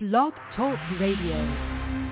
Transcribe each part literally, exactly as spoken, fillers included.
Blog Talk Radio.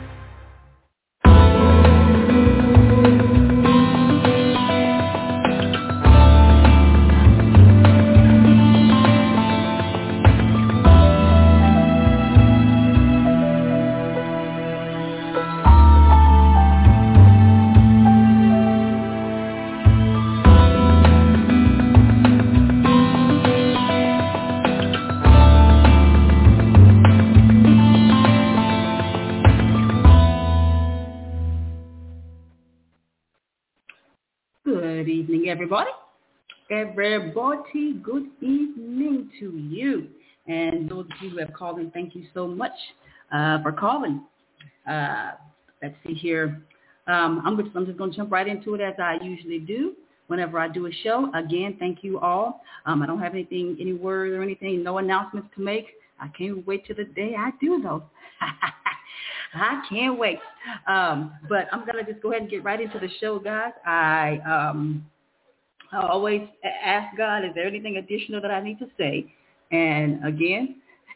Everybody, everybody, good evening to you. And those of you who have called in, thank you so much uh, for calling. Uh, let's see here. Um, I'm, just, I'm just going to jump right into it as I usually do whenever I do a show. Again, thank you all. Um, I don't have anything, any words or anything, no announcements to make. I can't wait till the day I do those. I can't wait. Um, but I'm going to just go ahead and get right into the show, guys. I... Um, I always ask God, is there anything additional that I need to say? And again,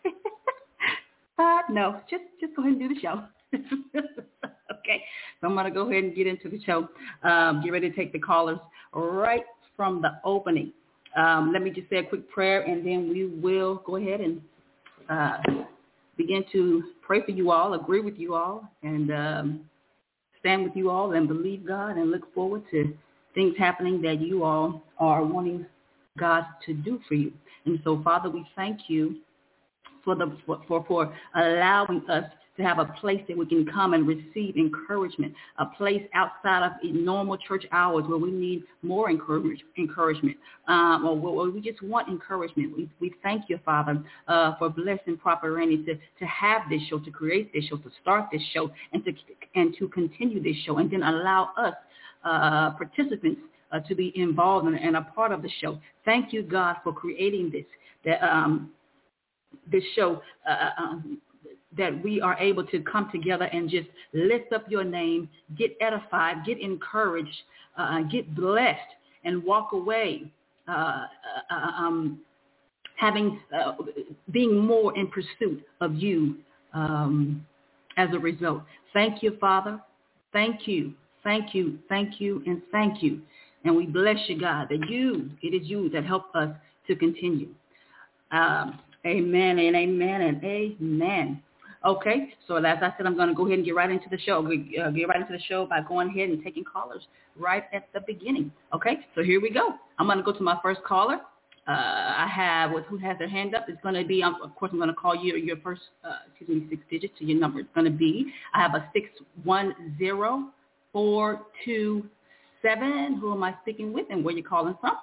uh, no, just just go ahead and do the show. Okay, so I'm going to go ahead and get into the show. Um, get ready to take the callers right from the opening. Um, let me just say a quick prayer, and then we will go ahead and uh, begin to pray for you all, agree with you all, and um, stand with you all and believe God and look forward to things happening that you all are wanting God to do for you. And so, Father, we thank you for the for, for, for allowing us to have a place that we can come and receive encouragement, a place outside of normal church hours where we need more encourage, encouragement, um, or where we just want encouragement. We, we thank you, Father, uh, for blessing Prophet Randy to, to have this show, to create this show, to start this show, and to and to continue this show, and then allow us Uh, participants uh, to be involved in, and a part of the show. Thank you, God, for creating this that um, this show uh, um, that we are able to come together and just lift up your name, get edified, get encouraged, uh, get blessed, and walk away uh, uh, um, having uh, being more in pursuit of you um, as a result. Thank you, Father. Thank you. Thank you, thank you, and thank you. And we bless you, God, that you, it is you that help us to continue. Um, amen and amen and amen. Okay, so as I said, I'm going to go ahead and get right into the show. We uh, get right into the show by going ahead and taking callers right at the beginning. Okay, so here we go. I'm going to go to my first caller. Uh, I have, who has their hand up, it's going to be, um, of course, I'm going to call you your first, uh, excuse me, six digits to your number. It's going to be, I have a six one zero. Four two seven. Who am I speaking with, and where you calling from?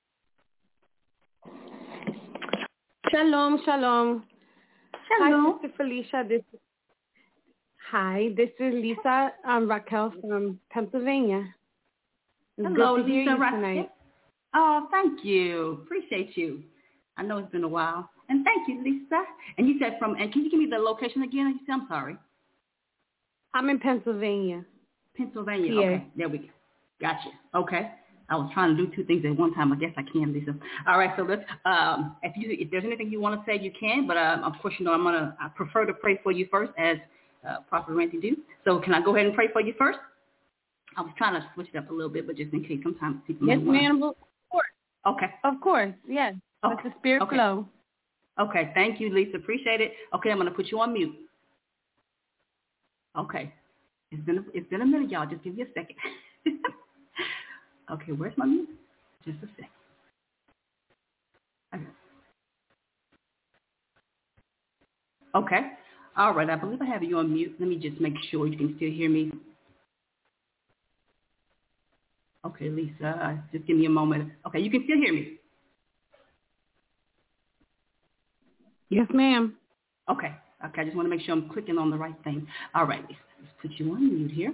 Shalom, shalom. Shalom. Hi, Sister Felicia. This hi. This is Lisa um, Raquel from Pennsylvania. It's Hello, good to hear Lisa you Raquel. tonight. Oh, thank you. Appreciate you. I know it's been a while, and thank you, Lisa. And you said from. And can you give me the location again? You said, I'm sorry. I'm in Pennsylvania. Pennsylvania. Here. Okay, there we go. Gotcha. Okay. I was trying to do two things at one time. I guess I can, Lisa. All right, so let's, um, if you if there's anything you want to say, you can. But um, of course, you know, I'm gonna I prefer to pray for you first, as uh, Prophet Randy do. So can I go ahead and pray for you first? I was trying to switch it up a little bit, but just in case, sometimes people. Yes, might ma'am. Of course. Okay. Of course. Yes. Okay. Let the spirit okay. flow. Okay. Thank you, Lisa. Appreciate it. Okay, I'm gonna put you on mute. Okay. It's been a, it's been a minute, y'all. Just give me a second. Okay, where's my mute? Just a second. Okay. Okay. All right. I believe I have you on mute. Let me just make sure you can still hear me. Okay, Lisa, just give me a moment. Okay, you can still hear me. Yes, ma'am. Okay. Okay, I just want to make sure I'm clicking on the right thing. All right, Lisa, let's put you on mute here.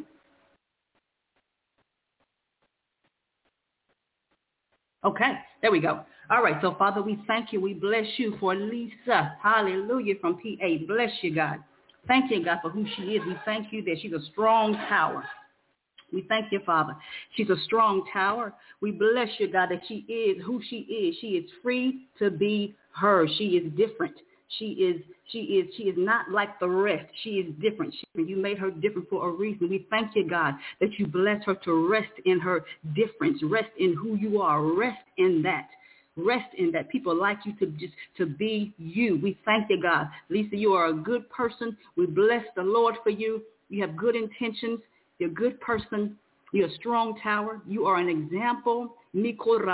Okay, there we go. All right, so Father, we thank you. We bless you for Lisa. Hallelujah, from P A. Bless you, God. Thank you, God, for who she is. We thank you that she's a strong tower. We thank you, Father. She's a strong tower. We bless you, God, that she is who she is. She is free to be her. She is different. She is, she is, she is not like the rest. She is different. She, you made her different for a reason. We thank you, God, that you bless her to rest in her difference, rest in who you are, rest in that. Rest in that. People like you to just to be you. We thank you, God. Lisa, you are a good person. We bless the Lord for you. You have good intentions. You're a good person. You're a strong tower. You are an example. And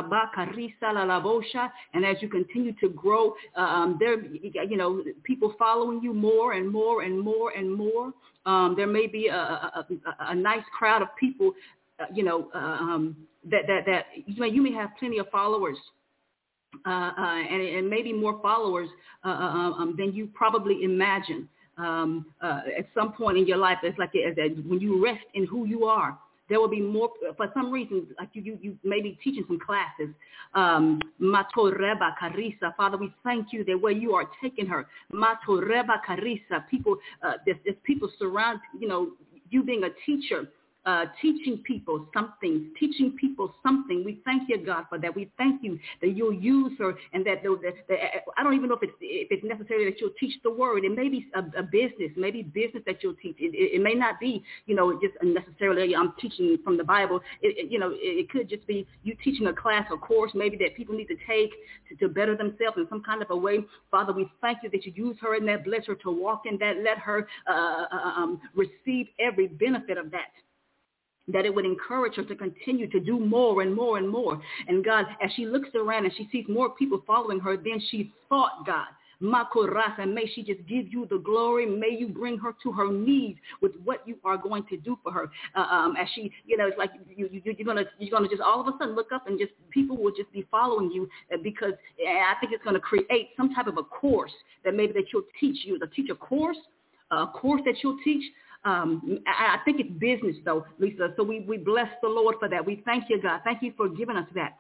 as you continue to grow, um, there, you know, people following you more and more and more and more. Um, there may be a, a, a, a nice crowd of people, uh, you know, uh, um, that, that, that you may, you may have plenty of followers. Uh, uh, and, and maybe more followers uh, um, than you probably imagine. Um, uh, at some point in your life, it's like it, it, when you rest in who you are, there will be more, for some reason, like you, you, you may be teaching some classes. Um, Mato Reba Carissa, Father, we thank you that where you are taking her. Mato Reba Carissa, people, uh, there's, there's people surround, you know, you being a teacher. Uh, teaching people something, teaching people something. We thank you, God, for that. We thank you that you'll use her and that, the, the, the, I don't even know if it's, if it's necessary that you'll teach the word. It may be a, a business, maybe business that you'll teach. It, it, it may not be, you know, just necessarily I'm teaching from the Bible. It, it, you know, it, it could just be you teaching a class or course maybe that people need to take to, to better themselves in some kind of a way. Father, we thank you that you use her in that, bless her to walk in that, let her uh, um, receive every benefit of that. That it would encourage her to continue to do more and more and more. And God, as she looks around and she sees more people following her than she thought, God, Makorasa, may she just give you the glory. May you bring her to her knees with what you are going to do for her. Uh, um, as she, you know, it's like you, you, you're gonna, you're gonna just all of a sudden look up and just people will just be following you because I think it's going to create some type of a course that maybe that you'll teach. You to teach a course, a course that you'll teach. Um, I, I think it's business, though, Lisa. So we, we bless the Lord for that. We thank you, God. Thank you for giving us that.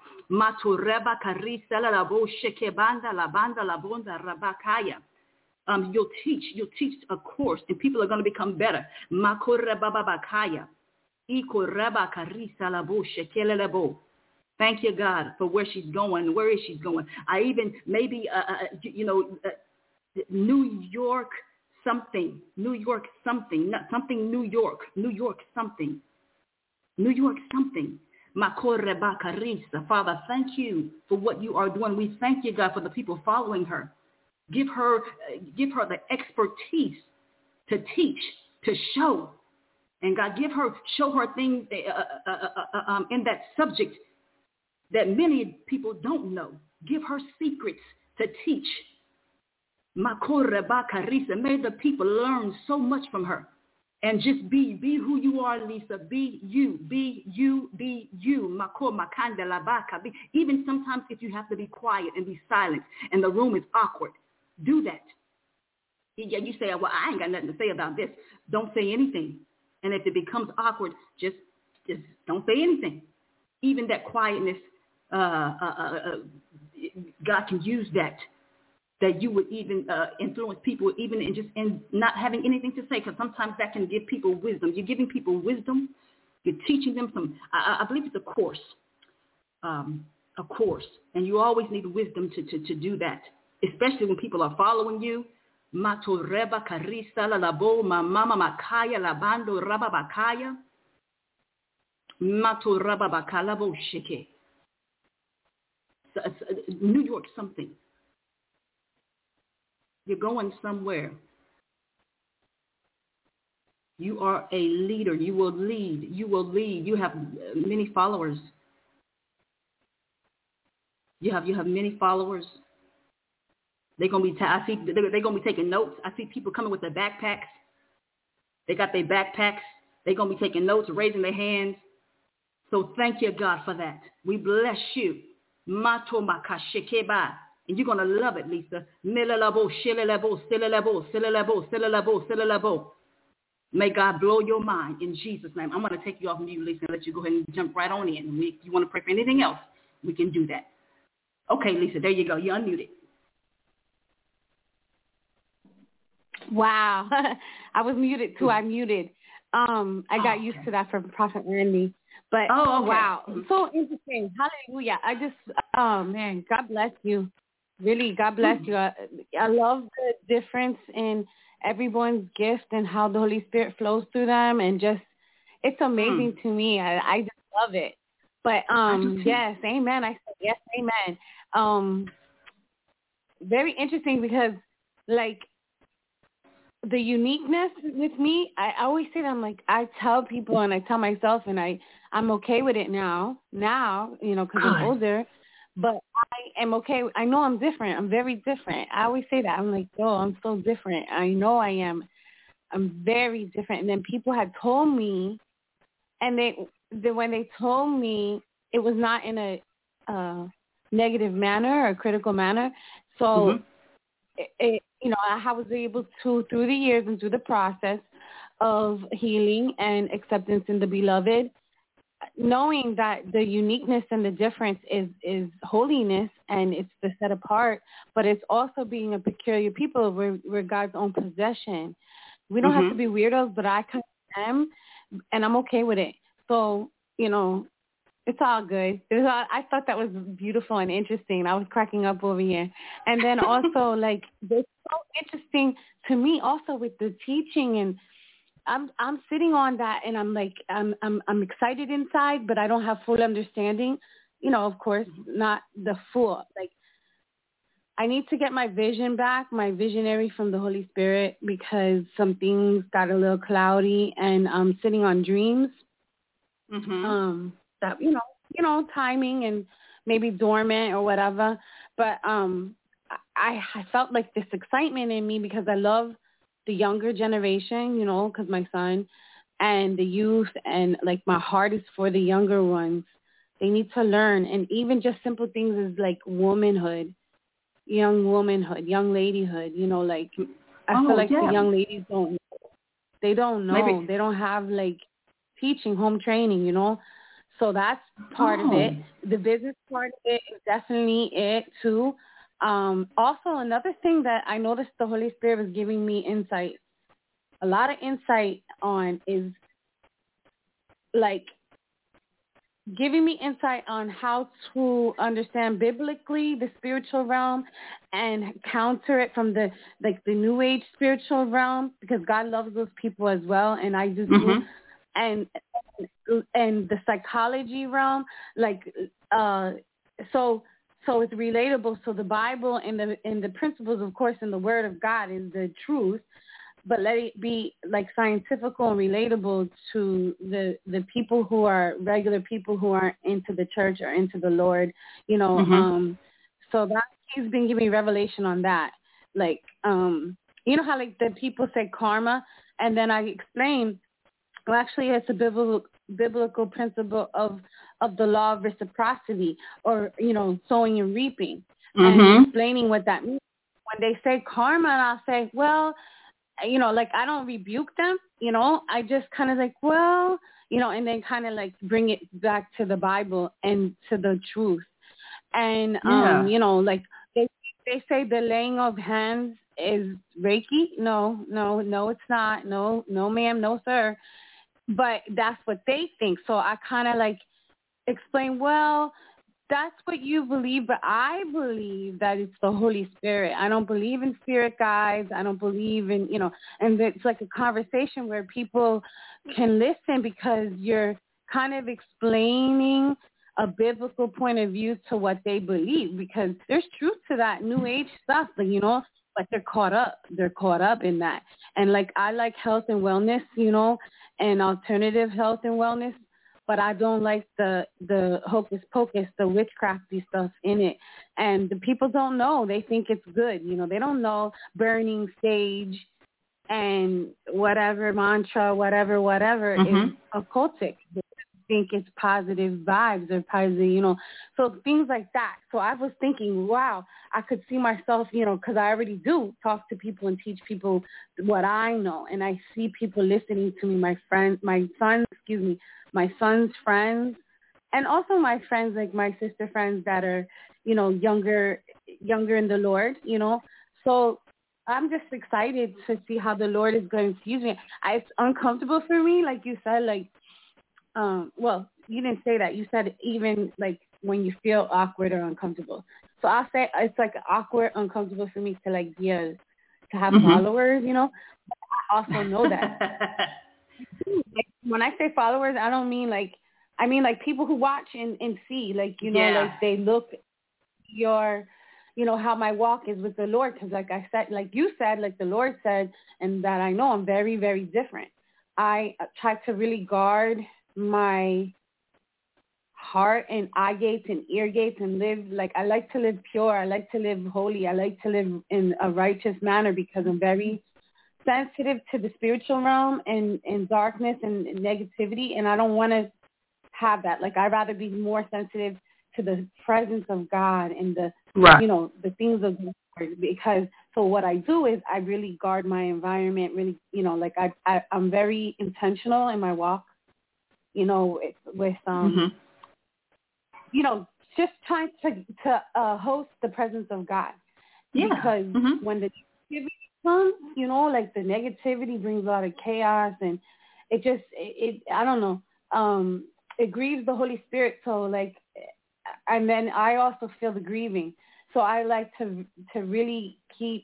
Um, you'll teach. You'll teach a course, and people are going to become better. Thank you, God, for where she's going. Where is she going? I even maybe, uh, uh, you know, uh, New York. Something, New York something, not something New York, New York something, New York something. Father, thank you for what you are doing. We thank you, God, for the people following her. Give her, uh, give her the expertise to teach, to show. And God, give her, show her things uh, uh, uh, uh, um, in that subject that many people don't know. Give her secrets to teach. May the people learn so much from her and just be be who you are, Lisa. Be you, be you, be you. Be, even sometimes if you have to be quiet and be silent and the room is awkward, do that. Yeah, you say, well, I ain't got nothing to say about this. Don't say anything. And if it becomes awkward, just just don't say anything. Even that quietness, uh, uh, uh, God can use that. That you would even uh, influence people even in just in not having anything to say, because sometimes that can give people wisdom. You're giving people wisdom. You're teaching them some, I, I believe it's a course, um, a course. And you always need wisdom to, to, to do that, especially when people are following you. Mato reba karisa la labo ma mama makaya labando raba bakaya. Mato raba bakalabo shike. New York something. You're going somewhere. You are a leader. You will lead. You will lead. You have many followers. You have you have many followers. They're gonna be. Ta- I see. They're, they're gonna be taking notes. I see people coming with their backpacks. They got their backpacks. They're gonna be taking notes, raising their hands. So thank you, God, for that. We bless you. Mato makashekeba. And you're going to love it, Lisa. May God blow your mind in Jesus' name. I'm going to take you off mute, Lisa, and let you go ahead and jump right on in. If you want to pray for anything else, we can do that. Okay, Lisa, there you go. You're unmuted. Wow. I was muted too. I muted. Um, I got oh, used okay. to that from Prophet Randy. But, oh, okay. Wow. So interesting. Hallelujah. I just, oh, man, God bless you. Really, God bless you. I, I love the difference in everyone's gift and how the Holy Spirit flows through them, and just it's amazing mm. to me. I, I just love it. But um, yes, amen. I said yes, amen. Um, very interesting because like the uniqueness with me, I always say that I'm like I tell people and I tell myself, and I I'm okay with it now. Now, you know, because I'm older. But I am okay. I know I'm different. I'm very different. I always say that. I'm like, oh, I'm so different. I know I am. I'm very different. And then people had told me, and they, they when they told me, it was not in a uh, negative manner or a critical manner. So, mm-hmm. it, it, you know, I was able to, through the years and through the process of healing and acceptance in the beloved, knowing that the uniqueness and the difference is, is holiness and it's the set apart, but it's also being a peculiar people. We're, we're God's own possession. We don't mm-hmm. have to be weirdos, but I kind of am, and I'm okay with it. So, you know, it's all good. It's all, I thought that was beautiful and interesting. I was cracking up over here. And then also, like, it's so interesting to me also with the teaching, and I'm I'm sitting on that, and I'm like I'm I'm I'm excited inside, but I don't have full understanding. You know, of course, not the full. Like, I need to get my vision back, my visionary from the Holy Spirit, because some things got a little cloudy, and I'm sitting on dreams. Mm-hmm. Um, that you know, you know, timing and maybe dormant or whatever. But um, I I felt like this excitement in me because I love the younger generation, you know, because my son and the youth, and like my heart is for the younger ones. They need to learn, and even just simple things is like womanhood, young womanhood, young ladyhood. You know, like I oh, feel like yeah. the young ladies don't, they don't know, Maybe. they don't have like teaching, home training, you know. So that's part oh. of it. The business part of it is definitely it too. Um, also, another thing that I noticed the Holy Spirit was giving me insight, a lot of insight on is like giving me insight on how to understand biblically the spiritual realm and counter it from the like the New Age spiritual realm, because God loves those people as well, and I do too. Mm-hmm. And and the psychology realm, like uh, so. So it's relatable. So the Bible and the and the principles, of course, and the Word of God is the truth, but let it be like scientifical and relatable to the the people who are regular people who aren't into the church or into the Lord, you know. Mm-hmm. Um, so that He's been giving revelation on that. Like, um, you know how like the people say karma, and then I explained, well, actually, it's a biblical biblical principle of of the law of reciprocity, or, you know, sowing and reaping, mm-hmm. and explaining what that means. When they say karma, and I'll say, well, you know, like I don't rebuke them, you know, I just kind of like, well, you know, and then kind of like bring it back to the Bible and to the truth. And, yeah. um, you know, like they, they say the laying of hands is Reiki. No, no, no, it's not. No, no, ma'am, no, sir. But that's what they think. So I kind of like explain, well, that's what you believe, but I believe that it's the Holy Spirit. I don't believe in spirit guides. I don't believe in, you know, and it's like a conversation where people can listen because you're kind of explaining a biblical point of view to what they believe, because there's truth to that New Age stuff, but, you know, but they're caught up. They're caught up in that. And like I like health and wellness, you know, and alternative health and wellness, but I don't like the the hocus pocus, the witchcrafty stuff in it. And the people don't know. They think it's good. You know, they don't know burning sage and whatever mantra, whatever, whatever mm-hmm. is occultic. They think it's positive vibes or positive, you know, so things like that. So I was thinking, wow, I could see myself, you know, because I already do talk to people and teach people what I know. And I see people listening to me, my friends, my son, excuse me, my son's friends, and also my friends, like my sister friends that are, you know, younger, younger in the Lord, you know. So I'm just excited to see how the Lord is going to use me. I, it's uncomfortable for me, like you said, like, um, well, you didn't say that. You said even like when you feel awkward or uncomfortable. So I'll say it's like awkward, uncomfortable for me to like be a, to have mm-hmm. followers, you know. But I also know that. Like, when I say followers, I don't mean like, I mean like people who watch and, and see, like, you know, yeah. like they look your, you know, how my walk is with the Lord. Because like I said, like you said, like the Lord said, and that I know I'm very, very different. I try to really guard my heart and eye gates and ear gates and live like I like to live pure. I like to live holy. I like to live in a righteous manner because I'm very sensitive to the spiritual realm and, and darkness and, and negativity. And I don't want to have that. Like I'd rather be more sensitive to the presence of God and the, right. you know, the things of the Lord. Because so what I do is I really guard my environment. Really, you know, like I, I I'm very intentional in my walk. You know, with, with um. Mm-hmm. you know, just trying to to uh, host the presence of God. Yeah. Because mm-hmm. when the negativity comes, you know, like the negativity brings a lot of chaos, and it just, it, it I don't know, um, it grieves the Holy Spirit. So like, and then I also feel the grieving. So I like to to really keep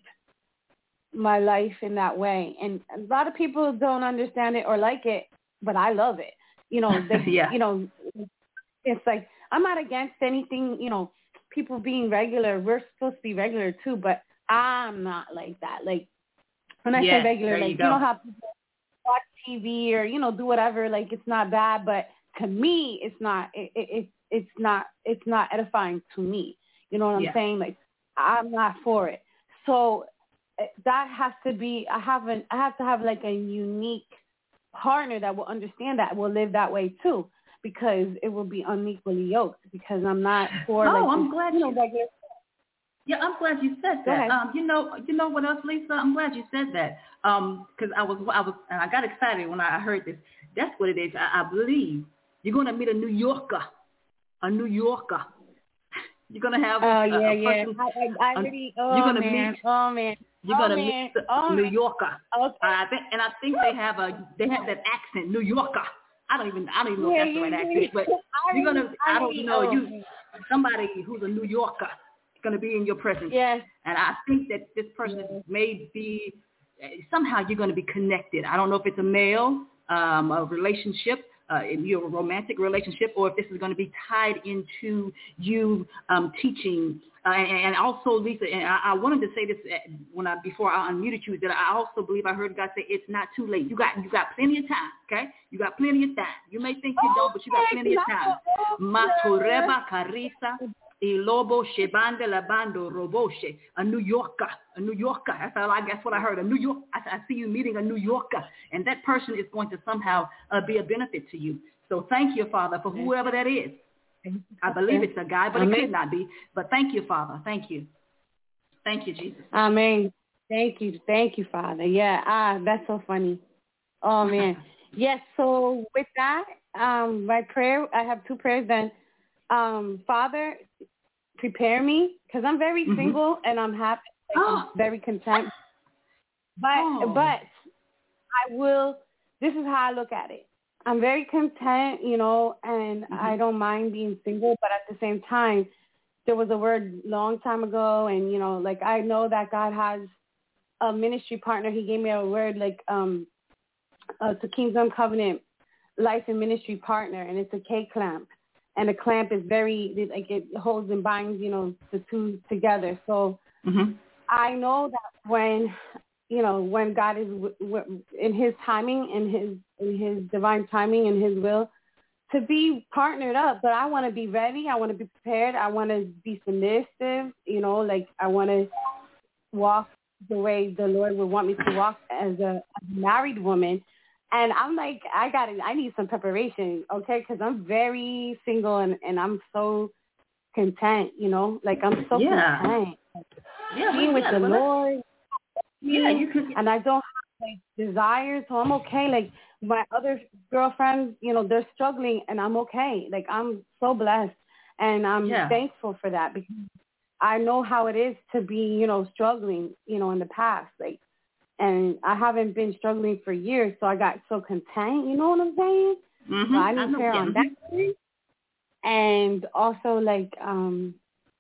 my life in that way. And a lot of people don't understand it or like it, but I love it. You know, they, yeah. you know, it's like, I'm not against anything, you know, people being regular. We're supposed to be regular too, but I'm not like that. Like when I yes, say regular, like, you, you know how people watch T V or, you know, do whatever, like it's not bad, but to me, it's not, it, it, it it's not, it's not edifying to me. You know what I'm yeah. saying? Like I'm not for it. So that has to be, I haven't, I have to have like a unique partner that will understand that, will live that way too. Because it will be unequally yoked. Because I'm not for. Oh, like, I'm this, glad you you. know, like, yeah, I'm glad you said that. Um, you know, you know what else, Lisa? I'm glad you said that. Um, because I was, I was, and I got excited when I heard this. That's what it is. I, I believe you're going to meet a New Yorker, a New Yorker. You're going to have. Oh a, yeah, a yeah. person, I, I, I really. Oh you're gonna man. meet, oh man. You're oh, gonna man. meet oh, a New man. Yorker. Okay. I think, and I think they have a, they have that accent, New Yorker. I don't even, I don't even know yeah, if that's the right yeah, accent, but I you're gonna, I, I don't really, know, oh, you, man. somebody who's a New Yorker, gonna be in your presence. Yes. And I think that this person yes. may be, somehow you're gonna be connected. I don't know if it's a male, um, a relationship, uh, in your romantic relationship, or if this is going to be tied into you um, teaching. Uh, and, and also, Lisa, and I, I wanted to say this when I before I unmuted you, that I also believe I heard God say it's not too late. You got you got plenty of time, okay? You got plenty of time. You may think you don't, but you got plenty of time. Matoreba Carissa. Ilobo Shebande Labando Roboshe, a New Yorker, a New Yorker. That's all I guess what I heard. A New York. I, I see you meeting a New Yorker, and that person is going to somehow uh, be a benefit to you. So thank you, Father, for whoever that is. I believe it's a guy, but Amen. It could not be. But thank you, Father. Thank you. Thank you, Jesus. Amen. Thank you. Thank you, Father. Yeah, ah, that's so funny. Oh, man. Yes, so with that, um, my prayer, I have two prayers then. Um, Father, prepare me, because I'm very mm-hmm. single and I'm happy, like, oh. I'm very content. But oh. but I will, this is how I look at it. I'm very content, you know, and mm-hmm. I don't mind being single, but at the same time, there was a word long time ago, and, you know, like I know that God has a ministry partner. He gave me a word like um, uh, to Kingdom Covenant Life and Ministry Partner, and it's a K-clamp. And a clamp is very, like it holds and binds, you know, the two together. So mm-hmm. I know that when, you know, when God is w- w- in his timing, in his in his divine timing and his will, to be partnered up. But I want to be ready. I want to be prepared. I want to be submissive, you know, like I want to walk the way the Lord would want me to walk as a, as a married woman. And I'm like, I got I need some preparation, okay? Because I'm very single and, and I'm so content, you know? Like, I'm so yeah. content. Yeah, being with yeah, the well, Lord. Yeah, you could. And I don't have, like, desires, so I'm okay. Like, my other girlfriends, you know, they're struggling, and I'm okay. Like, I'm so blessed, and I'm yeah. thankful for that because I know how it is to be, you know, struggling, you know, in the past. Like, and I haven't been struggling for years, so I got so content. You know what I'm saying? Mm-hmm. So I didn't care on that. And also, like, um,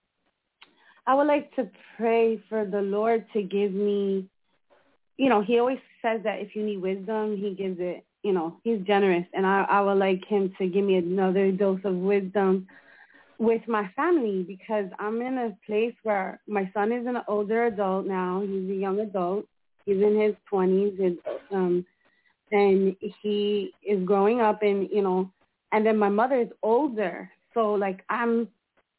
I would like to pray for the Lord to give me, you know, he always says that if you need wisdom, he gives it, you know, he's generous. And I, I would like him to give me another dose of wisdom with my family, because I'm in a place where my son is an older adult now. He's a young adult. He's in his twenties, and, um, and he is growing up, and, you know, and then my mother is older. So, like, I'm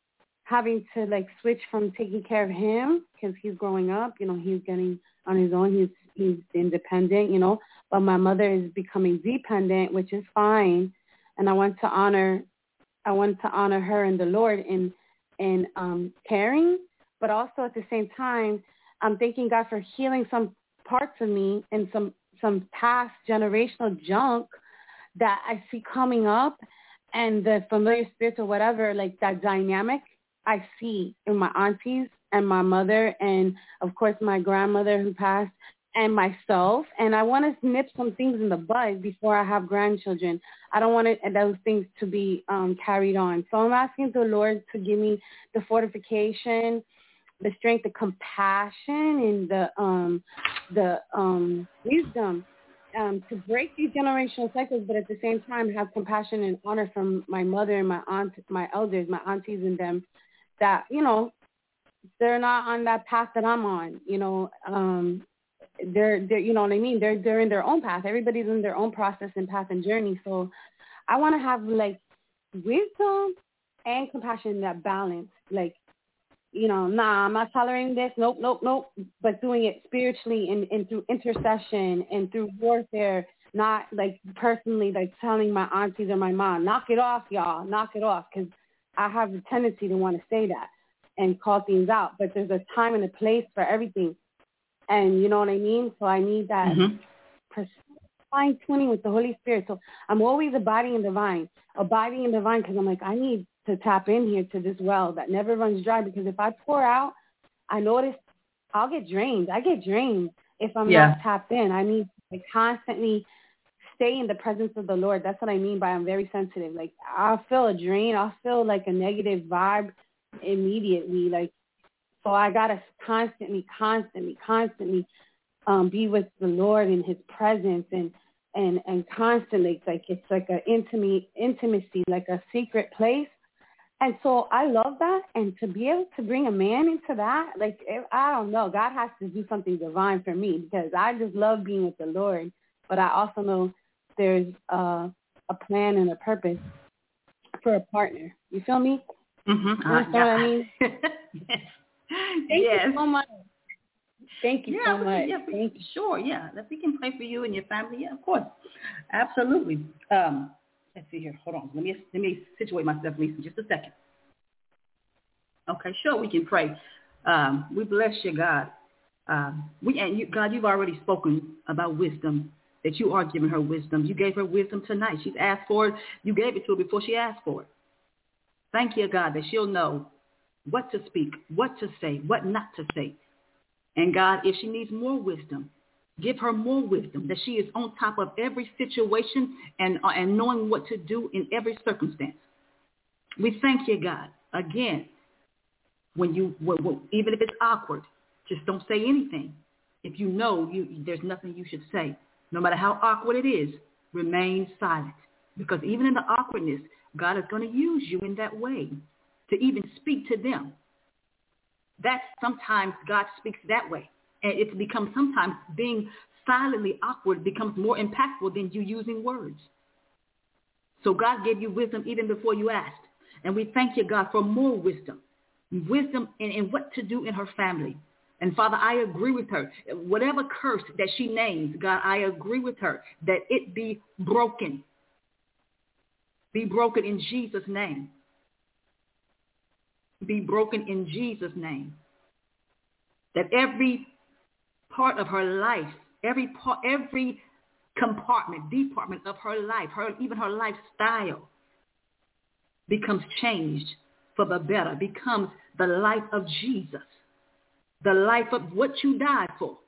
having to, like, switch from taking care of him because he's growing up. You know, he's getting on his own. He's he's independent, you know, but my mother is becoming dependent, which is fine. And I want to honor, I want to honor her and the Lord in, in um, caring, but also at the same time, I'm thanking God for healing some parts of me and some, some past generational junk that I see coming up, and the familiar spirits or whatever, like that dynamic I see in my aunties and my mother, and of course my grandmother who passed, and myself. And I want to nip some things in the bud before I have grandchildren. I don't want it, those things to be um, carried on. So I'm asking the Lord to give me the fortification, the strength, the compassion, and the um, the um, wisdom um, to break these generational cycles, but at the same time have compassion and honor from my mother and my aunt, my elders, my aunties and them, that, you know, they're not on that path that I'm on, you know. Um, they're, they're, you know what I mean? They're, they're in their own path. Everybody's in their own process and path and journey. So I want to have, like, wisdom and compassion, that balance. Like, you know, nah, I'm not tolerating this. Nope, nope, nope. But doing it spiritually and, and through intercession and through warfare, not, like, personally, like, telling my aunties or my mom, knock it off, y'all, knock it off, because I have a tendency to want to say that and call things out. But there's a time and a place for everything. And you know what I mean? So I need that mm-hmm. fine-tuning with the Holy Spirit. So I'm always abiding in the vine, abiding in the vine, because I'm like, I need to tap in here to this well that never runs dry, because if I pour out, I notice I'll get drained. I get drained if I'm yeah. not tapped in. I need to constantly stay in the presence of the Lord. That's what I mean by I'm very sensitive. Like, I'll feel a drain. I'll feel like a negative vibe immediately. Like, so I got to constantly, constantly, constantly um, be with the Lord in his presence, and, and, and constantly, it's like, it's like an intimate intimacy, like a secret place. And so I love that. And to be able to bring a man into that, like, it, I don't know, God has to do something divine for me, because I just love being with the Lord. But I also know there's uh, a plan and a purpose for a partner. You feel me? Mm-hmm. You understand uh, what I mean? Yes. Thank yes. you so much. Thank you yeah, so much. Yeah, Thank you. Sure, yeah. That we can pray for you and your family. Yeah, of course. Absolutely. Um, let's see here. Hold on. Let me let me situate myself, Lisa, just a second. Okay, sure, we can pray. Um, we bless you, God. Um, we and you, God, you've already spoken about wisdom, that you are giving her wisdom. You gave her wisdom tonight. She's asked for it. You gave it to her before she asked for it. Thank you, God, that she'll know what to speak, what to say, what not to say. And God, if she needs more wisdom, give her more wisdom, that she is on top of every situation and, uh, and knowing what to do in every circumstance. We thank you, God. Again, when you, when, when, even if it's awkward, just don't say anything. If you know you, there's nothing you should say, no matter how awkward it is, remain silent. Because even in the awkwardness, God is going to use you in that way to even speak to them. That's sometimes God speaks that way. And it's become sometimes being silently awkward becomes more impactful than you using words. So God gave you wisdom even before you asked. And we thank you, God, for more wisdom. Wisdom in, in what to do in her family. And Father, I agree with her. Whatever curse that she names, God, I agree with her that it be broken. Be broken in Jesus' name. Be broken in Jesus' name. That every part of her life, every part, every compartment, department of her life, her even her lifestyle becomes changed for the better, becomes the life of Jesus, the life of what you died for.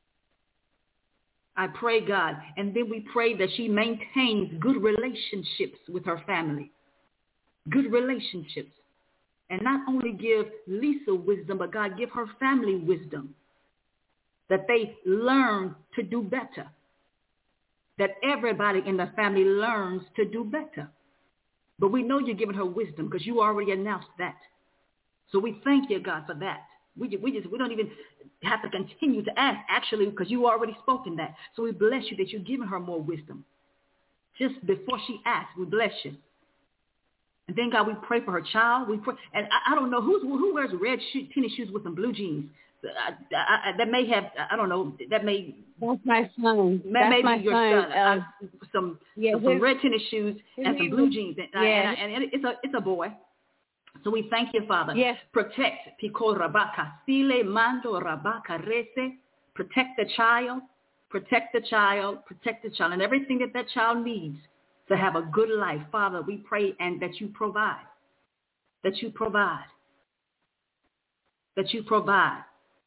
I pray, God, and then we pray that she maintains good relationships with her family. good relationships. And not only give Lisa wisdom, but God, give her family wisdom, that they learn to do better, that everybody in the family learns to do better. But we know you're giving her wisdom because you already announced that. So we thank you, God, for that. We just, we just we don't even have to continue to ask, actually, because you already spoken that. So we bless you that you're giving her more wisdom. Just before she asks, we bless you. And then, God, we pray for her child. We pray, and I, I don't know who's, who wears red shoe, tennis shoes with some blue jeans. I, I, I, that may have, I don't know, that may. That's my son. That That's may my be your son. son. Uh, I, some yeah, some, his, some red tennis shoes and some blue jeans. And, yeah. and, and it's a it's a boy. So we thank you, Father. Yes. Protect Pico Rabaka Sile Mando Rabaka Rese. Protect the child. Protect the child. Protect the child and everything that that child needs to have a good life. Father, we pray and that you provide. That you provide. That you provide.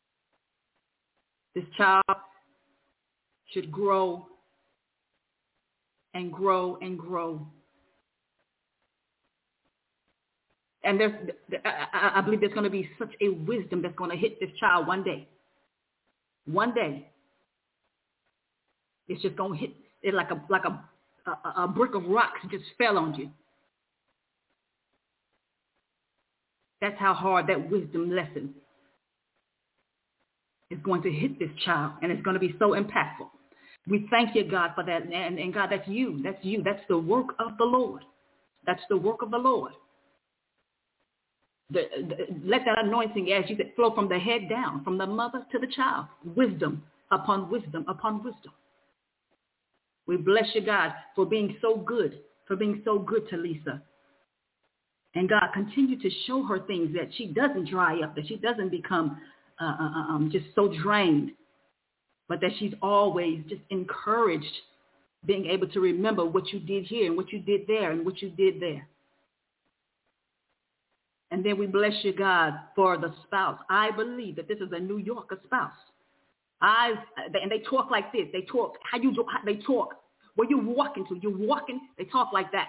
This child should grow and grow and grow. And there's, I believe there's going to be such a wisdom that's going to hit this child one day. One day. It's just going to hit it like a like a, a, a brick of rocks just fell on you. That's how hard that wisdom lesson is going to hit this child, and it's going to be so impactful. We thank you, God, for that. And, and God, that's you. That's you. That's the work of the Lord. That's the work of the Lord. The, the, let that anointing, as you said, flow from the head down, from the mother to the child. Wisdom upon wisdom upon wisdom. We bless you, God, for being so good, for being so good to Lisa. And God, continue to show her things that she doesn't dry up, that she doesn't become uh, uh, um, just so drained, but that she's always just encouraged, being able to remember what you did here and what you did there and what you did there. And then we bless you, God, for the spouse. I believe that this is a New Yorker spouse. I and they talk like this. They talk how you do. How they talk. Where you walking to? You're walking. They talk like that.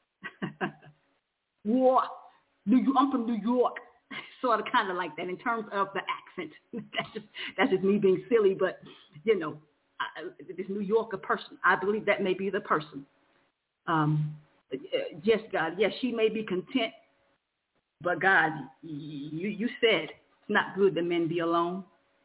War. New. I'm from New York. Sort of, kind of like that in terms of the accent. That's just that's just me being silly, but you know, I, this New Yorker person. I believe that may be the person. Um, yes, God. Yes, she may be content. But God, you, you said it's not good that men be alone.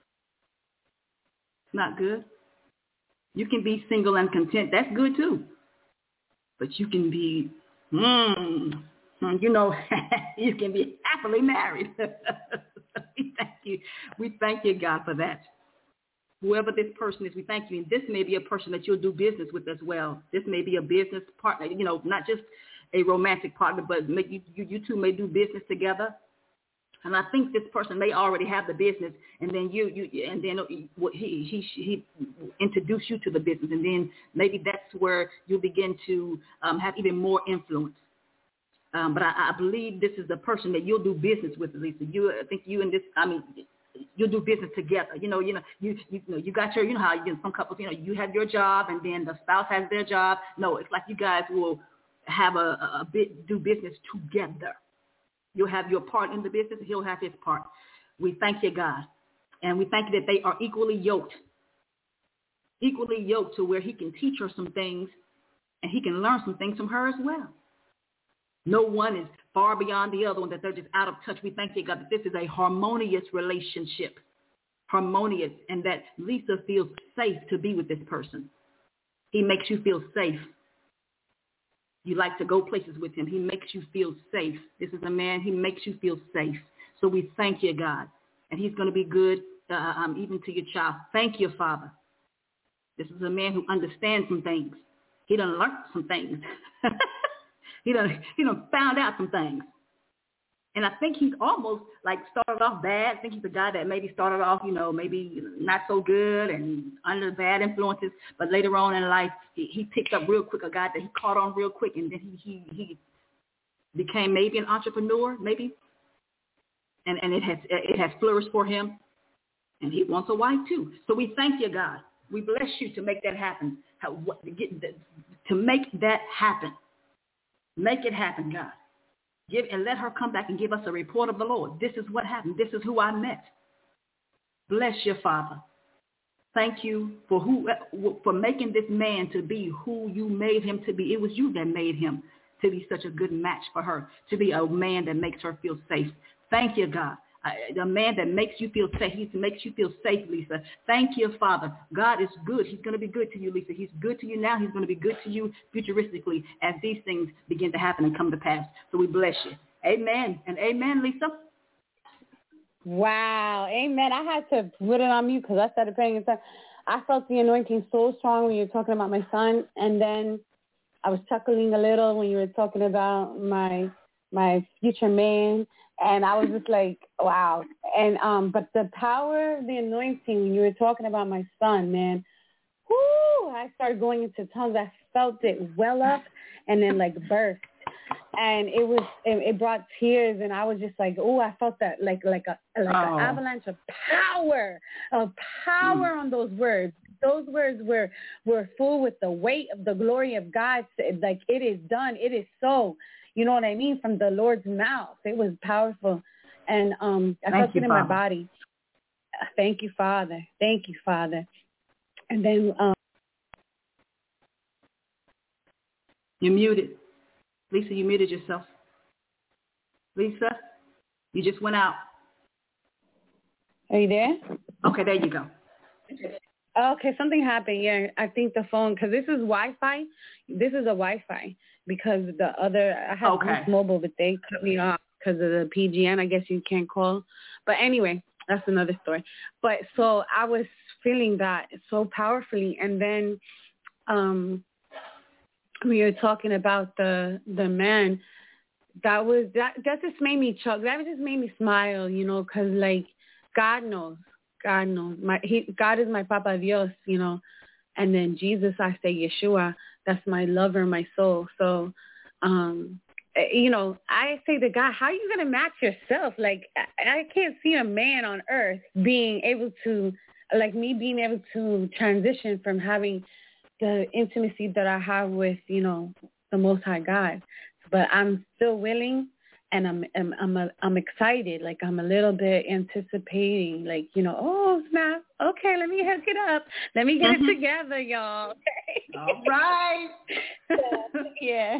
It's not good. You can be single and content. That's good too. But you can be, mm, you know, you can be happily married. We thank you. We thank you, God, for that. Whoever this person is, we thank you. And this may be a person that you'll do business with as well. This may be a business partner, you know, not just a romantic partner, but you, you, you two may do business together. And I think this person may already have the business, and then you, you and then he, he, he introduce you to the business, and then maybe that's where you begin to um, have even more influence. Um, but I, I believe this is the person that you'll do business with, Lisa. You, I think you and this, I mean, you'll do business together. You know, you know, you, you know, you got your, you know how you, some couples, you know, you have your job, and then the spouse has their job. No, it's like you guys will have a, a bit, do business together. You'll have your part in the business, he'll have his part. We thank you, God. And we thank you that they are equally yoked, equally yoked to where he can teach her some things and he can learn some things from her as well. No one is far beyond the other one, that they're just out of touch. We thank you, God, that this is a harmonious relationship, harmonious, and that Lisa feels safe to be with this person. He makes you feel safe. You like to go places with him. He makes you feel safe. This is a man, he makes you feel safe. So we thank you, God. And he's going to be good uh, um, even to your child. Thank you, Father. This is a man who understands some things. He done learned some things. he done he done found out some things. And I think he's almost like started off bad. I think he's a guy that maybe started off, you know, maybe not so good and under bad influences. But later on in life, he, he picked up real quick, a guy that he caught on real quick. And then he, he, he became maybe an entrepreneur, maybe. And, and it has it has flourished for him. And he wants a wife too. So we thank you, God. We bless you to make that happen. How, what, to, get, to make that happen. Make it happen, God. Give and let her come back and give us a report of the Lord. This is what happened. This is who I met. Bless your Father. Thank you for who for making this man to be who you made him to be. It was you that made him to be such a good match for her, to be a man that makes her feel safe. Thank you, God. A man that makes you feel safe. He makes you feel safe, Lisa. Thank you, Father. God is good. He's going to be good to you, Lisa. He's good to you now. He's going to be good to you futuristically as these things begin to happen and come to pass. So we bless you. Amen and amen, Lisa. Wow. Amen. I had to put it on mute because I started paying attention. I felt the anointing so strong when you were talking about my son. And then I was chuckling a little when you were talking about my my future man. And I was just like, wow. And um, but the power, the anointing, when you were talking about my son, man, whoo, I started going into tongues. I felt it well up and then like burst. And it was, it, it brought tears. And I was just like, oh, I felt that like like a like oh. an avalanche of power, of power mm. on those words. Those words were, were full with the weight of the glory of God. Like, it is done. It is so. You know what I mean? From the Lord's mouth. It was powerful. And um, I Thank felt you, it in Father. my body. Thank you, Father. Thank you, Father. And then... Um, You're muted. Lisa, you muted yourself. Lisa, you just went out. Are you there? Okay, there you go. Okay, something happened. Yeah, I think the phone, because this is Wi-Fi. This is a Wi-Fi because the other, I have okay. Boost Mobile, but they cut me off because of the P G N. I guess you can't call. But anyway, that's another story. But so I was feeling that so powerfully. And then um, we were talking about the the man. That was, that, that just made me chuck. That just made me smile, you know, because like God knows. God knows. My he, God is my Papa Dios, you know. And then Jesus, I say Yeshua, that's my lover, my soul. So, um, you know, I say to God, how are you going to match yourself? Like, I, I can't see a man on earth being able to, like me being able to transition from having the intimacy that I have with, you know, the Most High God. But I'm still willing. And I'm I'm I'm, a, I'm excited, like I'm a little bit anticipating, like, you know, oh, snap, okay, let me hook it up. Let me get it together, y'all. Okay. All right. so, yeah.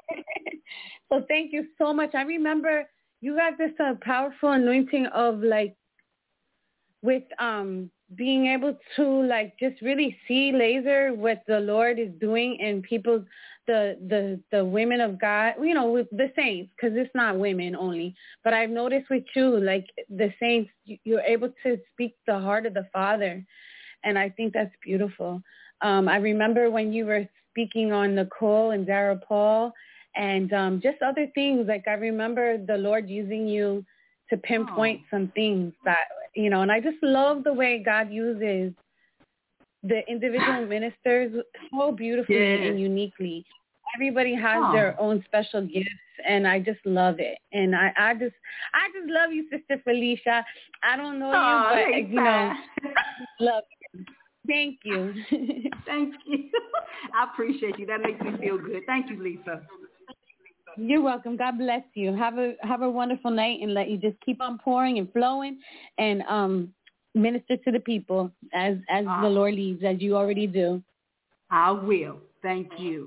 So thank you so much. I remember you got this uh, powerful anointing of, like, with um being able to, like, just really see laser what the Lord is doing in people's, the the the women of God, you know, with the saints, because it's not women only. But I've noticed with you, like the saints, you're able to speak the heart of the Father, and I think that's beautiful. Um, I remember when you were speaking on Nicole and Dara Paul, and um, just other things. Like I remember the Lord using you to pinpoint oh. some things that, you know, and I just love the way God uses the individual ministers so beautifully yes. and uniquely. Everybody has oh. their own special gifts, and I just love it. And I, I just, I just love you, Sister Felicia. I don't know oh, you, but you know, I just love you. Thank you. Thank you. I appreciate you. That makes me feel good. Thank you, Lisa. You're welcome. God bless you. Have a have a wonderful night, and let you just keep on pouring and flowing, and um. minister to the people as as uh, the Lord leads, as you already do. I will. Thank you.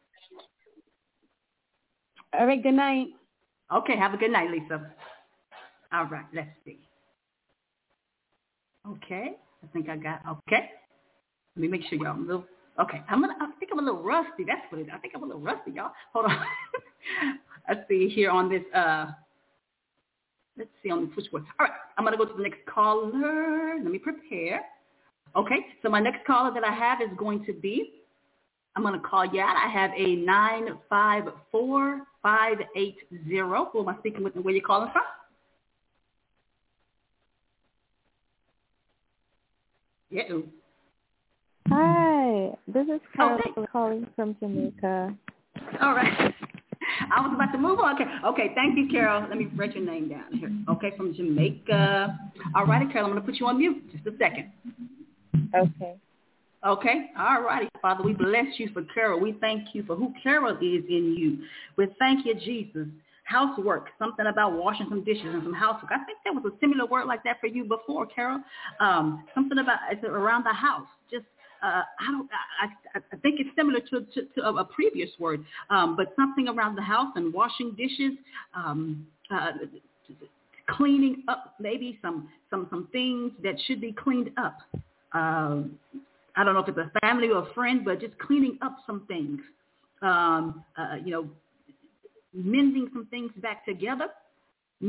All right, good night. Okay, have a good night, Lisa. All right, let's see. Okay, I think I got, okay. Let me make sure y'all, I'm a little, okay, I'm gonna, I think I'm a little rusty. That's what it is. I think I'm a little rusty, y'all. Hold on. Let's see here on this, uh, Let's see on the switchboard. All right, I'm going to go to the next caller. Let me prepare. Okay, so my next caller that I have is going to be, I'm going to call you out. I have a nine five four, five eight zero. Who am I speaking with and where are you calling from? Yeah. Hi, this is Carol okay. calling from Jamaica. All right. I was about to move on. Okay, okay. Thank you, Carol. Let me write your name down here. Okay, from Jamaica. All righty, Carol. I'm going to put you on mute. Just a second. Okay. Okay. All righty, Father. We bless you for Carol. We thank you for who Carol is in you. We thank you, Jesus, housework, something about washing some dishes and some housework. I think there was a similar word like that for you before, Carol. Um, something about it's around the house. Just uh, I don't. I, I think it's similar to, to, to a previous word, um, but something around the house and washing dishes, um, uh, cleaning up maybe some some some things that should be cleaned up. Um, I don't know if it's a family or a friend, but just cleaning up some things. Um, uh, you know. Mending some things back together, and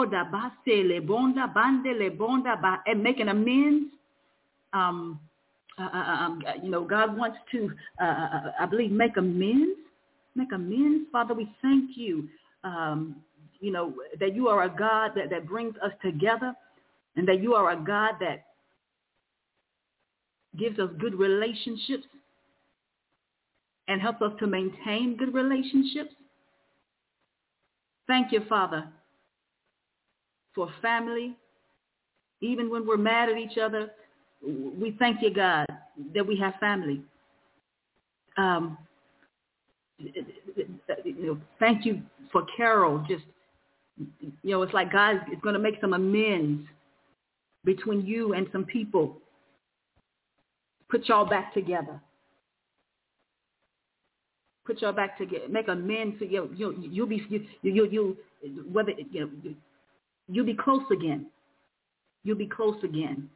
making amends. Um, uh, um, you know, God wants to, uh, I believe, make amends. Make amends, Father. We thank you. Um, you know that you are a God that, that brings us together, and that you are a God that gives us good relationships and helps us to maintain good relationships. Thank you, Father, for family. Even when we're mad at each other, we thank you, God, that we have family. Um, you know, thank you for Carol. Just, you know, it's like God is going to make some amends between you and some people. Put y'all back together. Put y'all back together. Make amends. So you, you, you'll be you, you, you, whether you know, you'll be close again. You'll be close again,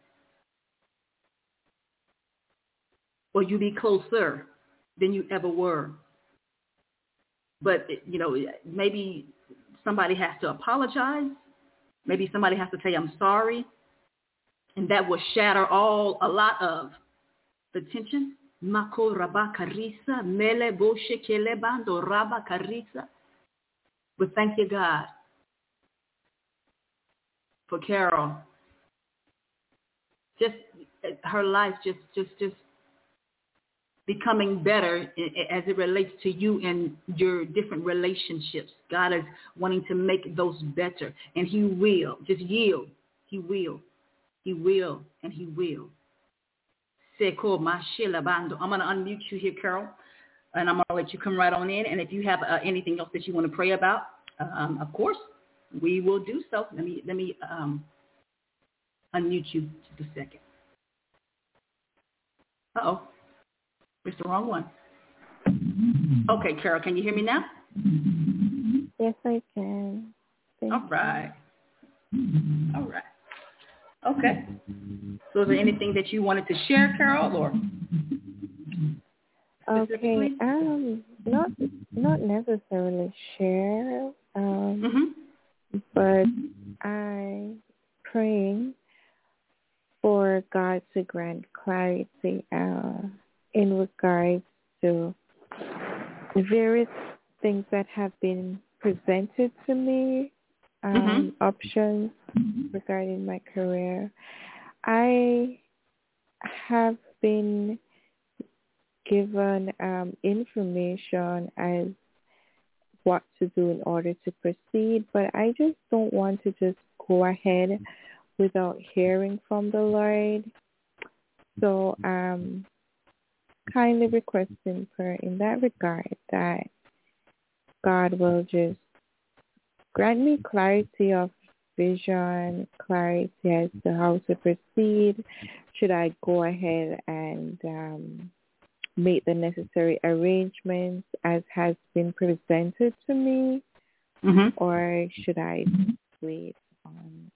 or you'll be closer than you ever were. But you know, maybe somebody has to apologize. Maybe somebody has to say, "I'm sorry," and that will shatter all a lot of the tension. Mako raba karisa mele boshe kelebando raba karisa. But thank you, God, for Carol. Just her life, just just just becoming better as it relates to you and your different relationships. God is wanting to make those better, and He will. Just yield. He will. He will, and He will. I'm going to unmute you here, Carol, and I'm going to let you come right on in. And if you have uh, anything else that you want to pray about, um, of course, we will do so. Let me let me um, unmute you just a second. Uh-oh. It's the wrong one. Okay, Carol, can you hear me now? Yes, I can. Thank All right. All right. Okay. So is there anything that you wanted to share, Carol, or? Okay. Um, not not necessarily share. Um, mm-hmm. But I praying for God to grant clarity uh, in regards to various things that have been presented to me, um, mm-hmm. options regarding my career. I have been given um, information as what to do in order to proceed, but I just don't want to just go ahead without hearing from the Lord. So um, kindly requesting prayer in that regard, that God will just grant me clarity of vision, clarity as to how to proceed. Should I go ahead and um, make the necessary arrangements as has been presented to me, mm-hmm. or should I wait on?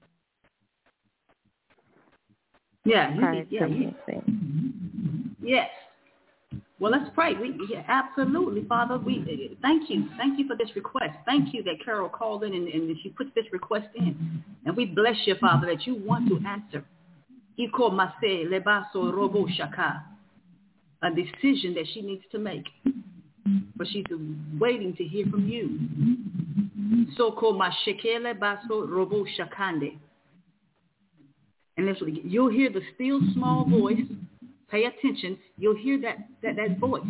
Yeah, you, yeah, you, yes. Well, let's pray. We, yeah, absolutely, Father. We thank you, thank you for this request. Thank you that Carol called in and, and she put this request in, and we bless you, Father, that you want to answer. Iko mase lebaso robo shaka, a decision that she needs to make, but she's waiting to hear from you. Soko mashekele baso robo shakande. And literally, you'll hear the still small voice. Pay attention. You'll hear that, that, that voice.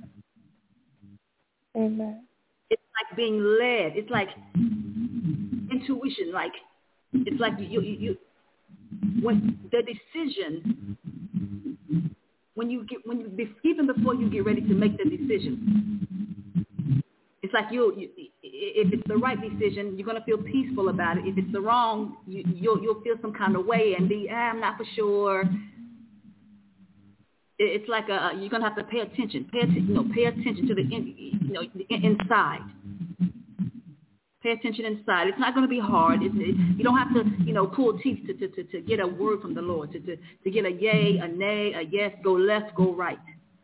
Amen. It's like being led. It's like intuition. Like it's like you, you, you when the decision, when you get, when you, even before you get ready to make the decision, it's like you, you if it's the right decision, you're going to feel peaceful about it. If it's the wrong, you, you'll, you'll feel some kind of way and be, ah, I'm not for sure. It's like a, you're going to have to pay attention. Pay attention, you know, pay attention to the, in, you know, the inside. Pay attention inside. It's not going to be hard. It's, it, you don't have to, you know, pull teeth to, to, to, to get a word from the Lord, to, to, to get a yay, a nay, a yes, go left, go right.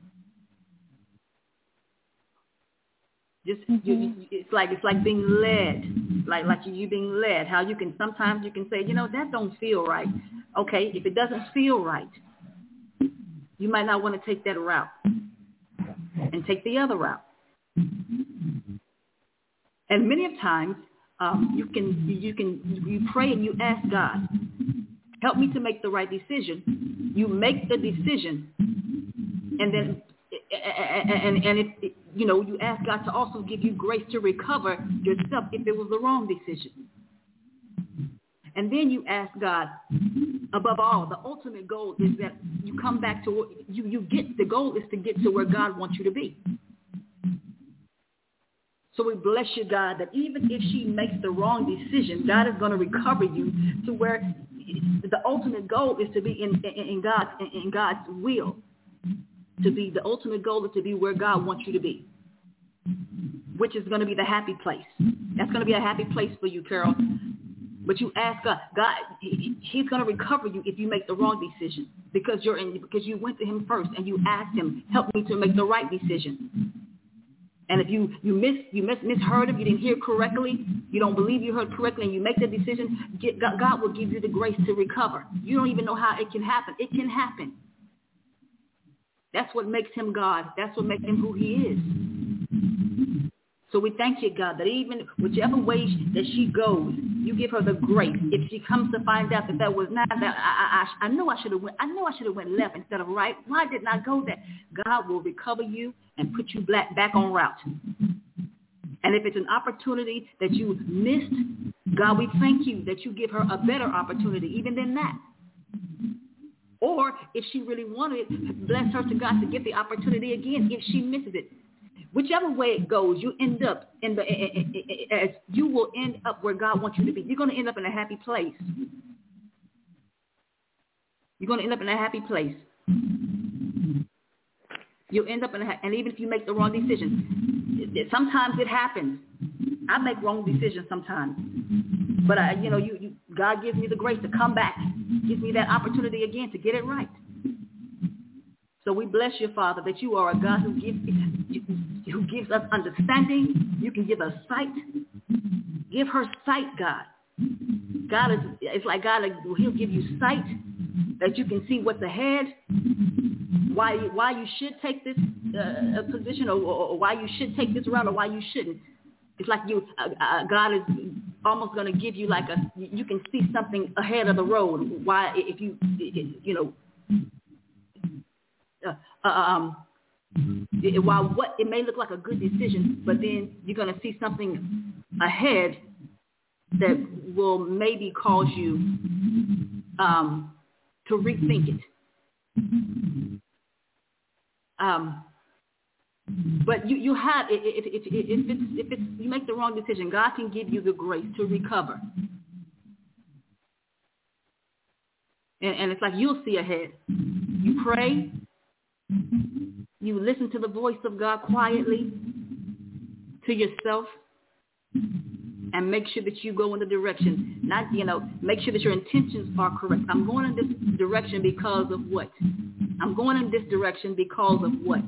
Just mm-hmm. you, it's like it's like being led, like like you, you being led. How you can sometimes you can say, you know, that don't feel right. Okay, if it doesn't feel right, you might not want to take that route, and take the other route. And many of times, um, you can you can you pray and you ask God, help me to make the right decision. You make the decision, and then and and, and it, you know you ask God to also give you grace to recover yourself if it was the wrong decision. And then you ask God, above all, the ultimate goal is that you come back to you. You get the goal is to get to where God wants you to be. So we bless you, God, that even if she makes the wrong decision, God is going to recover you to where the ultimate goal is to be in, in, in God's in, in God's will. To be the ultimate goal is to be where God wants you to be, which is going to be the happy place. That's going to be a happy place for you, Carol. But you ask God, God, He's going to recover you if you make the wrong decision because you're in because you went to Him first and you asked Him, help me to make the right decision. And if you you miss you mis- misheard him, you didn't hear correctly, you don't believe you heard correctly, and you make the decision, get, God, God will give you the grace to recover. You don't even know how it can happen. It can happen. That's what makes Him God. That's what makes Him who He is. So we thank you, God, that even whichever way that she goes, you give her the grace. If she comes to find out that that was not that, I, I, I know I should have went. I know I should have went left instead of right. Why didn't I go there? God will recover you and put you back back on route. And if it's an opportunity that you missed, God, we thank you that you give her a better opportunity, even than that. Or if she really wanted it, bless her to God to get the opportunity again if she misses it. Whichever way it goes, you end up in the as you will end up where God wants you to be. You're going to end up in a happy place. You're going to end up in a happy place. You'll end up in a and even if you make the wrong decision, sometimes it happens. I make wrong decisions sometimes, but I, you know, you, you God gives me the grace to come back, gives me that opportunity again to get it right. So we bless you, Father, that you are a God who gives who gives us understanding. You can give us sight. Give her sight, God. God is it's like God, He'll give you sight that you can see what's ahead, why why you should take this uh, position, or, or, or why you should take this route, or why you shouldn't. It's like you, uh, uh, God is almost going to give you like a, you can see something ahead of the road. Why, if you, you know. Uh, um, it, while what it may look like a good decision, but then you're going to see something ahead that will maybe cause you um, to rethink it. Um, but you, you have if, if, if, if, it's, if it's, you make the wrong decision, God can give you the grace to recover. And, and it's like you'll see ahead. You pray. You listen to the voice of God quietly to yourself and make sure that you go in the direction. Not, you know, make sure that your intentions are correct. I'm going in this direction because of what? I'm going in this direction because of what?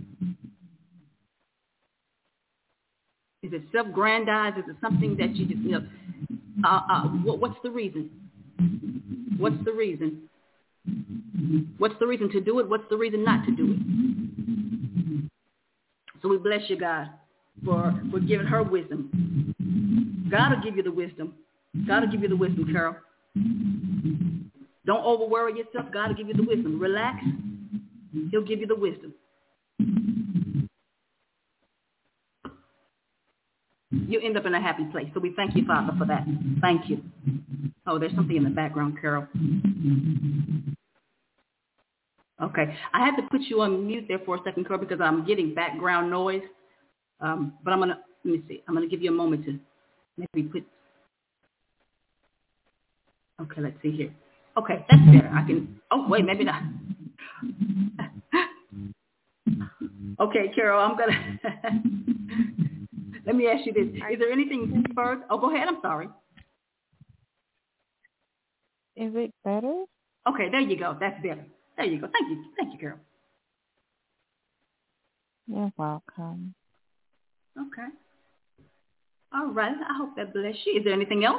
Is it self-grandize? Is it something that you just, you know, uh, uh, what, what's the reason? What's the reason? What's the reason to do it? What's the reason not to do it? So we bless you, God, for, for giving her wisdom. God will give you the wisdom. God will give you the wisdom, Carol. Don't overworry yourself. God will give you the wisdom. Relax. He'll give you the wisdom. You'll end up in a happy place. So we thank you, Father, for that. Thank you. Oh, there's something in the background, Carol. Okay. I had to put you on mute there for a second, Carol, because I'm getting background noise. Um, but I'm going to Let me see. I'm going to give you a moment to maybe put. Okay, let's see here. Okay, that's better. I can. Oh, wait, maybe not. Okay, Carol, I'm going to. Let me ask you this. Is there anything further? Oh, go ahead. I'm sorry. Is it better? Okay, there you go. That's better. There you go. Thank you. Thank you, Carol. You're welcome. Okay. All right. I hope that bless you. Is there anything else?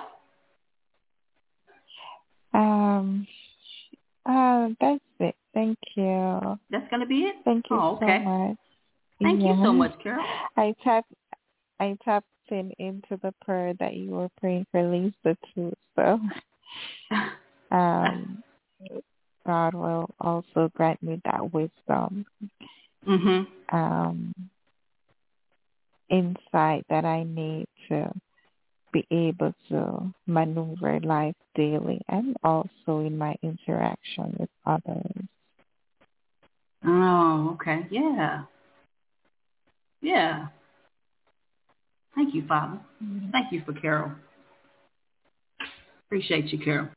Um, uh, that's it. Thank you. That's going to be it? Thank you oh, okay. so much. Thank yeah. you so much, Carol. I tapped, I tapped in into the prayer that you were praying for Lisa too. So, um, God will also grant me that wisdom, mm-hmm. um, insight that I need to be able to maneuver life daily and also in my interaction with others. Oh, okay. Yeah. Yeah. Thank you, Father. Mm-hmm. Thank you for Carol. Appreciate you, Carol.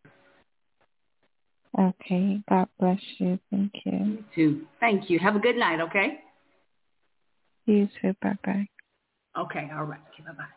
Okay. God bless you. Thank you. You too. Thank you. Have a good night, okay? You too. Bye-bye. Okay. All right. Okay. Bye-bye.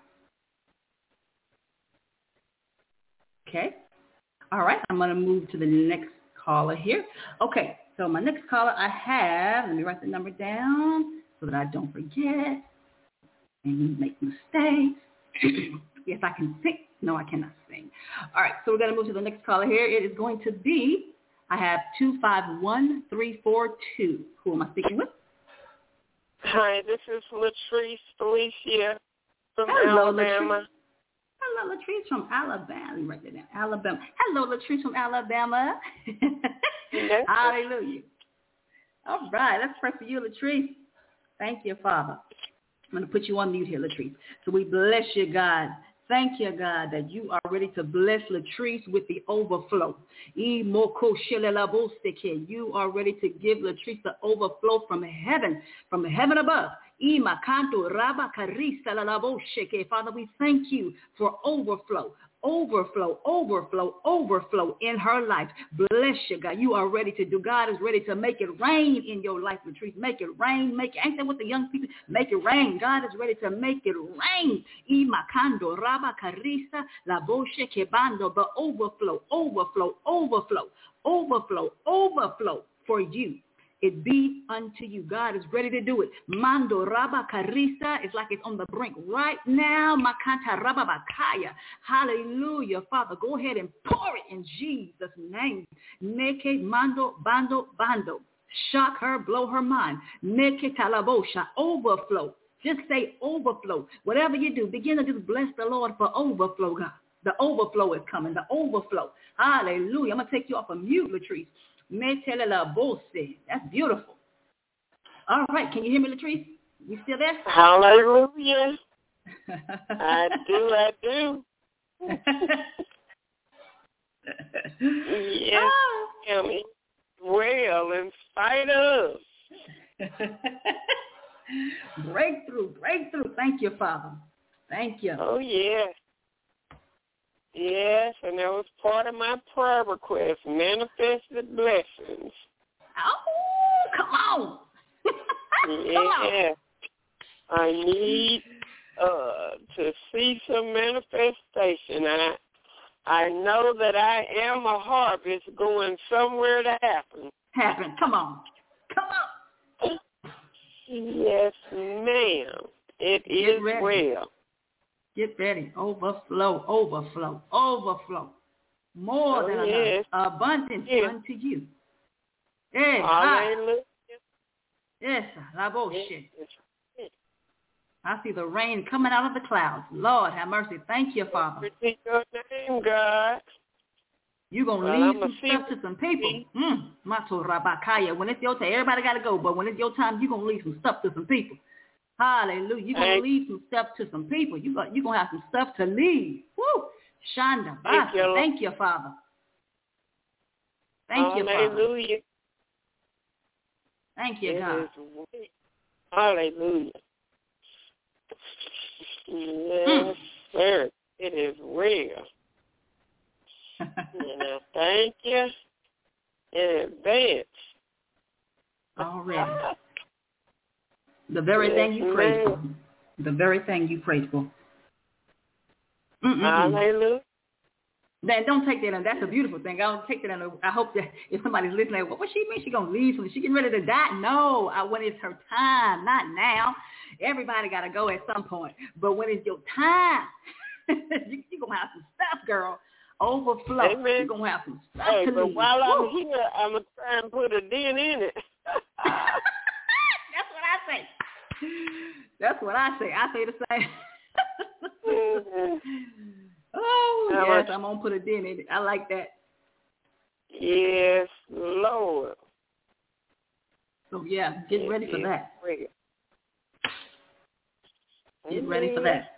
Okay. All right. I'm going to move to the next caller here. Okay. So my next caller I have, let me write the number down so that I don't forget and make mistakes. Yes, I can sing. No, I cannot sing. All right. So we're going to move to the next caller here. It is going to be, I have two five one, three four two. Who am I speaking with? Hi, this is Latrice Felicia from Hello, Alabama. Latrice. Hello, Latrice from Alabama. Let me write that down. Alabama. Hello, Latrice from Alabama. Yes. Hallelujah. All right. Let's pray for you, Latrice. Thank you, Father. I'm going to put you on mute here, Latrice. So we bless you, God. Thank you, God, that you are ready to bless Latrice with the overflow. You are ready to give Latrice the overflow from heaven, from heaven above. Father, we thank you for overflow. Overflow, overflow, overflow in her life. Bless you, God. You are ready to do. God is ready to make it rain in your life, Latrice. Make it rain. Make it. Ain't that what the young people? Make it rain. God is ready to make it rain. Imakando, raba, carisa, la boshe, kebando, the overflow, overflow, overflow, overflow, overflow for you. It be unto you. God is ready to do it. Mando raba carisa. It's like it's on the brink right now. Makanta raba bakaya. Hallelujah. Father, go ahead and pour it in Jesus' name. Neke mando bando bando. Shock her, blow her mind. Neke talabosha. Overflow. Just say overflow. Whatever you do, begin to just bless the Lord for overflow, God. The overflow is coming. The overflow. Hallelujah. I'm going to take you off of mute, Latrice. That's beautiful. All right. Can you hear me, Latrice? You still there? Hallelujah. I do, I do. Yes, Tammy. Well, in spite of. Breakthrough, breakthrough. Thank you, Father. Thank you. Oh, yeah. Yes, and that was part of my prayer request, manifested blessings. Oh, come on. Yeah. Come on. I need uh, to see some manifestation. I I know that I am a harvest going somewhere to happen. Happen. Come on. Come on. Yes, ma'am. It Get is ready. well. Get ready. Overflow, overflow, overflow. More oh, than yes. enough. Abundance yes. unto you. Hey, Hallelujah. Yes, la bullshit. Yes. I see the rain coming out of the clouds. Lord, have mercy. Thank you, Father. Repeat your name, God. You're going to well, lead I'm some stuff to some people. Mm. Mato Rabakaya. When it's your time, everybody got to go. But when it's your time, you're going to lead some stuff to some people. Hallelujah. You're going to lead some stuff to some people. You're going to have some stuff to lead. Woo. Shanda. Thank you, Thank you, Father. Thank you, Father. Hallelujah. Thank you, it God. Is, hallelujah. Yes, mm. sir. It is real. And I thank you in advance. Already. The very yes, thing you prayed for. ma'am. The very thing you prayed for. Mm-mm-mm. Hallelujah. Then don't take that. That's a beautiful thing. I don't take that. I hope that if somebody's listening, well, what she mean? She gonna leave? She getting ready to die? No. I, when it's her time, not now. Everybody gotta go at some point. But when it's your time, you, you gonna have some stuff, girl. Overflow. Amen. You gonna have some stuff hey, to but leave. while Woo. I'm here, I'm gonna try and put a dent in it. That's what I say. That's what I say. I say the same. mm-hmm. Oh, How yes, much? I'm going to put a dent in it. I like that. Yes, Lord. So, yeah, get it ready for that. Real. Get ready for that.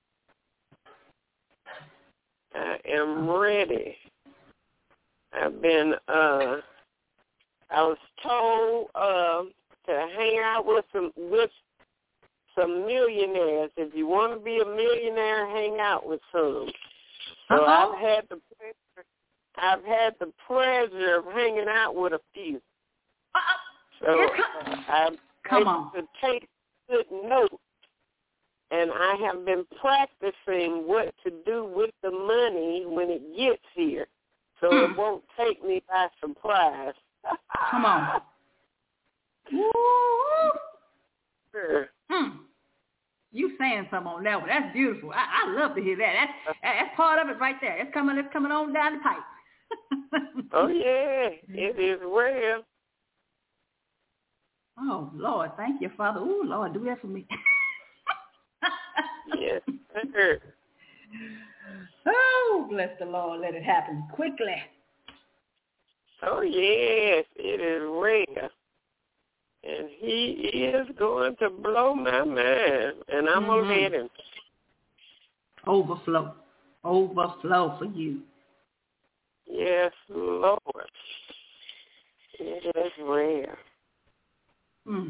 I am ready. I've been, uh, I was told uh, to hang out with some with some millionaires. If you want to be a millionaire, hang out with some. So Uh-oh. I've had the pleasure, I've had the pleasure of hanging out with a few. Uh-oh. So Come, uh, I'm come able on. to take good notes, and I have been practicing what to do with the money when it gets here, so mm. it won't take me by surprise. Come on. Woo. Sure. Mm. You saying something on that one. That's beautiful. I, I love to hear that. That's that's part of it right there. It's coming, it's coming on down the pipe. Oh, yeah. It is real. Oh, Lord. Thank you, Father. Oh, Lord, do that for me. Yes, sir. Oh, bless the Lord. Let it happen quickly. Oh, yes. It is real. And he is going to blow my mind, and I'm mm-hmm. going to let him. Overflow. Overflow for you. Yes, Lord. It is real. Mm.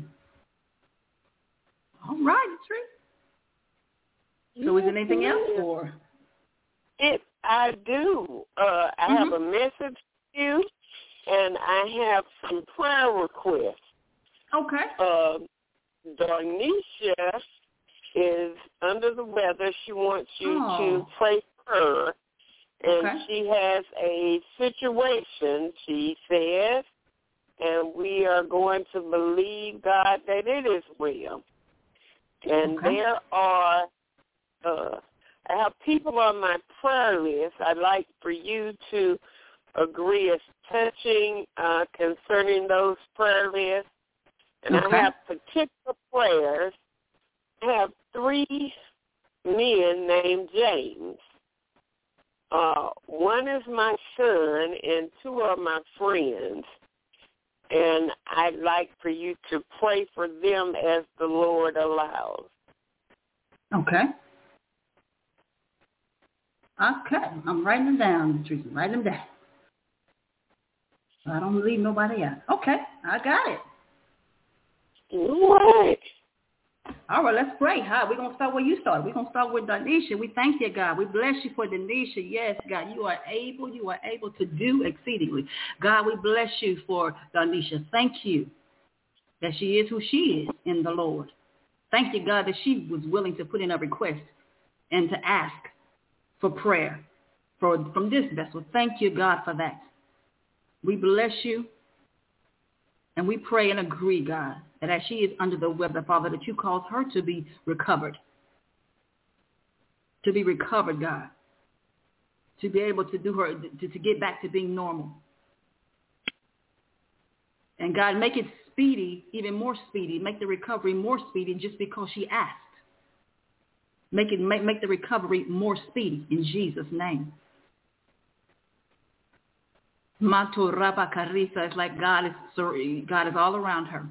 All right, Tree. So is there anything else? Or? It, I do. Uh, I mm-hmm. have a message for you, and I have some prayer requests. Okay. Uh, Darnisha is under the weather. She wants you oh. to pray for her. And okay. she has a situation, she says, and we are going to believe, God, that it is real. And okay. there are, uh, I have people on my prayer list. I'd like for you to agree as touching uh, concerning those prayer lists. And okay. I have particular prayers. I have three men named James. Uh, one is my son, and two are my friends. And I'd like for you to pray for them as the Lord allows. Okay. Okay. I'm writing them down, Teresa. Write them down. I don't leave nobody out. Okay. I got it. All right. All right, let's pray. Hi, we're going to start where you started. We're going to start with Darnisha. We thank you, God. We bless you for Darnisha. Yes, God, you are able. You are able to do exceedingly. God, we bless you for Darnisha. Thank you that she is who she is in the Lord. Thank you, God, that she was willing to put in a request and to ask for prayer for, from this vessel. Thank you, God, for that. We bless you. And we pray and agree, God, that as she is under the weather, Father, that you cause her to be recovered. To be recovered, God. To be able to do her, to, to get back to being normal. And God, make it speedy, even more speedy. Make the recovery more speedy just because she asked. Make it make, make the recovery more speedy in Jesus' name. Mato Rapa Carissa is like God is God is all around her.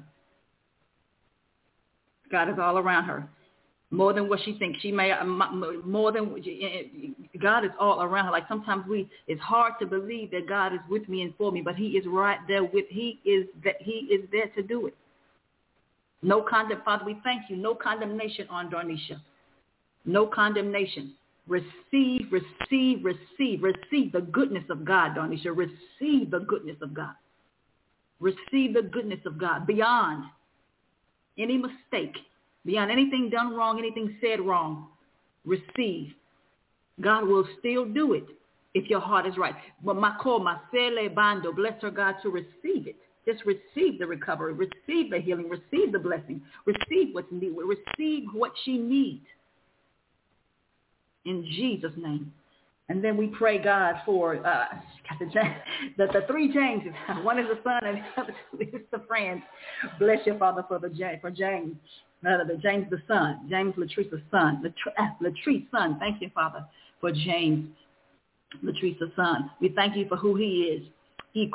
God is all around her. More than what she thinks. She may, more than, God is all around her. Like sometimes we, it's hard to believe that God is with me and for me, but he is right there with, he is that he is there to do it. No condemn, Father, we thank you. No condemnation on Darnisha. no condemnation. Receive, receive, receive, receive the goodness of God, Darnisha. Receive the goodness of God. Receive the goodness of God beyond any mistake, beyond anything done wrong, anything said wrong. Receive. God will still do it if your heart is right. But my call, my sele bando, bless her, God, to receive it. Just receive the recovery, receive the healing, receive the blessing, receive what's needed, receive what she needs. In Jesus' name. And then we pray, God, for uh, the, the, the three Jameses. One is the son and the other is the friend. Bless you, Father, for the for James. Uh, the James the son. James Latrice's son. Latrice's son. Thank you, Father, for James Latrice's son. We thank you for who he is. And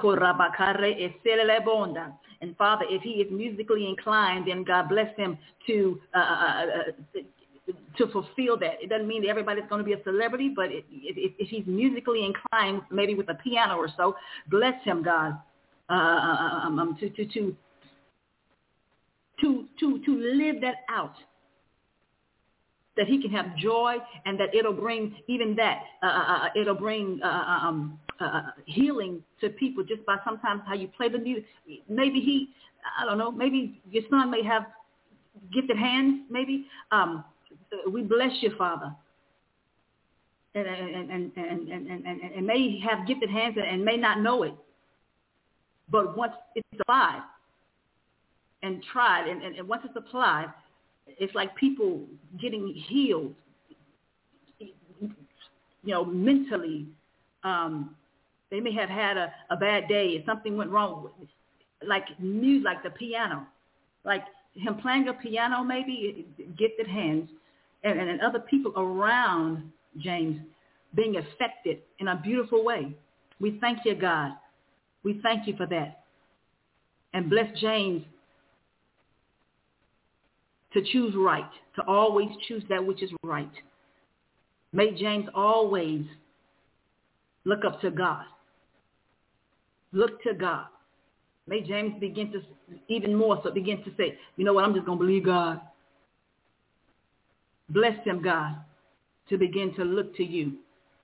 Father, if he is musically inclined, then God bless him to uh, uh, to fulfill that. It doesn't mean that everybody's going to be a celebrity, but if, if, if he's musically inclined, maybe with a piano or so, bless him, God, uh, um, um, to, to to to to to live that out, that he can have joy, and that it'll bring even that uh, uh, it'll bring uh, um, uh, healing to people just by sometimes how you play the music. Maybe he, I don't know, maybe your son may have gifted hands, maybe. Um, we bless you, Father. And, and, and, and, and, and, and may have gifted hands and may not know it. But once it's applied and tried, and, and, and once it's applied, it's like people getting healed, you know, mentally. Um, they may have had a, a bad day and something went wrong with it. Like music, like the piano, like him playing a piano, maybe gifted hands, and, and, and other people around James being affected in a beautiful way. We thank you, God. We thank you for that. And bless James to choose right, to always choose that which is right. May James always look up to God. Look to God. May James begin to, even more so, begin to say, you know what, I'm just going to believe God. Bless him, God, to begin to look to you.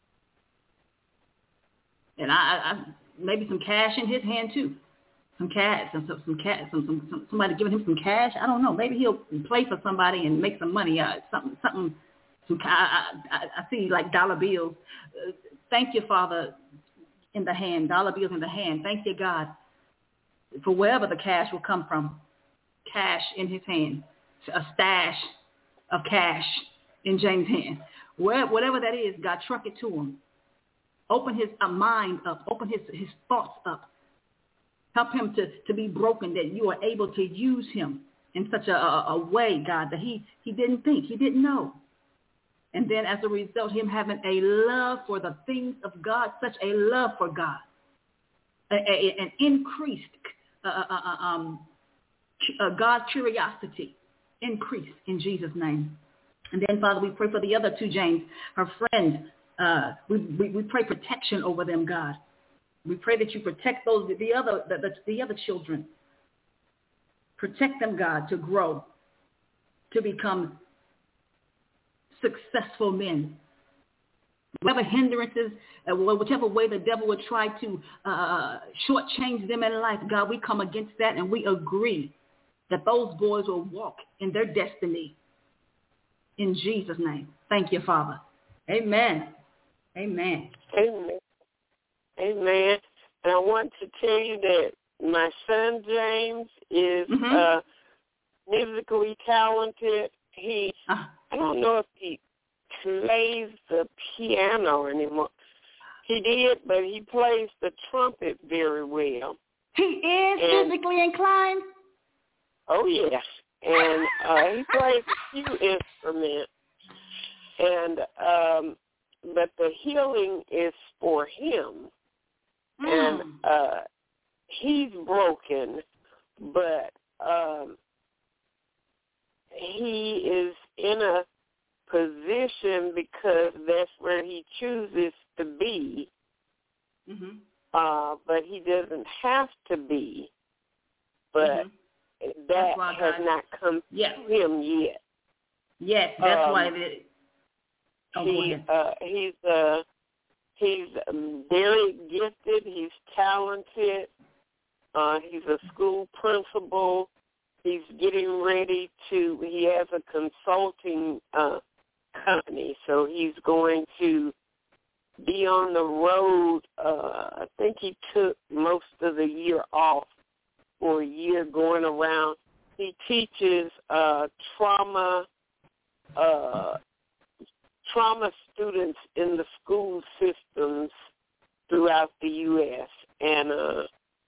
And I, I maybe some cash in his hand too. Some cash, some some, some cash, some, some, some somebody giving him some cash. I don't know. Maybe he'll play for somebody and make some money. Uh, something, something. Some, I, I, I see like dollar bills. Uh, thank you, Father, in the hand. Dollar bills in the hand. Thank you, God, for wherever the cash will come from. Cash in his hand, a stash of cash in James' hand. Where, whatever that is, God, truck it to him. Open his uh, mind up. Open his, his thoughts up. Help him to, to be broken, that you are able to use him in such a, a, a way, God, that he, he didn't think, he didn't know. And then as a result, him having a love for the things of God, such a love for God, a, a, an increased uh, uh, um, uh, God's curiosity, increase in Jesus' name. And then, Father, we pray for the other two James, her friend. Uh, we, we, we pray protection over them, God. We pray that you protect those, the other, the, the, the other children. Protect them, God, to grow, to become successful men. Whatever hindrances, uh, whichever way the devil would try to uh, shortchange them in life, God, we come against that and we agree that those boys will walk in their destiny. In Jesus' name. Thank you, Father. Amen. Amen. Amen. Amen. And I want to tell you that my son James is mm-hmm. uh, musically talented. He, uh, I don't know if he plays the piano anymore. He did, but he plays the trumpet very well. He is and, musically inclined? Oh, yes. And uh, he plays a few instruments. And um, but the healing is for him. Mm. And uh, he's broken, but um, he is in a position because that's where he chooses to be, mm-hmm. uh, but he doesn't have to be. But mm-hmm. that has God, not come yes. to him yet. Yes, that's um, why it is. Oh, he uh, he's uh, he's very gifted. He's talented. Uh, he's a school principal. He's getting ready to. He has a consulting uh, company, so he's going to be on the road. Uh, I think he took most of the year off for a year going around. He teaches uh, trauma uh, trauma students in the school systems throughout the U S And uh,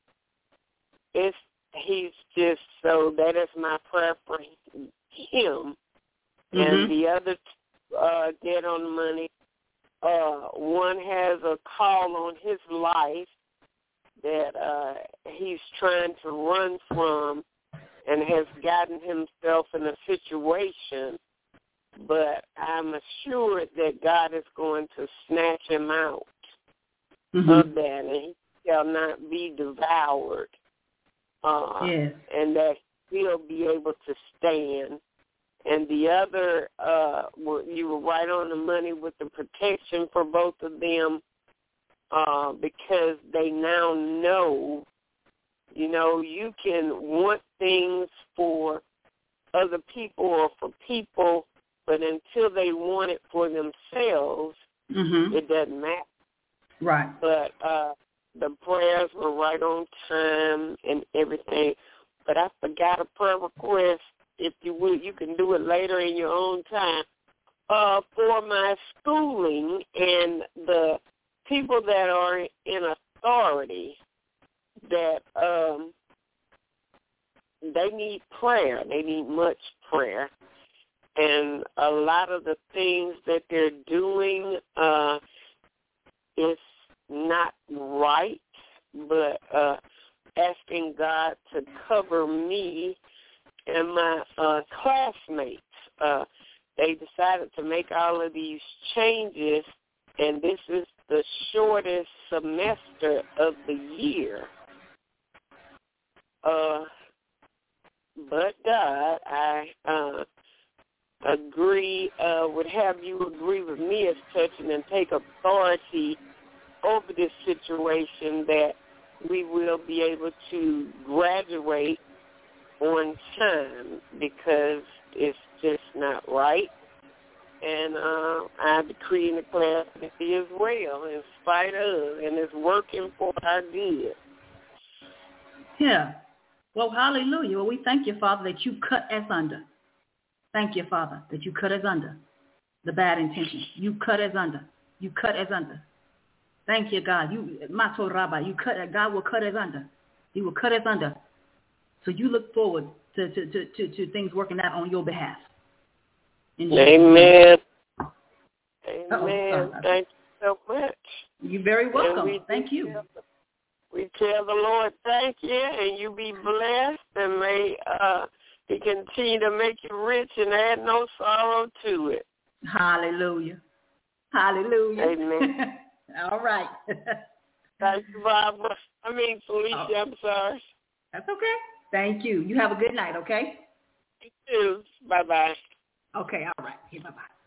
it's he's just so that is my prayer for him. Mm-hmm. And the other uh, Dead on the Money. Uh, one has a call on his life that uh, he's trying to run from and has gotten himself in a situation, but I'm assured that God is going to snatch him out mm-hmm. of that, and he shall not be devoured, uh, yes. and that he'll be able to stand. And the other, uh, you were right on the money with the protection for both of them, uh, because they now know, you know, you can want things for other people or for people, but until they want it for themselves, mm-hmm. it doesn't matter. Right. But uh, the prayers were right on time and everything. But I forgot a prayer request. If you would, you can do it later in your own time. Uh, for my schooling and the people that are in authority, that um, they need prayer. They need much prayer. And a lot of the things that they're doing uh, is not right, but uh, asking God to cover me and my uh, classmates. Uh, they decided to make all of these changes, and this is the shortest semester of the year. Uh, but God, I uh, agree, uh, would have you agree with me as touching and take authority over this situation, that we will be able to graduate on time, because it's just not right. And uh, I decree and declare that it is well in spite of, and it's working for our good. Yeah. Well, hallelujah. Well, we thank you, Father, that you cut us under. Thank you, Father, that you cut us under the bad intentions. You cut us under. You cut us under. Thank you, God. You, Mato Rabba, you cut. God will cut us under. He will cut us under. So you look forward to, to, to, to, to things working out on your behalf. In Amen. Amen. Thank you so much. You're very welcome. We thank you. Tell, we tell the Lord thank you, and you be blessed, and may uh, He continue to make you rich and add no sorrow to it. Hallelujah. Hallelujah. Amen. All right. Thank you, Barbara. I mean, Felicia, oh. I'm sorry. That's okay. Thank you. You have a good night, okay? You too. Bye-bye. Okay, all right. Okay,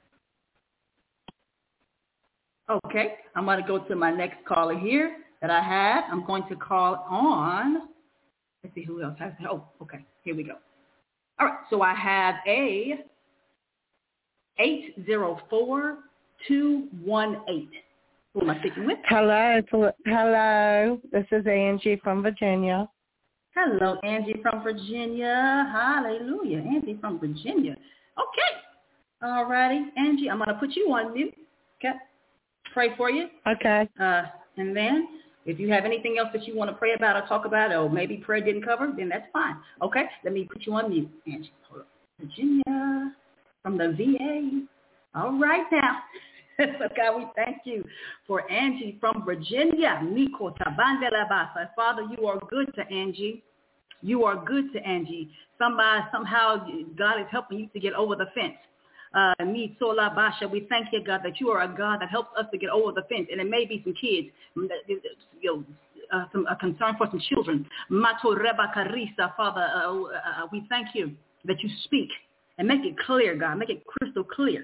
bye-bye. Okay, I'm going to go to my next caller here that I have. I'm going to call on, let's see who else has, oh, okay, here we go. All right, so I have a eight zero four two one eight. Who am I speaking with? Hello, hello. This is Angie from Virginia. Hello, Angie from Virginia. Hallelujah. Angie from Virginia. Okay. All righty. Angie, I'm going to put you on mute. Okay. Pray for you. Okay. Uh, and then if you have anything else that you want to pray about or talk about, or maybe prayer didn't cover, then that's fine. Okay. Let me put you on mute, Angie. Hold on. Virginia from the V A. All right now. So God, we thank you for Angie from Virginia. Father, you are good to Angie. You are good to Angie. Somebody, somehow, God is helping you to get over the fence. Uh, me, Sola Basha, we thank you, God, that you are a God that helps us to get over the fence. And it may be some kids, you know, uh, some, a concern for some children. Mato Reba Karisa, Father, uh, uh, we thank you that you speak and make it clear, God, make it crystal clear.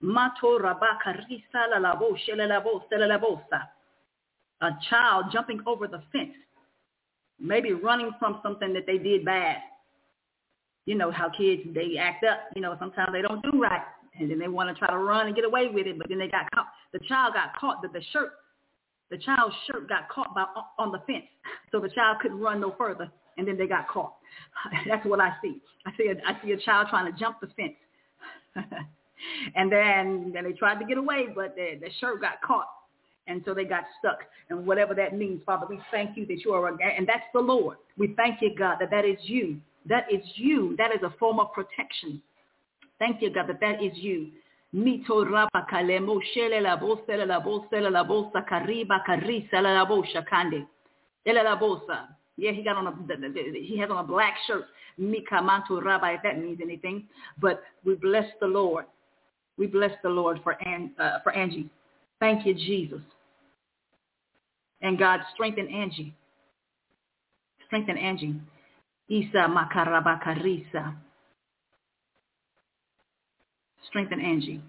A child jumping over the fence, maybe running from something that they did bad. You know how kids, they act up. You know, sometimes they don't do right, and then they want to try to run and get away with it, but then they got caught. The child got caught, the, the shirt, the child's shirt got caught by, on the fence, so the child couldn't run no further, and then they got caught. That's what I see. I see a, I see a child trying to jump the fence. And then, then they tried to get away, but the, the shirt got caught. And so they got stuck. And whatever that means, Father, we thank you that you are, and that's the Lord. We thank you, God, that that is you. That is you. That is a form of protection. Thank you, God, that that is you. Mito raba kalemo shele la bosa la bosa la bosa kariba karisa la bosa kande. Ela la bosa. Yeah, he got on a, he has on a black shirt. Mika manto raba, if that means anything. But we bless the Lord. We bless the Lord for An, uh, for Angie. Thank you, Jesus. And God, strengthen Angie. Strengthen Angie. Isa makarabakarisa. Strengthen Angie.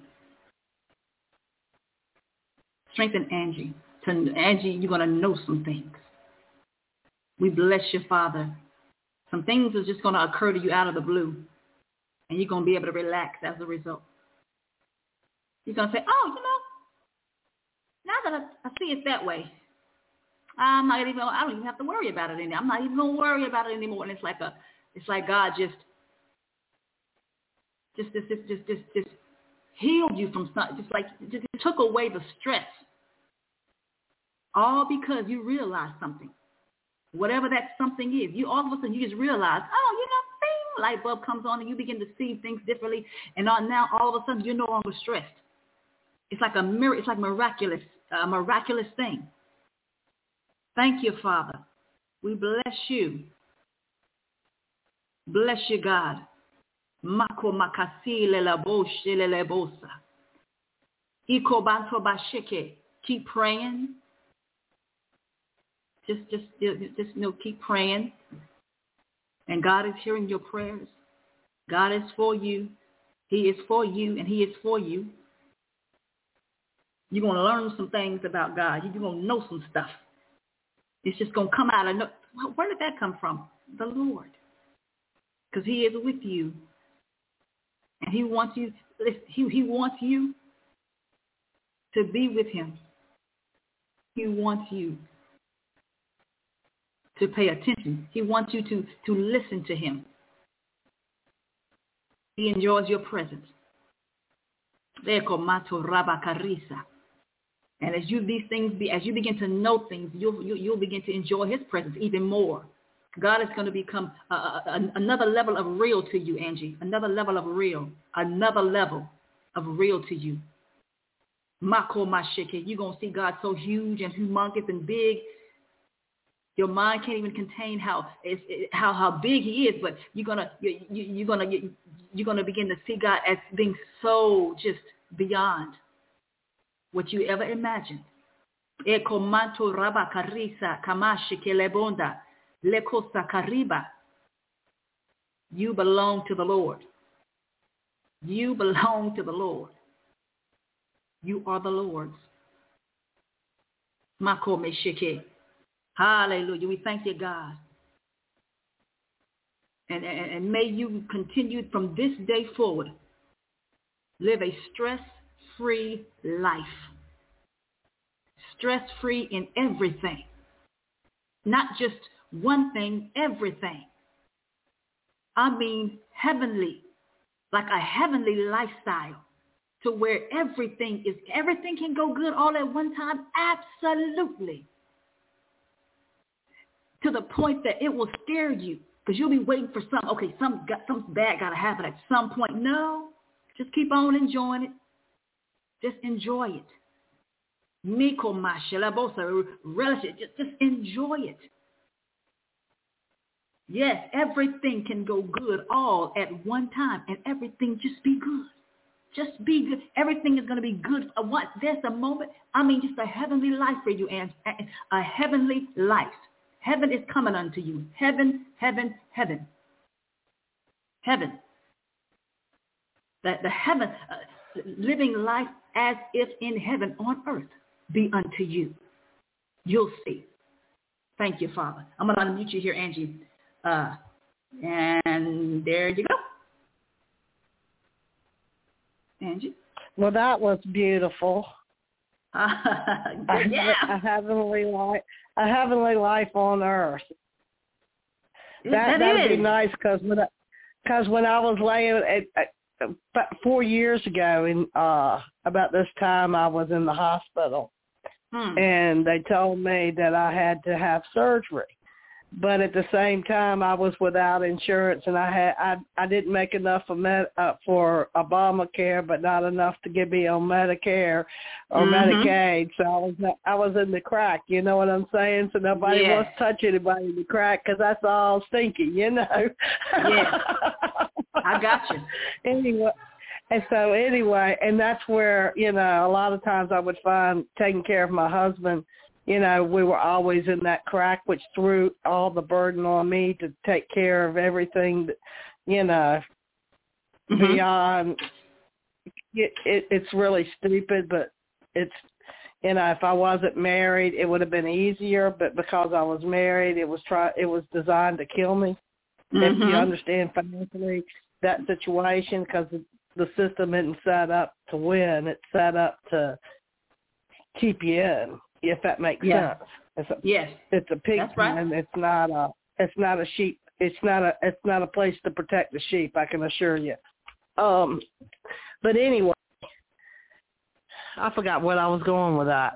Strengthen Angie. To Angie, you're going to know some things. We bless you, Father. Some things are just going to occur to you out of the blue. And you're going to be able to relax as a result. You're going to say, oh, you know, now that I, I see it that way, I'm not even, I don't even have to worry about it anymore. I'm not even going to worry about it anymore. And it's like a, it's like God just, just, just, just, just, just, just healed you from something. Just like, just took away the stress. All because you realized something. Whatever that something is, you all of a sudden, you just realize, oh, you know, bing, light bulb comes on and you begin to see things differently. And on, now all of a sudden, you're no longer stressed. It's like a mir- It's like miraculous, a miraculous thing. Thank you, Father. We bless you. Bless you, God. Mako makasi lelabo shelelebosa. Iko banto bashike. Keep praying. Just, just, just, just you know, keep praying. And God is hearing your prayers. God is for you. He is for you, and He is for you. You're going to learn some things about God. You're going to know some stuff. It's just going to come out. And where did that come from? The Lord. Because He is with you. And He wants you, he, he wants you to be with Him. He wants you to pay attention. He wants you to, to listen to Him. He enjoys your presence. And as you these things be, as you begin to know things, you'll you, you'll begin to enjoy His presence even more. God is going to become a, a, another level of real to you, Angie. Another level of real. Another level of real to you. Mako mashike. You're going to see God so huge and humongous and big. Your mind can't even contain how how how big He is. But you're gonna you, you, you're gonna you, you're gonna begin to see God as being so just beyond what you ever imagined. Eko manto raba karisa kamashi kelebonda lekosa kariba. You belong to the Lord. You belong to the Lord. You are the Lord's. Mako meshike. Hallelujah. We thank you, God. And, and, and may you continue from this day forward, live a stress-free life. Stress-free in everything. Not just one thing, everything. I mean heavenly, like a heavenly lifestyle to where everything is, everything can go good all at one time. Absolutely. To the point that it will scare you because you'll be waiting for some, okay, some, got, something bad got to happen at some point. No, just keep on enjoying it. Just enjoy it. Miko mashalabosa, relish it. Just, just enjoy it. Yes, everything can go good all at one time, and everything just be good. Just be good. Everything is going to be good. What? There's a moment, I mean, just a heavenly life for you, and a heavenly life. Heaven is coming unto you. Heaven, heaven, heaven. Heaven. The, the heaven, uh, living life as if in heaven on earth be unto you. You'll see. Thank you, Father. I'm going to unmute you here, Angie. Uh, and there you go. Angie? Well, that was beautiful. Uh, yeah. A, a heavenly life, a heavenly life on earth. That that would is. be nice because when I, cause when I was laying at, at, about four years ago, in uh, about this time, I was in the hospital, hmm. and they told me that I had to have surgery. But at the same time, I was without insurance, and I had I I didn't make enough for med, uh, for Obamacare, but not enough to get me on Medicare or mm-hmm. Medicaid. So I was I was in the crack. You know what I'm saying? So nobody yeah. wants to touch anybody in the crack because that's all stinky. You know? Yeah. I got you. Anyway. And so anyway, and that's where, you know, a lot of times I would find taking care of my husband, you know, we were always in that crack, which threw all the burden on me to take care of everything, that, you know, mm-hmm. beyond. It, it, it's really stupid, but it's, you know, if I wasn't married, it would have been easier. But because I was married, it was try, it was designed to kill me. Mm-hmm. If you understand financially that situation, because the system isn't set up to win; it's set up to keep you in. If that makes yeah. sense. It's a, yes. It's a pig That's right. pen. It's not a. It's not a sheep. It's not a. It's not a place to protect the sheep. I can assure you. Um, but anyway, I forgot what I was going with that.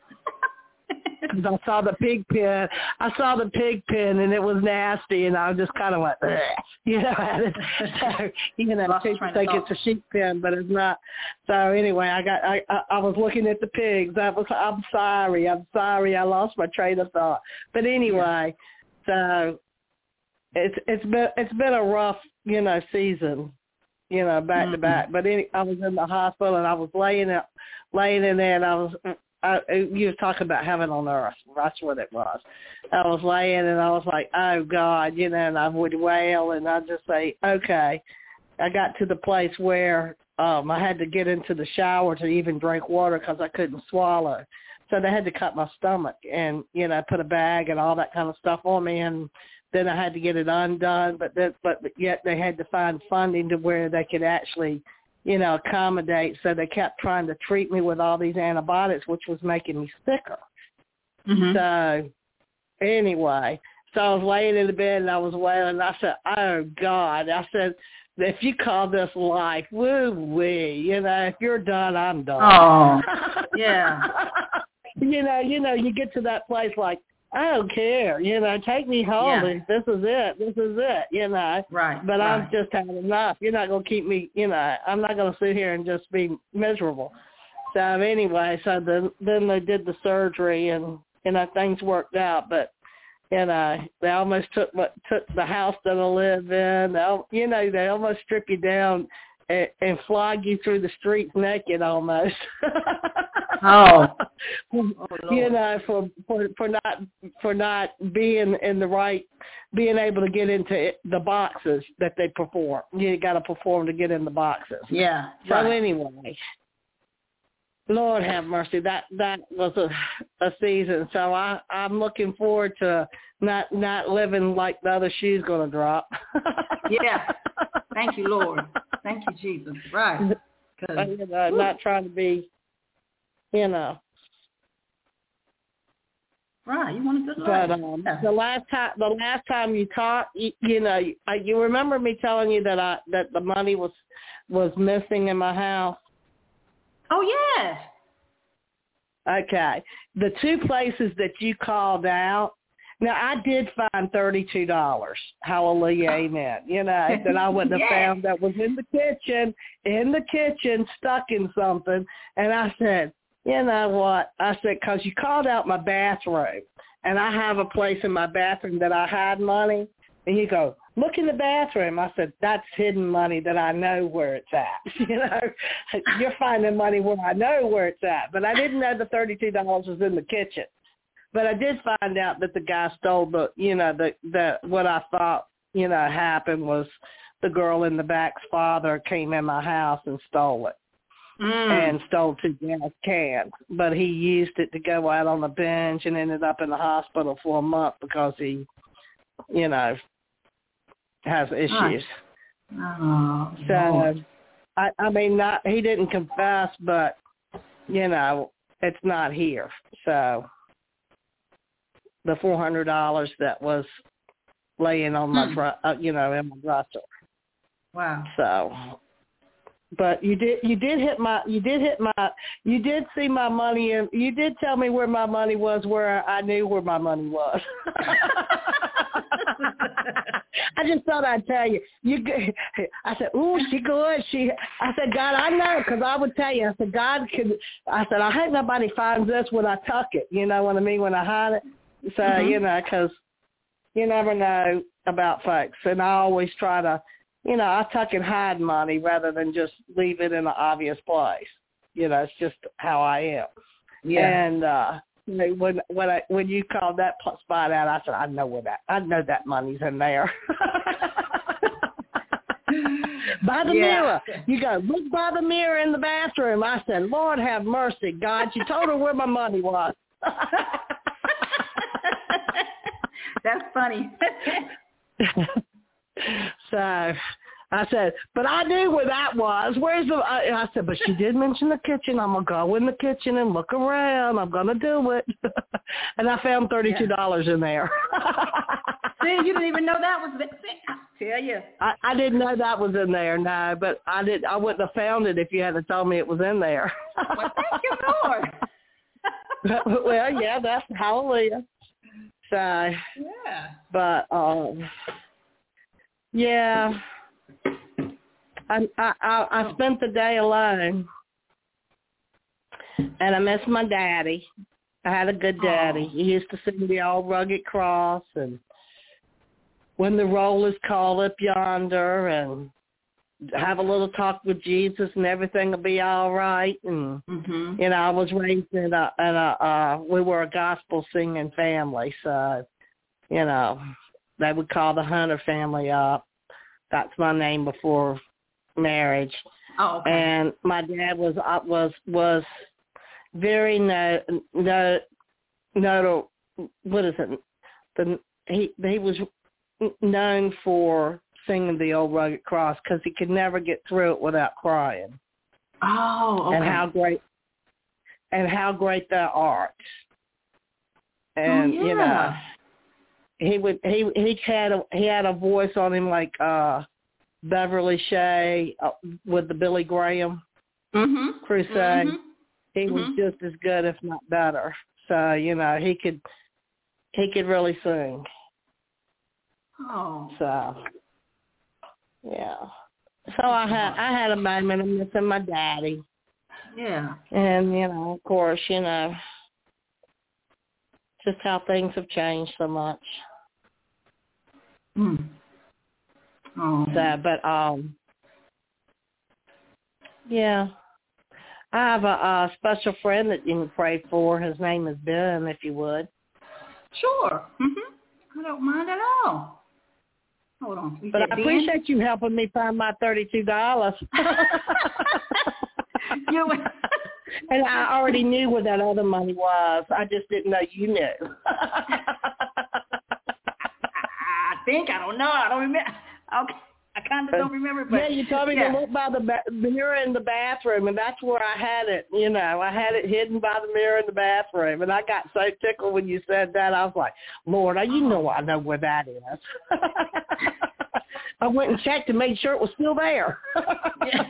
I saw the pig pen. I saw the pig pen, and it was nasty, and I just kind of went, ugh. You know, so, you know, people think it's a sheep pen, but it's not. So anyway, I got, I, I, I was looking at the pigs. I was, I'm sorry, I'm sorry, I lost my train of thought. But anyway, so it's it's been it's been a rough, you know, season, you know, back mm-hmm. to back. But any, I was in the hospital, and I was laying out, laying in there, and I was. I, you were talking about heaven on earth. That's what it was. I was laying and I was like, oh, God, you know, and I would wail and I'd just say, okay. I got to the place where um, I had to get into the shower to even drink water because I couldn't swallow. So they had to cut my stomach and, you know, put a bag and all that kind of stuff on me. And then I had to get it undone. But, that, but yet they had to find funding to where they could actually you know, accommodate. So they kept trying to treat me with all these antibiotics, which was making me sicker. Mm-hmm. So anyway, so I was laying in the bed and I was wailing. And I said, oh, God. I said, if you call this life, woo-wee, you know, if you're done, I'm done. Oh, yeah. you know, you know, you get to that place like, I don't care, you know, take me home. Yeah. This is it. This is it, you know. Right. But right. I've just had enough. You're not going to keep me, you know, I'm not going to sit here and just be miserable. So anyway, so then, then they did the surgery and, you know, things worked out. But, you know, they almost took took the house that I live in. They, you know, they almost strip you down and, and flog you through the streets naked almost. Oh, oh you know, for, for for not for not being in the right, being able to get into it, the boxes that they perform. You got to perform to get in the boxes. Yeah. So right. anyway, Lord have mercy. That that was a a season. So I I'm looking forward to not not living like the other shoe's going to drop. Yeah. Thank you, Lord. Thank you, Jesus. Right. You know, not trying to be. You know. Right, you want a good life. But um, yeah. the last time, the last time you talked, you, you know, you, you remember me telling you that I that the money was was missing in my house. Oh yes. Okay, the two places that you called out. Now I did find thirty-two dollars. Hallelujah, amen. You know that I wouldn't have yes. found that was in the kitchen, in the kitchen, stuck in something, and I said. You know what? I said, because you called out my bathroom, and I have a place in my bathroom that I hide money. And you go, look in the bathroom. I said, that's hidden money that I know where it's at. You know, you're finding money where I know where it's at. But I didn't know the thirty-two dollars was in the kitchen. But I did find out that the guy stole the, you know, the, the what I thought, you know, happened was the girl in the back's father came in my house and stole it. mm. and stole two gas cans. But he used it to go out on the bench and ended up in the hospital for a month because he, you know, has issues. Oh, so, Lord. I, I mean, not he didn't confess, but, you know, it's not here. So the four hundred dollars that was laying on my, hmm. uh, you know, in my dresser. Wow. So, but you did, you did hit my, you did hit my, you did see my money, and you did tell me where my money was, where I knew where my money was. I just thought I'd tell you. You, I said, "Ooh, she good." She, I said, "God, I know," because I would tell you. I said, "God could." I said, "I hope nobody finds this when I tuck it." You know what I mean? When I hide it. So mm-hmm. you know, because you never know about folks, and I always try to, you know, I tuck and hide money rather than just leave it in an obvious place. You know, it's just how I am. Yeah. And uh, when when I when you called that spot out, I said, I know where that I know that money's in there. By the yeah. mirror. You go, look by the mirror in the bathroom. I said, Lord have mercy, God. You told her where my money was. That's funny. So I said, but I knew where that was. Where's the, I, I said, but she did mention the kitchen. I'm going to go in the kitchen and look around. I'm going to do it. And I found thirty-two dollars yeah. in there. See, you didn't even know that was there. See, I tell you. I, I didn't know that was in there, no, but I did. I wouldn't have found it if you hadn't told me it was in there. Well, thank you, Lord. Well, yeah, that's hallelujah. So, yeah. But, um, yeah, I, I I I spent the day alone, and I missed my daddy. I had a good daddy. Oh. He used to sing the old rugged cross, and when the roll is called up yonder, and have a little talk with Jesus, and everything will be all right. And mm-hmm. you know, I was raised in a, in a uh, we were a gospel singing family, so you know, they would call the Hunter family up. That's my name before marriage. Oh, okay. And my dad was uh, was was very no no no what is it? The he he was known for singing the old rugged cross because he could never get through it without crying. Oh, okay. And how great and how great thou art. And oh, yeah. you know. He would he he had a he had a voice on him like uh, Beverly Shea uh, with the Billy Graham mm-hmm. crusade. Mm-hmm. He mm-hmm. was just as good, if not better. So you know he could he could really sing. Oh. So yeah. So I had I had a moment of missing my daddy. Yeah. And you know, of course, you know, just how things have changed so much. Hmm. Oh. So, but um, yeah, I have a, a special friend that you can pray for. His name is Ben, if you would. Sure. Mm-hmm. I don't mind at all. Hold on. You but I Ben? appreciate you helping me find my thirty-two dollars. you. And I already knew where that other money was. I just didn't know you knew. I think, I don't know. I don't remember. Okay. I kind of don't remember. But yeah, you told me yeah. to look by the ba- mirror in the bathroom, and that's where I had it. You know, I had it hidden by the mirror in the bathroom, and I got so tickled when you said that. I was like, Lord, you know I know where that is. I went and checked and made sure it was still there. yeah.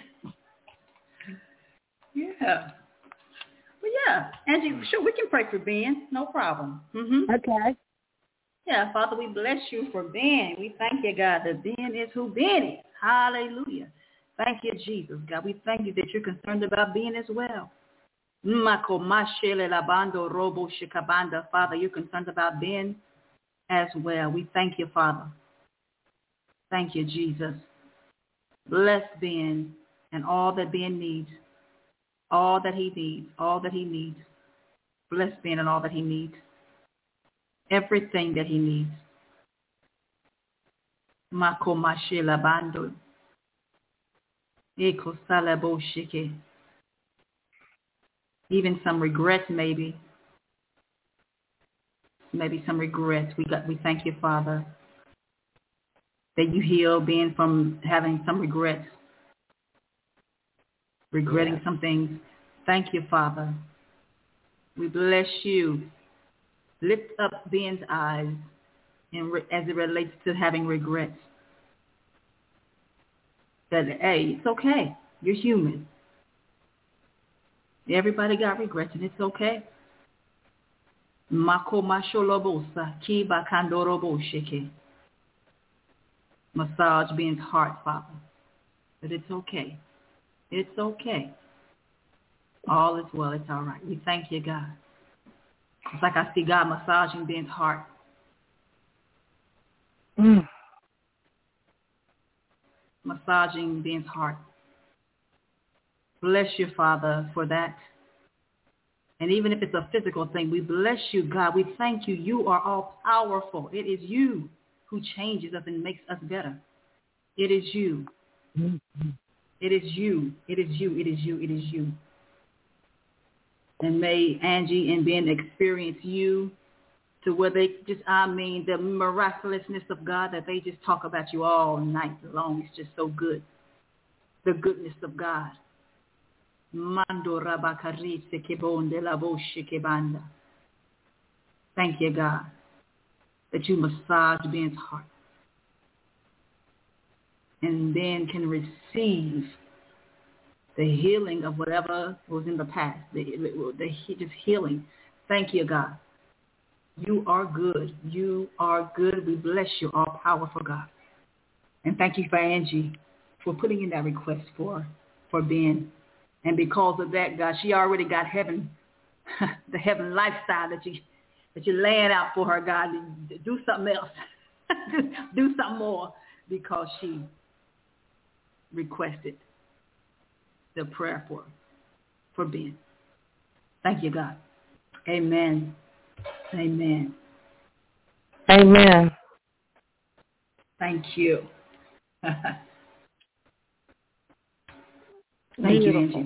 Yeah. Well, yeah. Angie, sure, we can pray for Ben. No problem. Mm-hmm. Okay. Yeah, Father, we bless you for Ben. We thank you, God, that Ben is who Ben is. Hallelujah. Thank you, Jesus, God. We thank you that you're concerned about Ben as well. Father, you're concerned about Ben as well. We thank you, Father. Thank you, Jesus. Bless Ben and all that Ben needs. All that he needs. All that he needs. Bless Ben and all that he needs. Everything that he needs. Mako mashela bando. Eko salabo shike. even some regrets maybe. Maybe some regrets. We got. We thank you, Father, that you heal being from having some regrets, regretting yeah. some things. Thank you, Father. We bless you. Lift up Ben's eyes in re- as it relates to having regrets. That, hey, it's okay. You're human. Everybody got regrets, and it's okay. Mako masholobosa, kiba kandorobo sheke. Massage Ben's heart, Father. But it's okay. It's okay. All is well. It's all right. We thank you, God. It's like I see God massaging Ben's heart. Mm. Massaging Ben's heart. Bless you, Father, for that. And even if it's a physical thing, we bless you, God. We thank you. You are all powerful. It is you who changes us and makes us better. It is you. Mm-hmm. It is you. It is you. It is you. It is you. And may Angie and Ben experience you to where they just, I mean, the miraculousness of God, that they just talk about you all night long. It's just so good. The goodness of God. Mando rabakarise kebonde la boshe kebanda. Thank you, God, that you massage Ben's heart. And Ben can receive the healing of whatever was in the past, the, the, the just healing. Thank you, God. You are good. You are good. We bless you, all powerful God. And thank you for Angie for putting in that request for, for Ben. And because of that, God, she already got heaven, the heaven lifestyle that you that you're laying out for her, God. Do something else. Do something more, because she requested the prayer for for Ben. Thank you, God. Amen. Amen. Amen. Thank you. Thank you, Angie.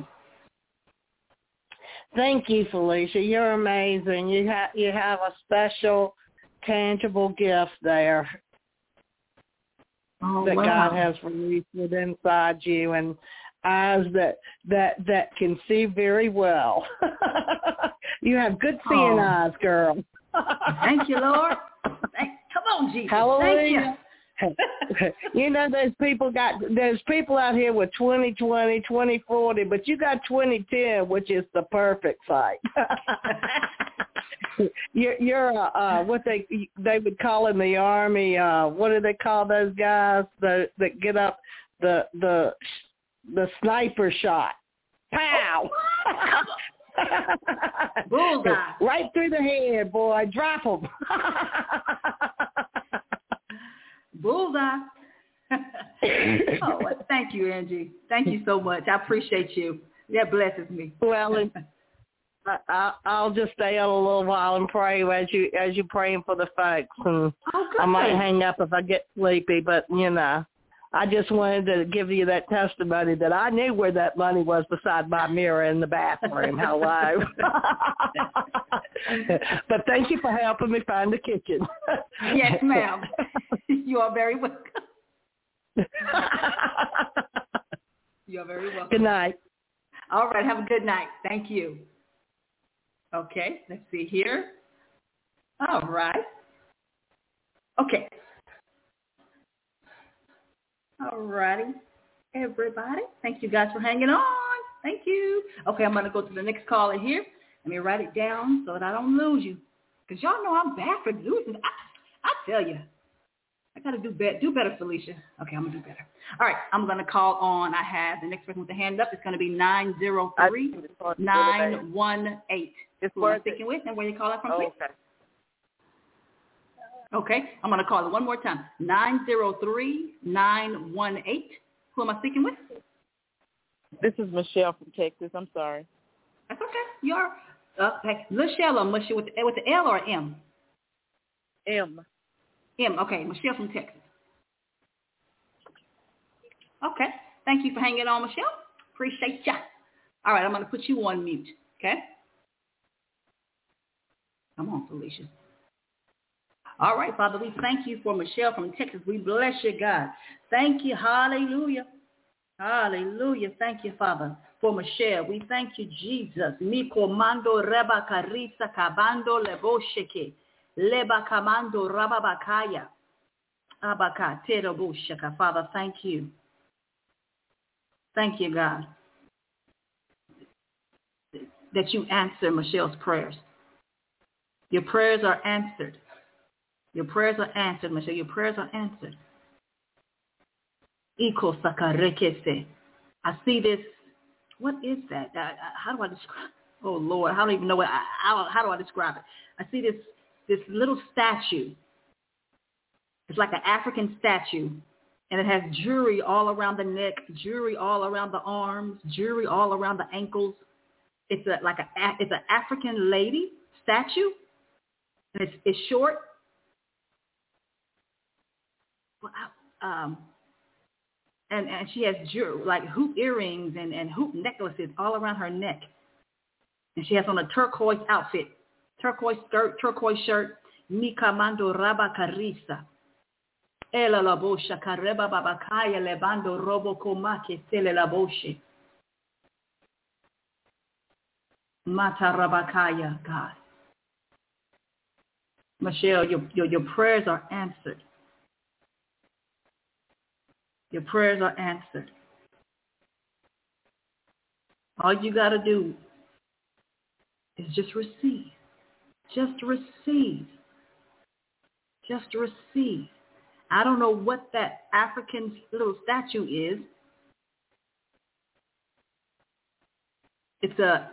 Thank you, Felicia. You're amazing. You have you have a special, tangible gift there oh, that wow. God has released within inside you, and eyes that that that can see very well. You have good seeing oh. eyes, girl. Thank you, Lord. Thank, come on, Jesus. Hallelujah. Thank you. You know, there's people got there's people out here with twenty twenty, twenty forty, but you got twenty ten, which is the perfect sight. you're you're uh, uh, what they they would call in the Army. Uh, what do they call those guys that that get up the the the sniper shot? Pow! Bullseye! Right through the head, boy. Drop them. Bullseye. Oh, well, thank you, Angie. Thank you so much. I appreciate you. That blesses me. Well, I, I'll just stay on a little while and pray as you as you're praying for the folks, and oh, I might hang up if I get sleepy. But you know, I just wanted to give you that testimony that I knew where that money was beside my mirror in the bathroom. Hello. But thank you for helping me find the kitchen. Yes, ma'am. You are very welcome. You are very welcome. Good night. All right. Have a good night. Thank you. Okay. Let's see here. All right. Okay. All righty, everybody. Thank you guys for hanging on. Thank you. Okay, I'm going to go to the next caller here. Let me write it down so that I don't lose you. Because y'all know I'm bad for losing. I, I tell you. I got to do better. Do better, Felicia. Okay, I'm going to do better. All right, I'm going to call on, I have the next person with the hand up. It's going to be nine zero three, nine one eight. Who I'm speaking with and where you calling from, please? Oh, okay. Okay, I'm going to call it one more time. nine zero three, nine one eight. Who am I speaking with? This is Michelle from Texas. I'm sorry. That's okay. You're uh, like Michelle or Michelle with the, with the L or M? M. M, okay. Michelle from Texas. Okay. Thank you for hanging on, Michelle. Appreciate ya. All right, I'm going to put you on mute, okay? Come on, Felicia. All right, Father, we thank you for Michelle from Texas. We bless you, God. Thank you. Hallelujah. Hallelujah. Thank you, Father, for Michelle. We thank you, Jesus. Miko mando reba karisa kabando lebosheke. Leba kamando rababakaya. Abaka terebosheka. Father, thank you. Thank you, God, that you answer Michelle's prayers. Your prayers are answered. Your prayers are answered, Michelle. Your prayers are answered. Iko sakarekese. I see this. What is that? I, I, how do I describe? Oh Lord, I don't even know what. I, how, how do I describe it? I see this this little statue. It's like an African statue, and it has jewelry all around the neck, jewelry all around the arms, jewelry all around the ankles. It's a, like a it's an African lady statue, and it's it's short. Well, I, um, and and she has jewelry, like hoop earrings and, and hoop necklaces all around her neck, and she has on a turquoise outfit, turquoise skirt, turquoise shirt. Mika mando raba karisa. Ela la bosha kareba babakaya lebando robo komake tele la boshe. Mata rabakaya, God. Michelle, your, your, your prayers are answered. Your prayers are answered. All you got to do is just receive. Just receive. Just receive. I don't know what that African little statue is. It's a,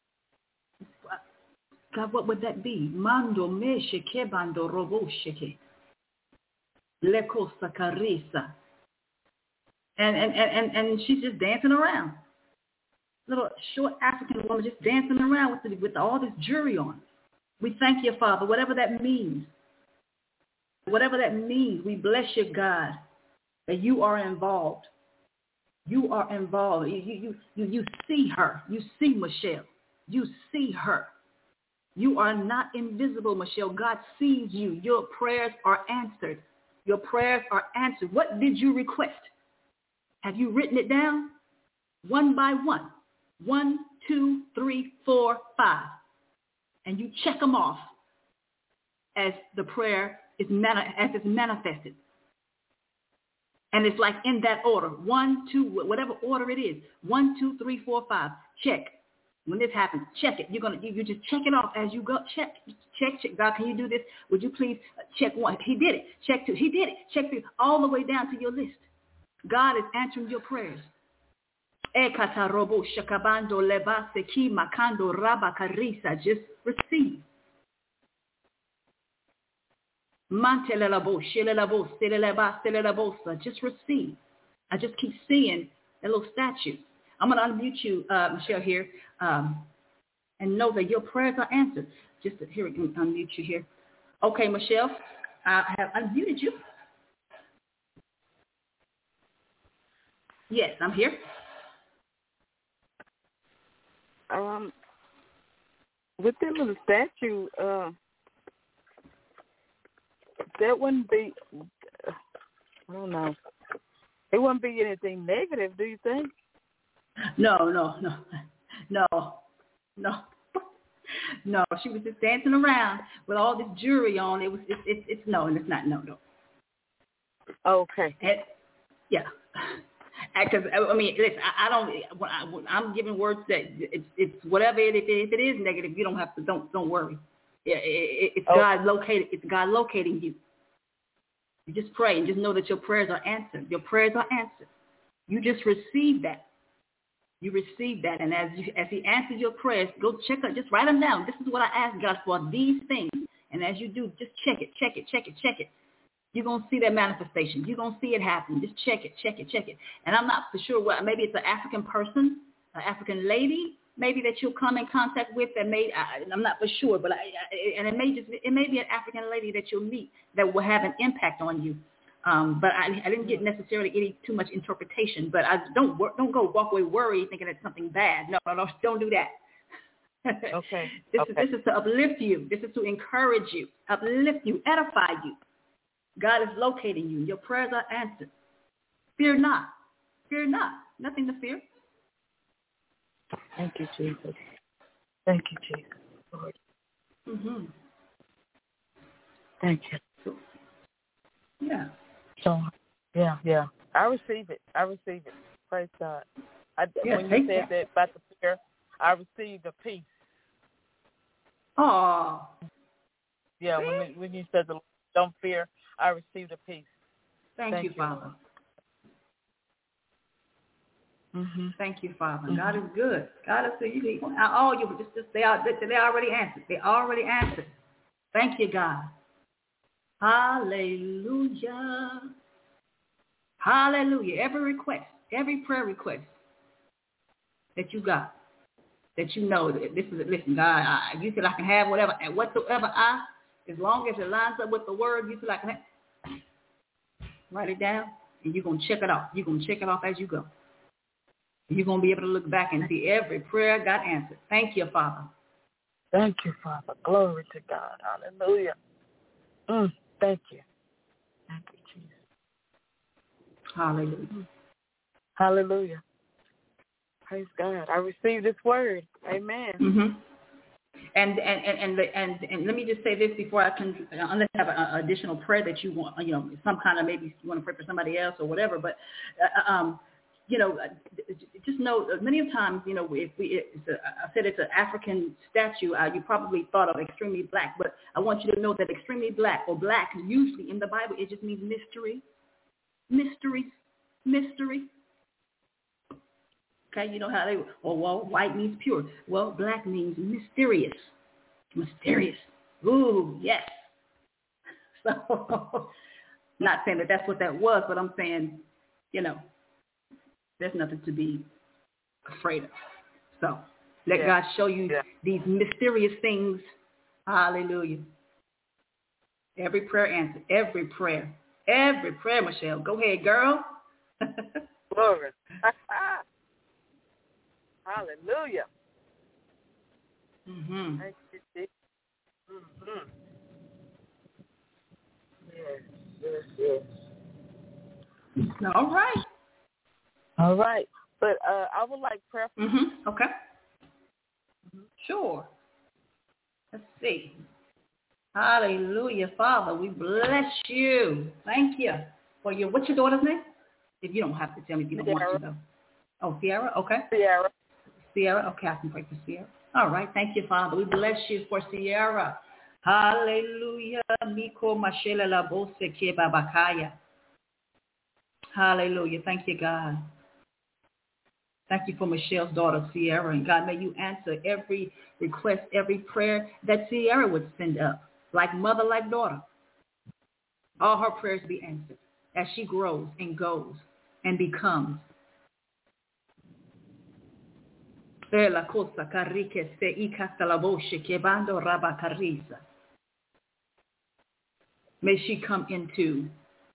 God, what would that be? Mando me sheke bando robo sheke. Leko sakarisa. And, and, and, and she's just dancing around. Little short African woman just dancing around with, the, with all this jewelry on. We thank you, Father, whatever that means. Whatever that means, we bless you, God, that you are involved. You are involved. You, you, you, you see her. You see Michelle. You see her. You are not invisible, Michelle. God sees you. Your prayers are answered. Your prayers are answered. What did you request? Have you written it down? One by one. One, two, three, four, five. And you check them off as the prayer is mani- as it's manifested. And it's like in that order. One, two, whatever order it is. One, two, three, four, five. Check. When this happens, check it. You're gonna you, you just check it off as you go. Check, check, check. God, can you do this? Would you please check one? He did it. Check two. He did it. Check three. All the way down to your list. God is answering your prayers. Just receive. Just receive. I just keep seeing that little statue. I'm going to unmute you, uh, Michelle, here, um, and know that your prayers are answered. Just here, we can unmute you here. Okay, Michelle, I have unmuted you. Yes, I'm here. Um, with that little statue, uh, that wouldn't be, I don't know, it wouldn't be anything negative, do you think? No, no, no, no, no, no. She was just dancing around with all this jewelry on. It was, it's, it's, it's no, and it's not, no, no. Okay. And, yeah. Because I mean, listen, I, I don't. When, I, when I'm giving words that it's, it's whatever it is. If it is negative, you don't have to. Don't don't worry. It, it, it's okay. God located. It's God locating you. You just pray and just know that your prayers are answered. Your prayers are answered. You just receive that. You receive that, and as you, as He answers your prayers, go check it. Just write them down. This is what I asked God for. These things, and as you do, just check it, check it, check it, check it. You're going to see that manifestation. You're going to see it happen. Just check it, check it, check it. And I'm not for sure what, maybe it's an African person, an African lady, maybe that you'll come in contact with that may, I, I'm not for sure, but I, I, and it may just, it may be an African lady that you'll meet that will have an impact on you. Um, but I, I didn't get necessarily any too much interpretation, but I don't, don't go walk away worried thinking it's something bad. No, no, no, don't do that. Okay. this okay. is this is to uplift you. This is to encourage you, uplift you, edify you. God is locating you. Your prayers are answered. Fear not. Fear not. Nothing to fear. Thank you, Jesus. Thank you, Jesus. Lord. Mm-hmm. Thank you. Yeah. So, yeah, yeah. I receive it. I receive it. Praise God. I, yeah, when you said that. that about the fear, I received the peace. Oh. Yeah, when when you said the don't fear, I received the peace. Thank, Thank you, you, Father. Mm-hmm. Thank you, Father. Mm-hmm. God is good. God is good. You can, all you, just, just they are they already answered. They already answered. Thank you, God. Hallelujah. Hallelujah. Every request, every prayer request that you got, that you know that this is, listen, God, I, you feel I can have whatever, and whatsoever I, as long as it lines up with the word, you feel like I can have, write it down, and you're going to check it off. You're going to check it off as you go. You're going to be able to look back and see every prayer got answered. Thank you, Father. Thank you, Father. Glory to God. Hallelujah. Mm, thank you. Thank you, Jesus. Hallelujah. Hallelujah. Praise God. I received this word. Amen. Mm-hmm. And and and and, the, and and let me just say this before I can, unless you have an additional prayer that you want, you know, some kind of, maybe you want to pray for somebody else or whatever, but uh, um, you know, just know many of times, you know, if we, it's a, I said it's an African statue, uh, you probably thought of extremely black, but I want you to know that extremely black or black usually in the Bible, it just means mystery, mystery, mystery. Okay, you know how they, oh, well, white means pure. Well, black means mysterious, mysterious. Ooh, yes. So, not saying that that's what that was, but I'm saying, you know, there's nothing to be afraid of. So let yeah. God show you yeah. these mysterious things. Hallelujah. Every prayer answered. Every prayer. Every prayer, Michelle. Go ahead, girl. Glory. Hallelujah. Mm-hmm. Thank you, Jesus. Mm-hmm. Yes, yes, yes. All right. All right. But uh, I would like prayer. Mm-hmm. Okay. Mm-hmm. Sure. Let's see. Hallelujah, Father. We bless you. Thank you for your, what's your daughter's name? If you don't have to tell me if you don't Sierra. want to, though. Oh, Sierra? Okay. Sierra. Sierra. Okay, I can pray for Sierra. All right. Thank you, Father. We bless you for Sierra. Hallelujah. Miko mashela la bose ke babakaya. Hallelujah. Thank you, God. Thank you for Michelle's daughter, Sierra. And God, may you answer every request, every prayer that Sierra would send up, like mother, like daughter. All her prayers be answered as she grows and goes and becomes. May she come into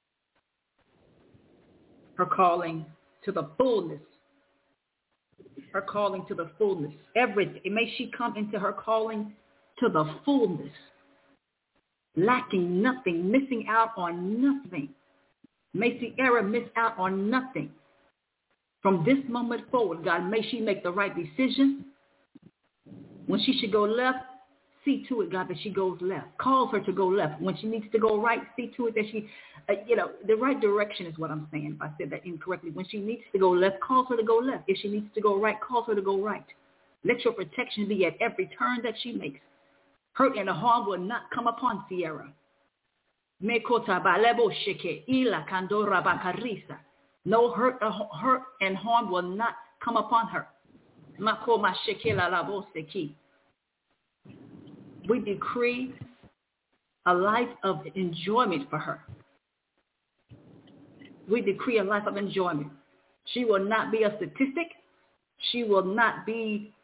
her calling to the fullness. Her calling to the fullness. Everything. May she come into her calling to the fullness. Lacking nothing, missing out on nothing. May Sierra miss out on nothing. From this moment forward, God, may she make the right decision. When she should go left, see to it, God, that she goes left. Call her to go left. When she needs to go right, see to it that she, uh, you know, the right direction is what I'm saying, if I said that incorrectly. When she needs to go left, call her to go left. If she needs to go right, call her to go right. Let your protection be at every turn that she makes. Hurt and harm will not come upon Sierra. No hurt, uh, hurt and harm will not come upon her. We decree a life of enjoyment for her. We decree a life of enjoyment. She will not be a statistic. She will not be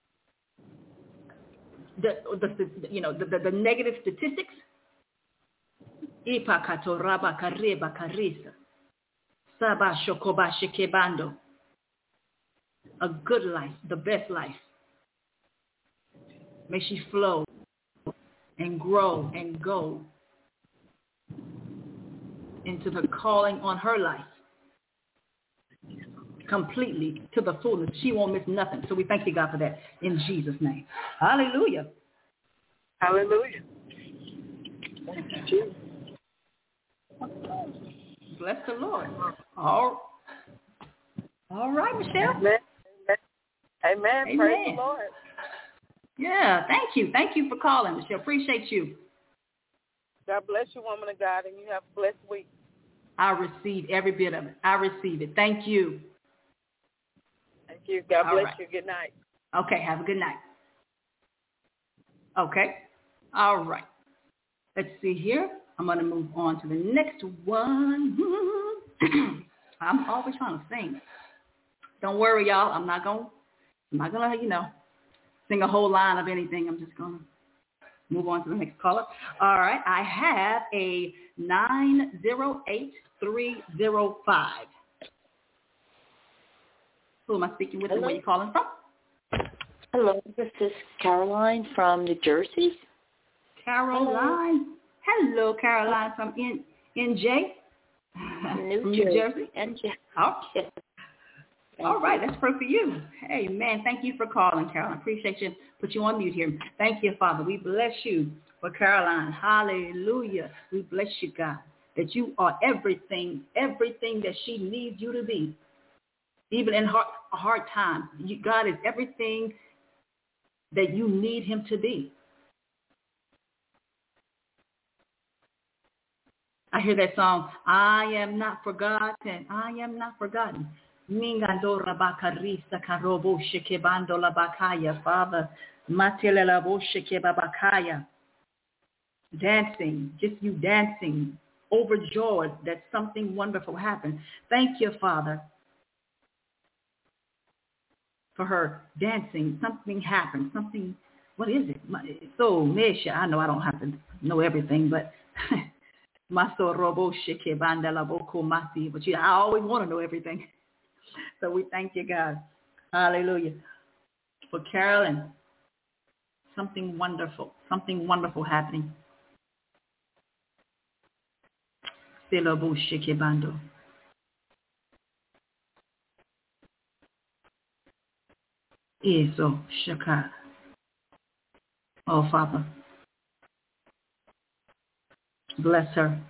the, the you know the, the, the negative statistics. A good life, the best life. May she flow and grow and go into the calling on her life completely to the fullness. She won't miss nothing. So we thank you, God, for that in Jesus' name. Hallelujah. Hallelujah. Thank you, Jesus. Bless the Lord. All, all right, Michelle. Amen. Amen. Amen. Praise the Lord. Yeah, thank you. Thank you for calling, Michelle. Appreciate you. God bless you, woman of God, and you have a blessed week. I receive every bit of it. I receive it. Thank you. Thank you. God All bless right. you. Good night. Okay, have a good night. Okay. All right. Let's see here. I'm going to move on to the next one. I'm always trying to sing. Don't worry, y'all. I'm not going to, I'm not going to, you know, sing a whole line of anything. I'm just going to move on to the next caller. All right. I have a nine zero eight three zero five. Who am I speaking with? Hello. And where are you calling from? Hello, this is Caroline from New Jersey. Caroline. Hello, Hello Caroline from N J. New, from Jersey. New Jersey. N J. Oh. Yes. All right, that's perfect for you. Hey, man, thank you for calling, Caroline. Appreciate you. Put you on mute here. Thank you, Father. We bless you for Caroline. Hallelujah. We bless you, God, that you are everything, everything that she needs you to be. Even in hard, hard times, you, God is everything that you need him to be. I hear that song, I am not forgotten, I am not forgotten. Mingandora bakarisa karobo shekebando la bakaya, Father, matele la bo shekebabakaya. Dancing, just you dancing, overjoyed that something wonderful happened. Thank you, Father, for her dancing. Something happened. Something, what is it? So, Mesha, I know I don't have to know everything, but Maso robo shekebanda la boko masi. But you, I always want to know everything. So we thank you, God. Hallelujah. For Carolyn, something wonderful, something wonderful happening. Silobo shekebando. Eso shaka. Oh, Father. Bless her.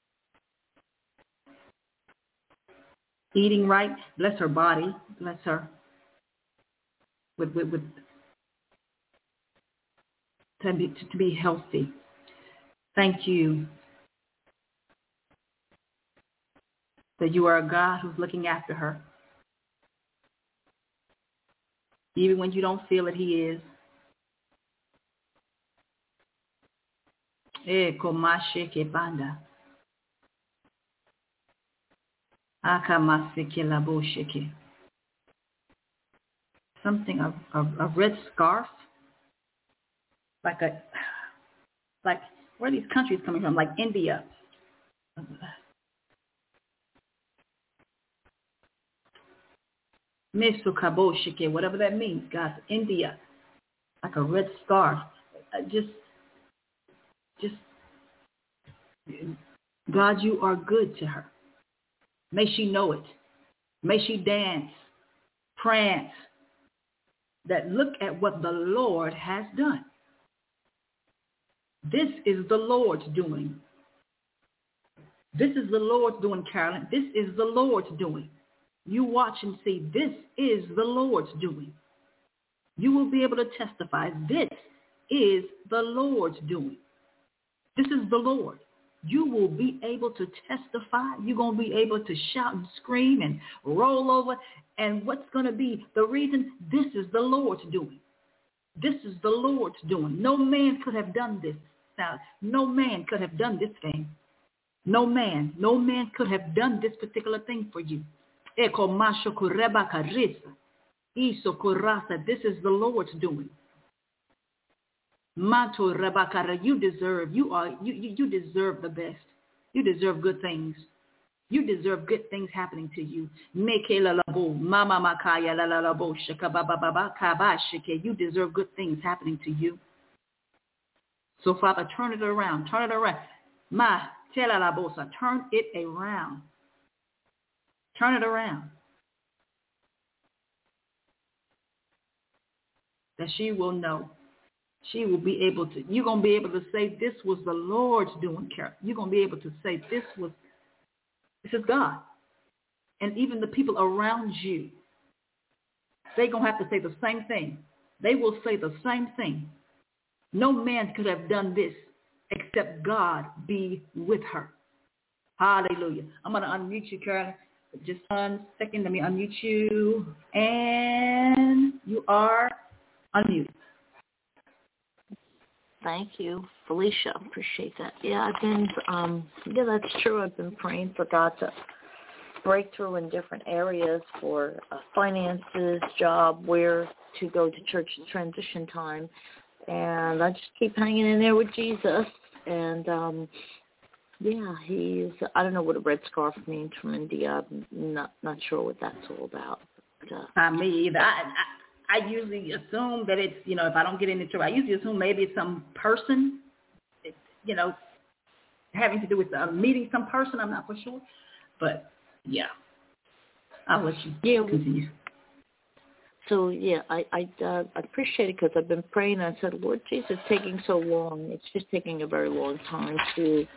Eating right, bless her body, bless her with with, with to be to be healthy. Thank you that you are a God who's looking after her. Even when you don't feel it, he is. Eh, komashe kebanda. Something, a, a, a red scarf, like a, like, where are these countries coming from? Like India. Misukaboshike, whatever that means, guys. India, like a red scarf. Uh, just, just, God, you are good to her. May she know it. May she dance, prance, that look at what the Lord has done. This is the Lord's doing. This is the Lord's doing, Carolyn. This is the Lord's doing. You watch and see, this is the Lord's doing. You will be able to testify, this is the Lord's doing. This is the Lord. You will be able to testify. You're going to be able to shout and scream and roll over. And what's going to be the reason? This is the Lord's doing. This is the Lord's doing. No man could have done this. Now, no man could have done this thing. No man. No man could have done this particular thing for you. This is the Lord's doing. Mato Rabakara, you deserve, you are, you, you, you deserve the best. You deserve good things. You deserve good things happening to you. Mama makaya la la la bo shaka ba ba ba ba ka ba shike. You deserve good things happening to you. So Father, turn it around. Turn it around. Ma tela la bosa. Turn it around. Turn it around. That she will know. She will be able to, you're going to be able to say, this was the Lord's doing, Carol. You're going to be able to say, this was, this is God. And even the people around you, they're going to have to say the same thing. They will say the same thing. No man could have done this except God be with her. Hallelujah. I'm going to unmute you, Carolyn. Just one second. Let me unmute you. And you are unmuted. Thank you, Felicia. Appreciate that. Yeah, I've been, um, yeah, that's true. I've been praying for God to break through in different areas for uh, finances, job, where to go to church in transition time. And I just keep hanging in there with Jesus. And, um, yeah, he's, I don't know what a red scarf means from India. I'm not, not sure what that's all about. But, uh, Not me either. I, I, I usually assume that it's, you know, if I don't get into it, I usually assume maybe it's some person, it's, you know, having to do with uh, meeting some person. I'm not for sure. But, yeah, I'll let you yeah, continue. So, yeah, I I, uh, I appreciate it because I've been praying. And I said, Lord Jesus, it's taking so long. It's just taking a very long time to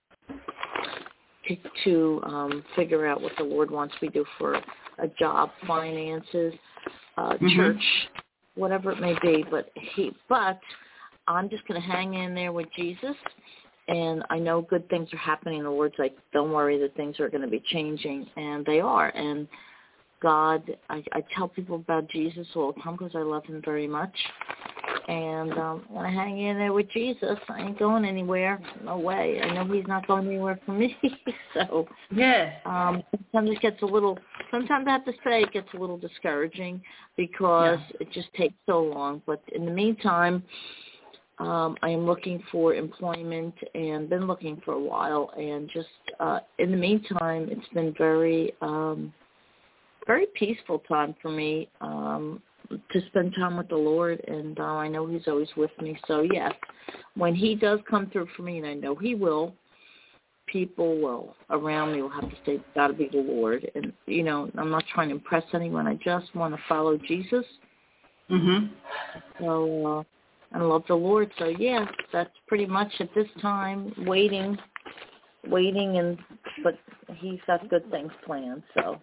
to, to um, figure out what the Lord wants me to do for a job, finances, uh, mm-hmm. church, whatever it may be. But he, but I'm just going to hang in there with Jesus. And I know good things are happening. The Lord's like, don't worry that things are going to be changing. And they are. And God, I, I tell people about Jesus all the time because I love him very much. And um, when I hang in there with Jesus, I ain't going anywhere. No way. I know he's not going anywhere for me. So yeah. um, sometimes it gets a little, sometimes I have to say it gets a little discouraging because yeah. it just takes so long. But in the meantime, um, I am looking for employment and been looking for a while. And just uh, in the meantime, it's been very, um, very peaceful time for me. Um to spend time with the Lord, and uh, I know he's always with me. So, yes, when he does come through for me, and I know he will, people will, around me will have to say, it's got to be the Lord. And, you know, I'm not trying to impress anyone. I just want to follow Jesus. Mm-hmm. So, uh, I love the Lord. So, yeah, that's pretty much at this time, waiting, waiting, and but he's got good things planned, so.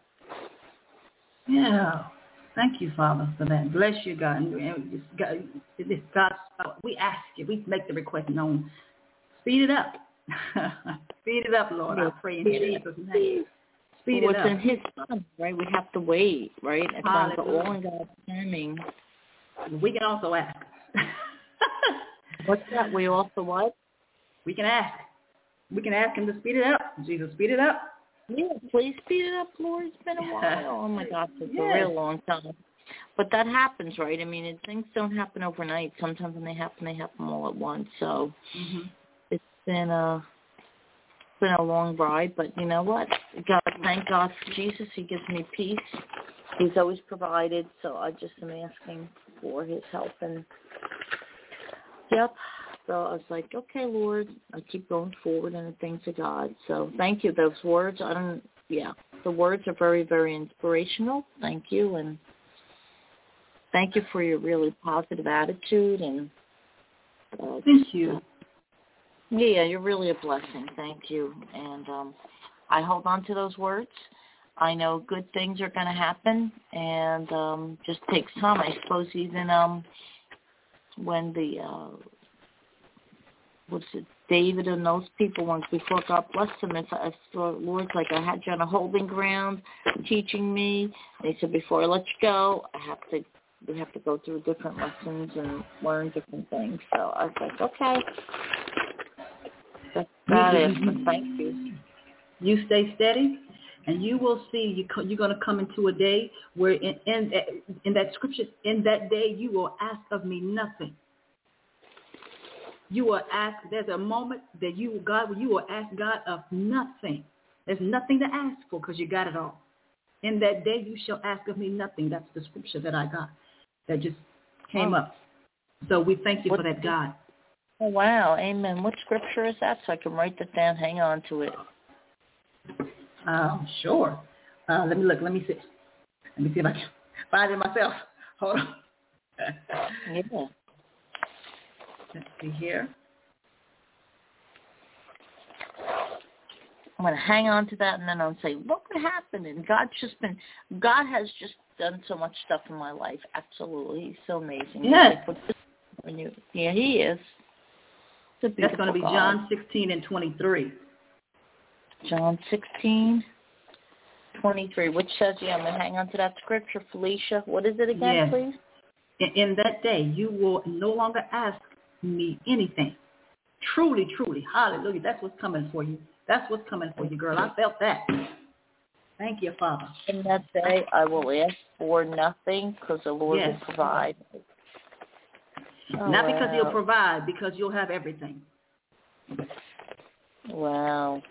Yeah. Thank you, Father, for that. Bless you, God. And God, God, we ask you, we make the request known. Speed it up. Speed it up, Lord. I pray in Jesus' name. Speed well, it up. It's in his time, right? We have to wait, right? It's not all in God's timing. We can also ask. What's that? We also what? We can ask. We can ask him to speed it up. Jesus, speed it up. Yeah, please speed it up, Lord. It's been a while. Oh, my gosh, it's yes. a real long time. But that happens, right? I mean, it, things don't happen overnight. Sometimes when they happen, they happen all at once. So mm-hmm. it's been a it's been a long ride. But you know what? God, thank God for Jesus. He gives me peace. He's always provided. So I just am asking for his help. And, yep. So I was like, okay, Lord, I keep going forward in the things of God. So thank you. Those words, I don't, yeah, the words are very, very inspirational. Thank you. And thank you for your really positive attitude. And uh, Thank you. Yeah, you're really a blessing. Thank you. And um, I hold on to those words. I know good things are going to happen, and um, just takes time. I suppose even um, when the... Uh, what's it, David and those people once before God blessed them, if I saw Lord's like I had you on a holding ground teaching me. And he said, before I let you go, I have to we have to go through different lessons and learn different things. So I was like, okay. That's about it. But thank you. You stay steady, and you will see you co- you're going to come into a day where in, in in that scripture, in that day you will ask of me nothing. You will ask, there's a moment that you, God, you will ask God of nothing. There's nothing to ask for because you got it all. In that day you shall ask of me nothing. That's the scripture that I got that just came oh. up. So we thank you what, for that, God. Oh, wow. Amen. What scripture is that so I can write that down? Hang on to it. Um, sure. Uh, let me look. Let me see. Let me see if I can find it myself. Hold on. Yeah. Let's see here. I'm going to hang on to that, and then I'll say, what would happen? And God's just been, God has just done so much stuff in my life. Absolutely. He's so amazing. Yes. When you, yeah, he is. That's going to be God. John sixteen and twenty-three. John sixteen, twenty-three, which says, yeah, I'm going to hang on to that scripture, Felicia. What is it again, yes. please? In, in that day, you will no longer ask me anything. Truly, truly. Hallelujah. That's what's coming for you. That's what's coming for you, girl. I felt that. Thank you, Father. In that day, I will ask for nothing because the Lord yes. will provide. Oh, Not wow. because he'll provide, because you'll have everything. Wow.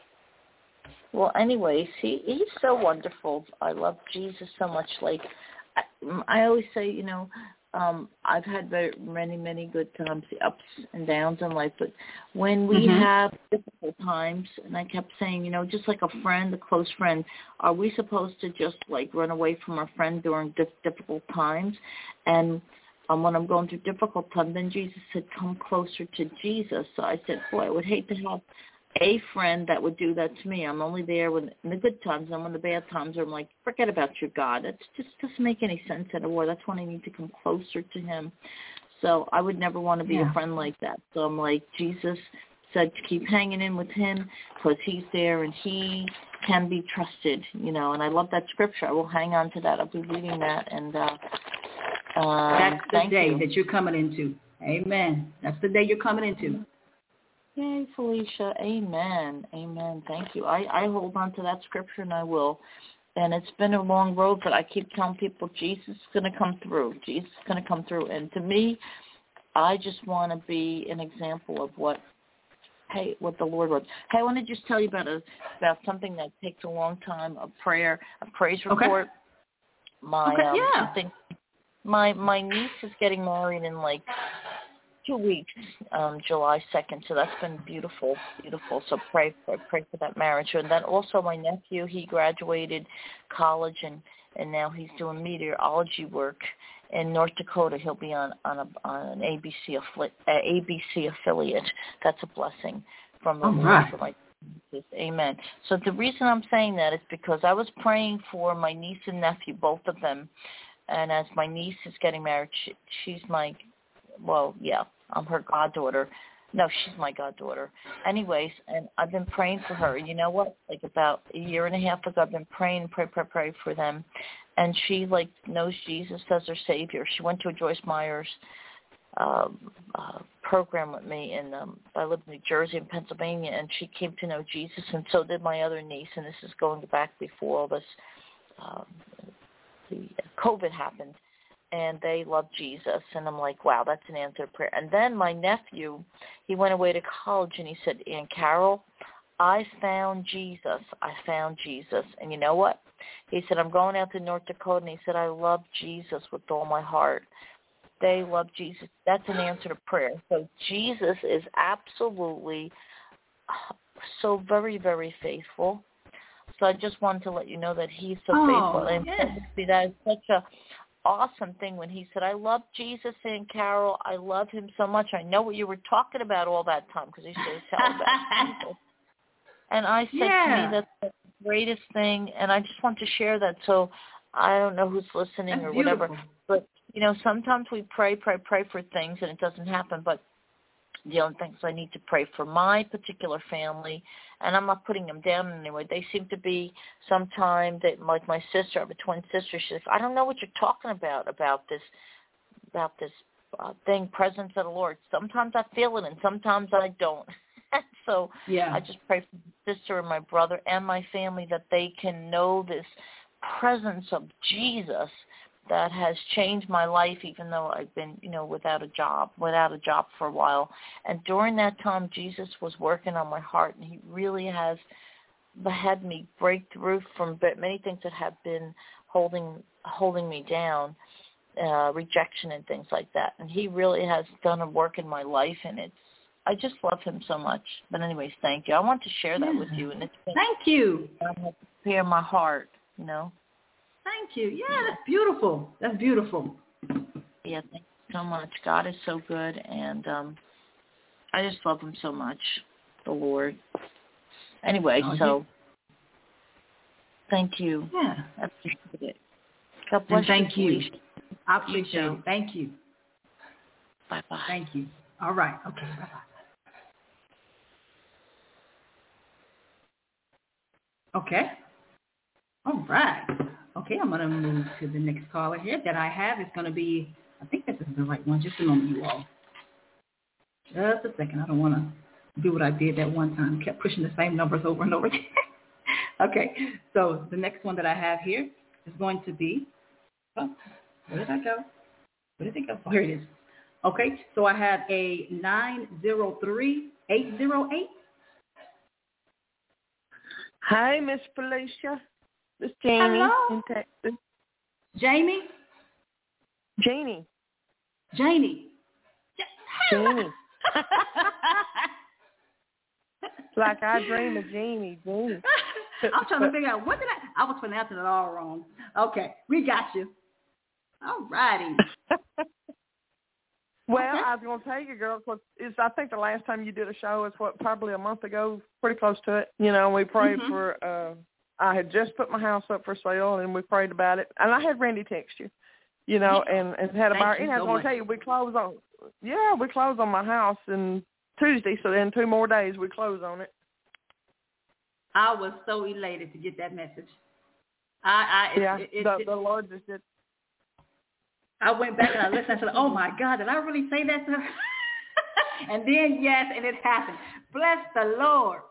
Well, anyways, he, he's so wonderful. I love Jesus so much. Like, I, I always say, you know, Um, I've had very, many, many good times, the ups and downs in life. But when we mm-hmm. have difficult times, and I kept saying, you know, just like a friend, a close friend, are we supposed to just like run away from our friend during dif- difficult times? And um, when I'm going through difficult times, then Jesus said, come closer to Jesus. So I said, boy, I would hate to have a friend that would do that to me. I'm only there when in the good times, and when the bad times I'm like, forget about your God. It just doesn't make any sense anymore. That's when I need to come closer to him. So I would never want to be yeah. a friend like that. So I'm like, Jesus said to keep hanging in with him because he's there and he can be trusted, you know. And I love that scripture. I will hang on to that. I'll be reading that. And uh, um, that's the day you. that you're coming into. Amen. That's the day you're coming into. Yay, Felicia. Amen. Amen. Thank you. I, I hold on to that scripture, and I will. And it's been a long road, but I keep telling people Jesus is going to come through. Jesus is going to come through. And to me, I just want to be an example of what, hey, what the Lord wants. Hey, I want to just tell you about a, about something that takes a long time, a prayer, a praise report. Okay. My, okay, um, yeah. Thing, my, my niece is getting married in, like, two weeks, um, July second. So that's been beautiful, beautiful. So pray for pray for that marriage. And then also my nephew, he graduated college and, and now he's doing meteorology work in North Dakota. He'll be on on, a, on an A B C affli- uh, A B C affiliate. That's a blessing from the All Lord right. for my Amen. So the reason I'm saying that is because I was praying for my niece and nephew, both of them. And as my niece is getting married, she, she's my Well, yeah, I'm her goddaughter. No, she's my goddaughter. Anyways, and I've been praying for her. You know what? Like about a year and a half ago, I've been praying, pray, pray, pray for them. And she, like, knows Jesus as her Savior. She went to a Joyce Myers um, uh, program with me. And um, I live in New Jersey and Pennsylvania, and she came to know Jesus, and so did my other niece. And this is going back before all this, um, the COVID happened. And they love Jesus. And I'm like, wow, that's an answered prayer. And then my nephew, he went away to college, and he said, Aunt Carol, I found Jesus. I found Jesus. And you know what? He said, I'm going out to North Dakota, and he said, I love Jesus with all my heart. They love Jesus. That's an answer to prayer. So Jesus is absolutely so very, very faithful. So I just wanted to let you know that he's so oh, faithful. And yes. that is such a awesome thing when he said, I love Jesus, Aunt Carol. I love him so much. I know what you were talking about all that time because he used to tell about Jesus. And I said yeah. to me, that's the greatest thing. And I just want to share that. So I don't know who's listening that's or beautiful. whatever. But, you know, sometimes we pray, pray, pray for things and it doesn't happen. But the only things I need to pray for my particular family, and I'm not putting them down anyway. They seem to be sometime that, like my sister, I have a twin sister. She says, I don't know what you're talking about about this, about this uh, thing, presence of the Lord. Sometimes I feel it, and sometimes I don't. So yeah. I just pray for my sister and my brother and my family that they can know this presence of Jesus that has changed my life, even though I've been, you know, without a job, without a job for a while. And during that time, Jesus was working on my heart, and he really has had me break through from many things that have been holding holding me down, uh, rejection and things like that. And he really has done a work in my life, and it's I just love him so much. But anyways, thank you. I want to share that yeah. with you, and it's been, thank you. Um, prepare my heart, you know. Thank you. Yeah, that's beautiful. That's beautiful. Yeah, thank you so much. God is so good, and um, I just love him so much, the Lord. Anyway, oh, so you... thank you. Yeah. I appreciate it. God bless and thank you. you. I appreciate you it. Thank you. Bye-bye. Thank you. All right. Okay. Bye-bye. Okay. All right. Okay, I'm going to move to the next caller here that I have. It's going to be, I think this is the right one. Just a moment, you all. Just a second. I don't want to do what I did that one time. Kept pushing the same numbers over and over again. Okay, so the next one that I have here is going to be, oh, where did I go? Where did it go? Oh, here it is. Okay, so I have a nine zero three eight zero eight. Hi, Miss Felicia. This is Jamie Hello? in Texas. Jamie? Janie. Janie. Janie. It's like I dream of Jamie. Jamie. I'm trying to figure out, what did I, I was pronouncing it all wrong. Okay, we got you. All righty. Well, okay. I was going to tell you, girl, cause it's, I think the last time you did a show is, what, probably a month ago, pretty close to it. You know, we prayed mm-hmm. for, uh, I had just put my house up for sale, and we prayed about it. And I had Randy text you, you know, yeah. and, and had a buyer. And I was going to tell you, we close on, yeah, we close on my house in Tuesday, so in two more days we close on it. I was so elated to get that message. I, I yeah, it, it, the, it, the Lord just did. I went back and I listened. I said, "Oh my God, did I really say that to her?" And then yes, and it happened. Bless the Lord.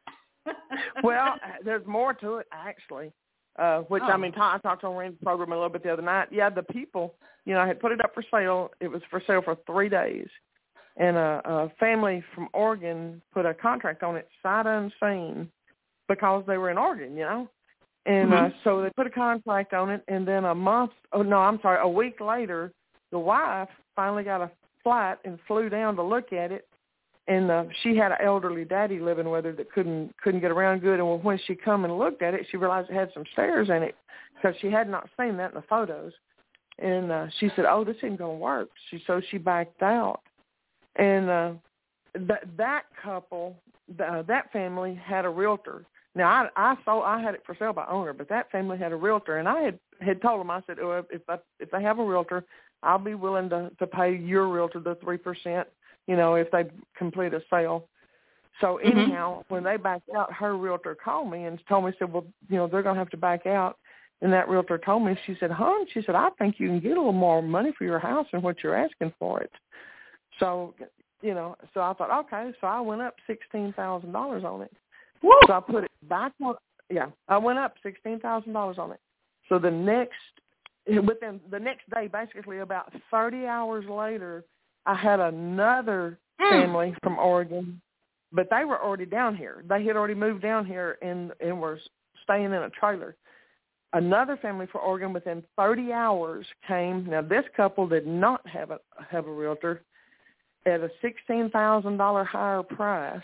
Well, there's more to it actually. Uh, which oh. I mean, I talked on Randy's program a little bit the other night. Yeah, the people, you know, I had put it up for sale. It was for sale for three days, and a, a family from Oregon put a contract on it, sight unseen, because they were in Oregon, you know. And mm-hmm. uh, so they put a contract on it, and then a month, oh, no, I'm sorry, a week later, the wife finally got a flight and flew down to look at it, and uh, she had an elderly daddy living with her that couldn't couldn't get around good, and when she come and looked at it, she realized it had some stairs in it, because she had not seen that in the photos. And uh, she said, oh, this isn't going to work. She, so she backed out. And uh, th- that couple, th- that family had a realtor. Now, I, I saw I had it for sale by owner, but that family had a realtor, and I had, had told them, I said, oh, if I, if they have a realtor, I'll be willing to, to pay your realtor the three percent, you know, if they complete a sale. So mm-hmm. anyhow, when they backed out, her realtor called me and told me, said, well, you know, they're going to have to back out. And that realtor told me, she said, hon, she said, I think you can get a little more money for your house than what you're asking for it. So, you know, so I thought, okay, so I went up sixteen thousand dollars on it. Woo! So I put it back on, yeah, I went up sixteen thousand dollars on it. So the next, within the next day, basically about thirty hours later, I had another mm. family from Oregon, but they were already down here. They had already moved down here and, and were staying in a trailer. Another family from Oregon within thirty hours came. Now, this couple did not have a, have a realtor, at a sixteen thousand dollars higher price,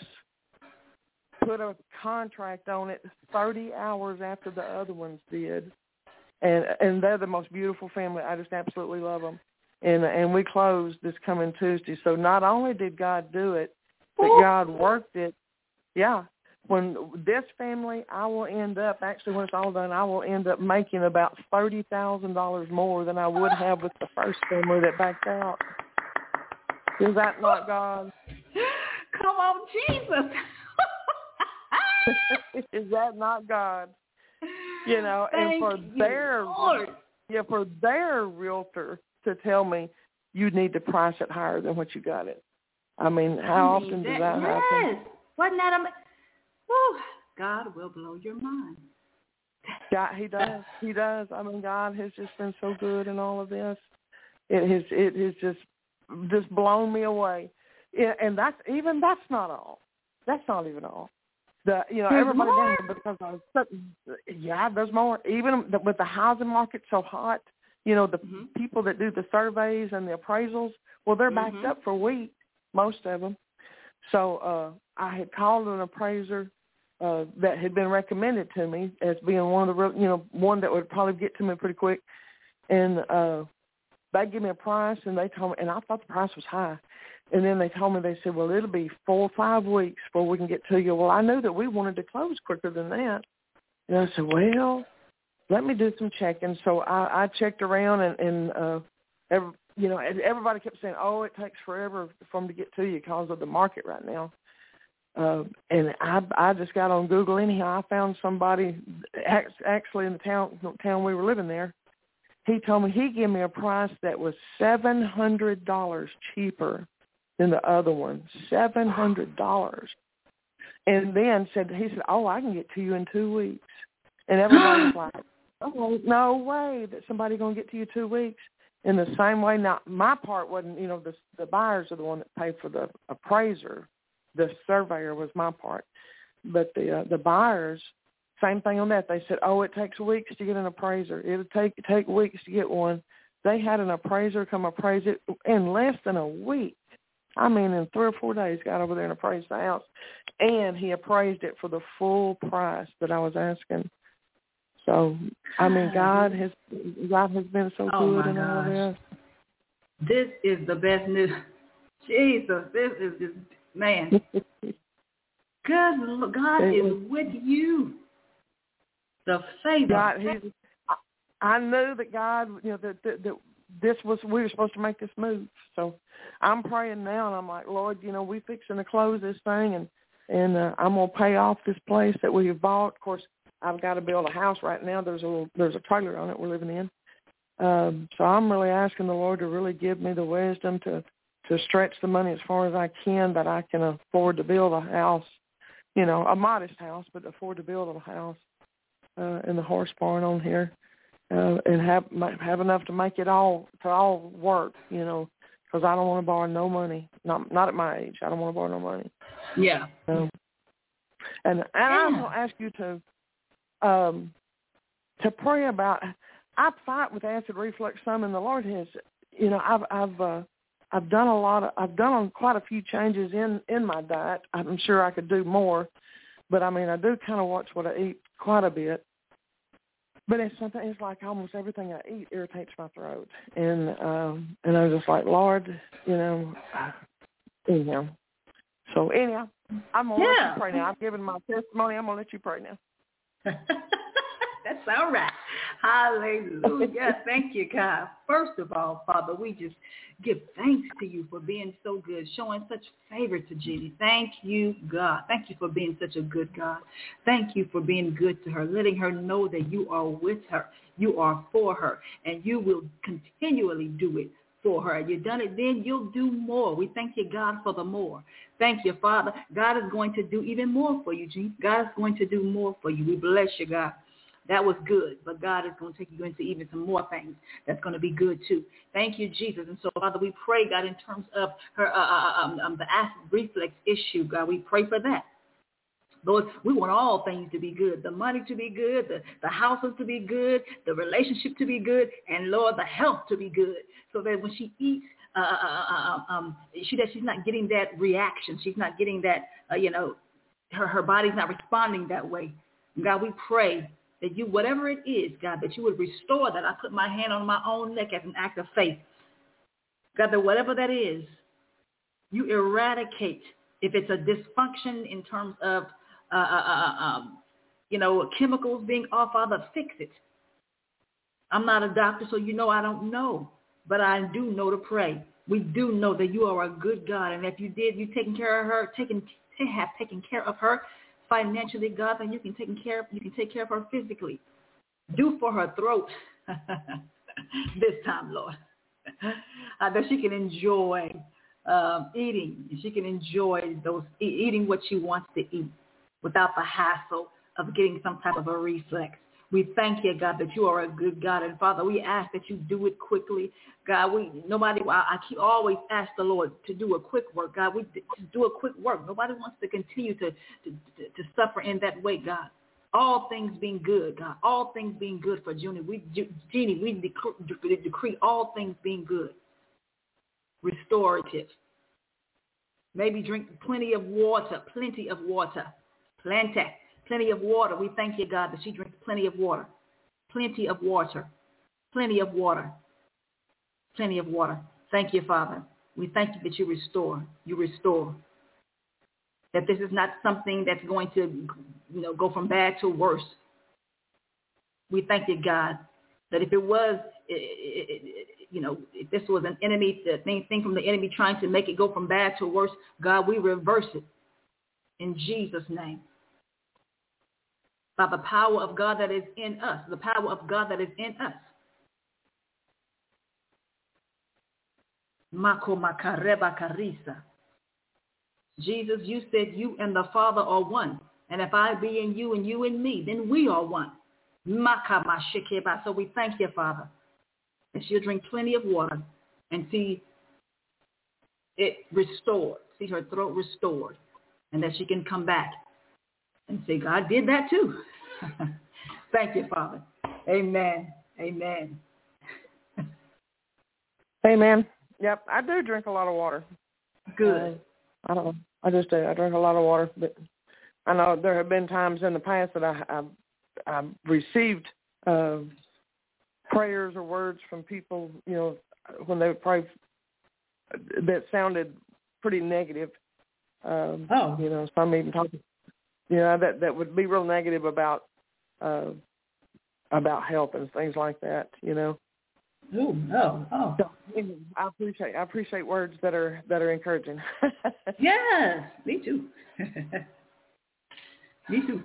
put a contract on it thirty hours after the other ones did. And and they're the most beautiful family. I just absolutely love them. And and we closed this coming Tuesday. So not only did God do it, but God worked it. Yeah. When this family, I will end up, actually when it's all done, I will end up making about thirty thousand dollars more than I would have with the first family that backed out. Is that not God? Come on, Jesus. Is that not God? You know, Thank and for you, their Lord. yeah, for their realtor to tell me you need to price it higher than what you got it. I mean, how I mean, often that, does that yes. happen? Yes. Wasn't that amazing? Whew. God will blow your mind. God, he does. He does. I mean, God has just been so good in all of this. It has it has just just blown me away. It, and that's even that's not all. That's not even all. The you know there's everybody more? down here because I was yeah, there's more. Even with the housing market so hot, you know the mm-hmm. people that do the surveys and the appraisals, well, they're backed mm-hmm. up for weeks, most of them. So uh, I had called an appraiser uh, that had been recommended to me as being one of the you know one that would probably get to me pretty quick, and uh, they gave me a price, and they told me, and I thought the price was high. And then they told me, they said, well, it'll be four or five weeks before we can get to you. Well, I knew that we wanted to close quicker than that. And I said, well, let me do some checking. So I, I checked around, and, and uh, every, you know, everybody kept saying, oh, it takes forever for them to get to you because of the market right now. Uh, and I, I just got on Google anyhow. I found somebody actually in the town, town we were living there. He told me he gave me a price that was seven hundred dollars cheaper than the other one, seven hundred dollars. And then said, he said, oh, I can get to you in two weeks. And everybody was like, oh, no way that somebody going to get to you two weeks. In the same way, now, my part wasn't, you know, the, the buyers are the one that paid for the appraiser. The surveyor was my part. But the uh, the buyers, same thing on that. They said, oh, it takes weeks to get an appraiser. It'll take, take weeks to get one. They had an appraiser come appraise it in less than a week. I mean, in three or four days, got over there and appraised the house, and he appraised it for the full price that I was asking. So, I mean, God has God has been so oh good my in all gosh. this. This is the best news. Jesus, this is just, man. God, God is with you. The favor. God, he's, I knew that God, you know, that, that, that this was, we were supposed to make this move. So I'm praying now, and I'm like, Lord, you know, we fixing to close this thing, and, and uh, I'm going to pay off this place that we have bought. Of course, I've got to build a house right now. There's a little, there's a trailer on it we're living in. Um, so I'm really asking the Lord to really give me the wisdom to, to stretch the money as far as I can, that I can afford to build a house, you know, a modest house, but afford to build a house uh, in the horse barn on here. Uh, and have have enough to make it all to all work, you know, because I don't want to borrow no money. Not not at my age. I don't want to borrow no money. Yeah. Um, and and yeah. I'm going to ask you to um to pray about. I fight with acid reflux some, and the Lord has, you know, I've I've uh, I've done a lot of I've done quite a few changes in in my diet. I'm sure I could do more, but I mean I do kind of watch what I eat quite a bit. But it's something. It's like almost everything I eat irritates my throat, and um, and I'm just like, Lord, you know, anyhow. So anyhow, I'm gonna yeah. let you pray now. I've given my testimony. I'm gonna let you pray now. That's all right. Hallelujah. Thank you, God. First of all, Father, we just give thanks to you for being so good, showing such favor to Jeannie. Thank you, God. Thank you for being such a good God. Thank you for being good to her, letting her know that you are with her, you are for her, and you will continually do it for her. You've done it then, you'll do more. We thank you, God, for the more. Thank you, Father. God is going to do even more for you, Jeannie. God is going to do more for you. We bless you, God. That was good, but God is going to take you into even some more things that's going to be good too. Thank you, Jesus. And so, Father, we pray, God, in terms of her uh, um, um, the acid reflux issue, God, we pray for that. Lord, we want all things to be good, the money to be good, the, the houses to be good, the relationship to be good, and, Lord, the health to be good, so that when she eats, uh, uh, um, she that she's not getting that reaction. She's not getting that, uh, you know, her, her body's not responding that way. God, we pray that you, whatever it is, God, that you would restore that. I put my hand on my own neck as an act of faith. God, that whatever that is, you eradicate. If it's a dysfunction in terms of, uh, uh, um, you know, chemicals being off, Father, fix it. I'm not a doctor, so you know I don't know, but I do know to pray. We do know that you are a good God, and if you did, you taking care of her, taking have taken care of her financially, God, then you can take care of, you can take care of her physically. Do for her throat this time, Lord, uh, that she can enjoy um, eating. She can enjoy those eating what she wants to eat without the hassle of getting some type of a reflex. We thank you, God, that you are a good God. And Father, we ask that you do it quickly. God, we nobody, I, I keep always ask the Lord to do a quick work. God, we to do a quick work. Nobody wants to continue to, to, to suffer in that way, God. All things being good, God. All things being good for Jeannie. We, Jeannie, we decree, decree all things being good. Restorative. Maybe drink plenty of water, plenty of water. Plenty, plenty of water. We thank you, God, that she drinks plenty of water. Plenty of water. Plenty of water. Plenty of water. Thank you, Father. We thank you that you restore. You restore. That this is not something that's going to, you know, go from bad to worse. We thank you, God, that if it was, it, it, it, you know, if this was an enemy, the thing, thing from the enemy trying to make it go from bad to worse, God, we reverse it in Jesus' name. By the power of God that is in us, the power of God that is in us. Mako makareba karisa. Jesus, you said you and the Father are one. And if I be in you and you in me, then we are one. So we thank you, Father, that she'll drink plenty of water and see it restored, see her throat restored, and that she can come back and say, God did that too. Thank you, Father. Amen. Amen. Amen. Yep, I do drink a lot of water. Good. Uh, I don't know. I just do. I drink a lot of water, but I know there have been times in the past that I, I, I've received uh, prayers or words from people, you know, when they would pray that sounded pretty negative. Um, oh. You know, some even talking, you know, that, that would be real negative about uh, about health and things like that, you know. Ooh, oh, oh. So, I appreciate I appreciate words that are that are encouraging. Yes, me too. Me too.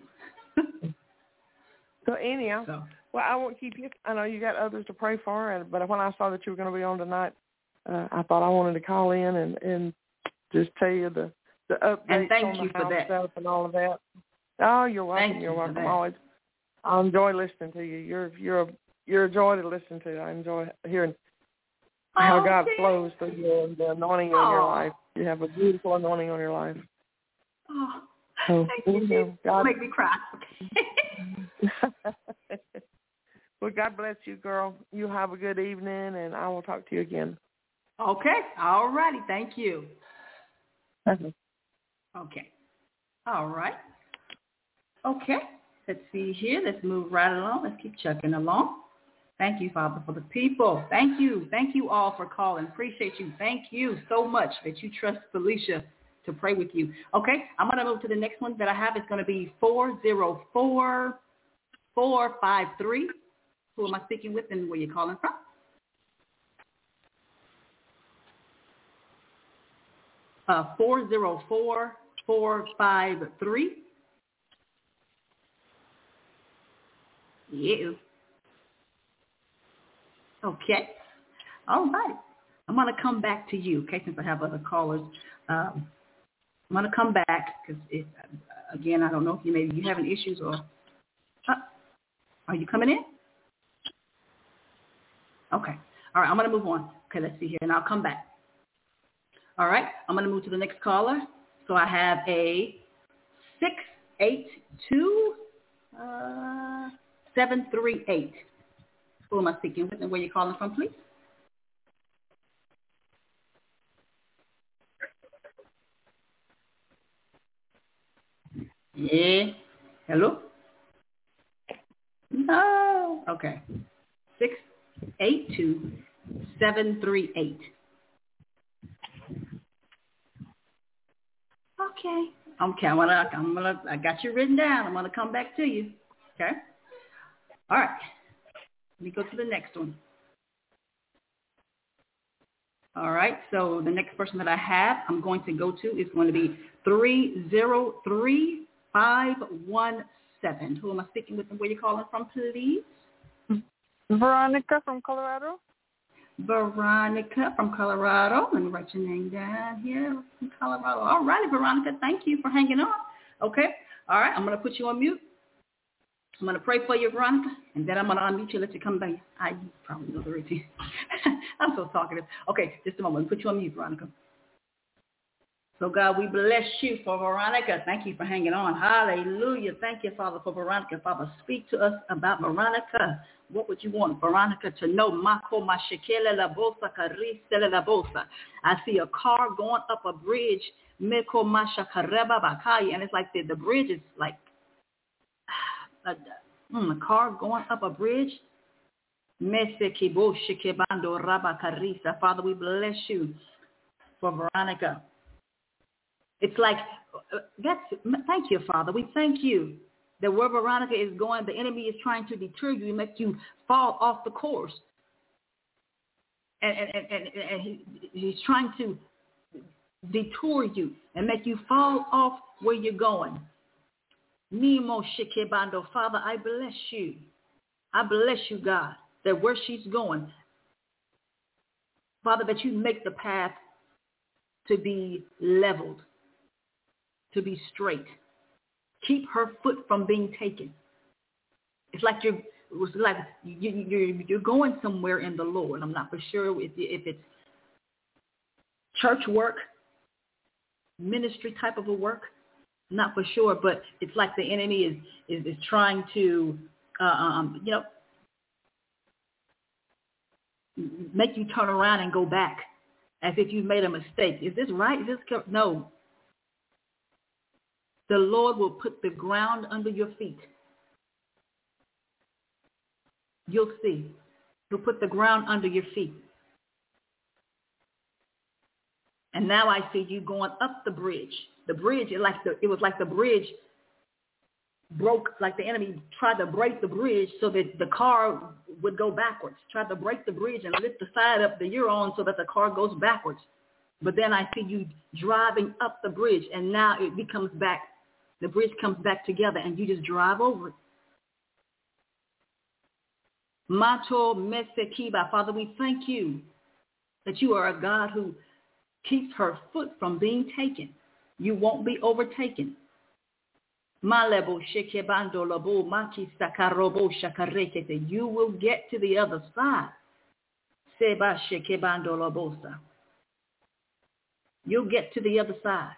So anyhow, so. Well, I won't keep you. I know you got others to pray for, and but when I saw that you were going to be on tonight, uh, I thought I wanted to call in and, and just tell you the the updates and thank on you the for house that. stuff and all of that. Oh, you're welcome. Thank you're you welcome. Always, I enjoy listening to you. You're you're a You're a joy to listen to. I enjoy hearing how oh, God see? flows through you and the anointing oh. on your life. You have a beautiful anointing on your life. Oh, so, thank you. you God make me cry. Well, God bless you, girl. You have a good evening, and I will talk to you again. Okay. All righty. Thank you. Okay. Okay. All right. Okay. Let's see here. Let's move right along. Let's keep chugging along. Thank you, Father, for the people. Thank you. Thank you all for calling. Appreciate you. Thank you so much that you trust Felicia to pray with you. Okay, I'm going to move to the next one that I have. It's going to be four zero four, four five three. Who am I speaking with and where you calling from? Uh, four zero four, four five three. Yeah. Okay. All right. I'm going to come back to you, okay, since I have other callers. Um, I'm going to come back because, again, I don't know if you maybe you having issues or uh, are you coming in? Okay. All right. I'm going to move on. Okay, let's see here, and I'll come back. All right. I'm going to move to the next caller. So I have a six eight two uh, seven three eight. Who am I speaking with and where you calling from, please? Yeah. Hello? No. Okay. Six eight two seven three eight. Okay. Okay. I'm gonna. I'm gonna. I got you written down. I'm gonna come back to you. Okay. All right. Let me go to the next one. All right. So the next person that I have, I'm going to go to is going to be three zero three five one seven. Who am I speaking with and where you calling from, please? Veronica from Colorado. Veronica from Colorado. Let me write your name down here from Colorado. All righty, Veronica. Thank you for hanging on. Okay. All right. I'm going to put you on mute. I'm going to pray for you, Veronica, and then I'm going to unmute you, let you come back. I probably know the routine. I'm so talkative. Okay, just a moment. Put you on mute, Veronica. So, God, we bless you for Veronica. Thank you for hanging on. Hallelujah. Thank you, Father, for Veronica. Father, speak to us about Veronica. What would you want Veronica to know? Mako mashikele la bolsa, karisele la bolsa. I see a car going up a bridge. Meko mashakareba bakaya. And it's like the, the bridge is like a, mm, a car going up a bridge. Mesekibo shikebando raba karisa. Father, we bless you for Veronica. It's like, that's, thank you, Father. We thank you that where Veronica is going, the enemy is trying to deter you and make you fall off the course. And, and, and, and, and he, he's trying to detour you and make you fall off where you're going. Nemo Shikebando. Father, I bless you. I bless you, God, that where she's going, Father, that you make the path to be leveled, to be straight. Keep her foot from being taken. It's like you're, it's like you, you're, you're going somewhere in the Lord. I'm not for sure if, if it's church work, ministry type of a work. I'm not for sure, but it's like the enemy is is, is trying to, uh, um, you know, make you turn around and go back as if you made a mistake. Is this right? Is this no? The Lord will put the ground under your feet. You'll see. He'll put the ground under your feet. And now I see you going up the bridge. The bridge, it, like the, it was like the bridge broke, like the enemy tried to break the bridge so that the car would go backwards. Tried to break the bridge and lift the side up that you're on so that the car goes backwards. But then I see you driving up the bridge, and now it becomes back. The bridge comes back together, and you just drive over it. Mato Mesekiba. Father, we thank you that you are a God who keeps her foot from being taken. You won't be overtaken. Malebo shekebando labo maki sakarobo shakarekete. You will get to the other side. Seba shekebando labosa. You'll get to the other side.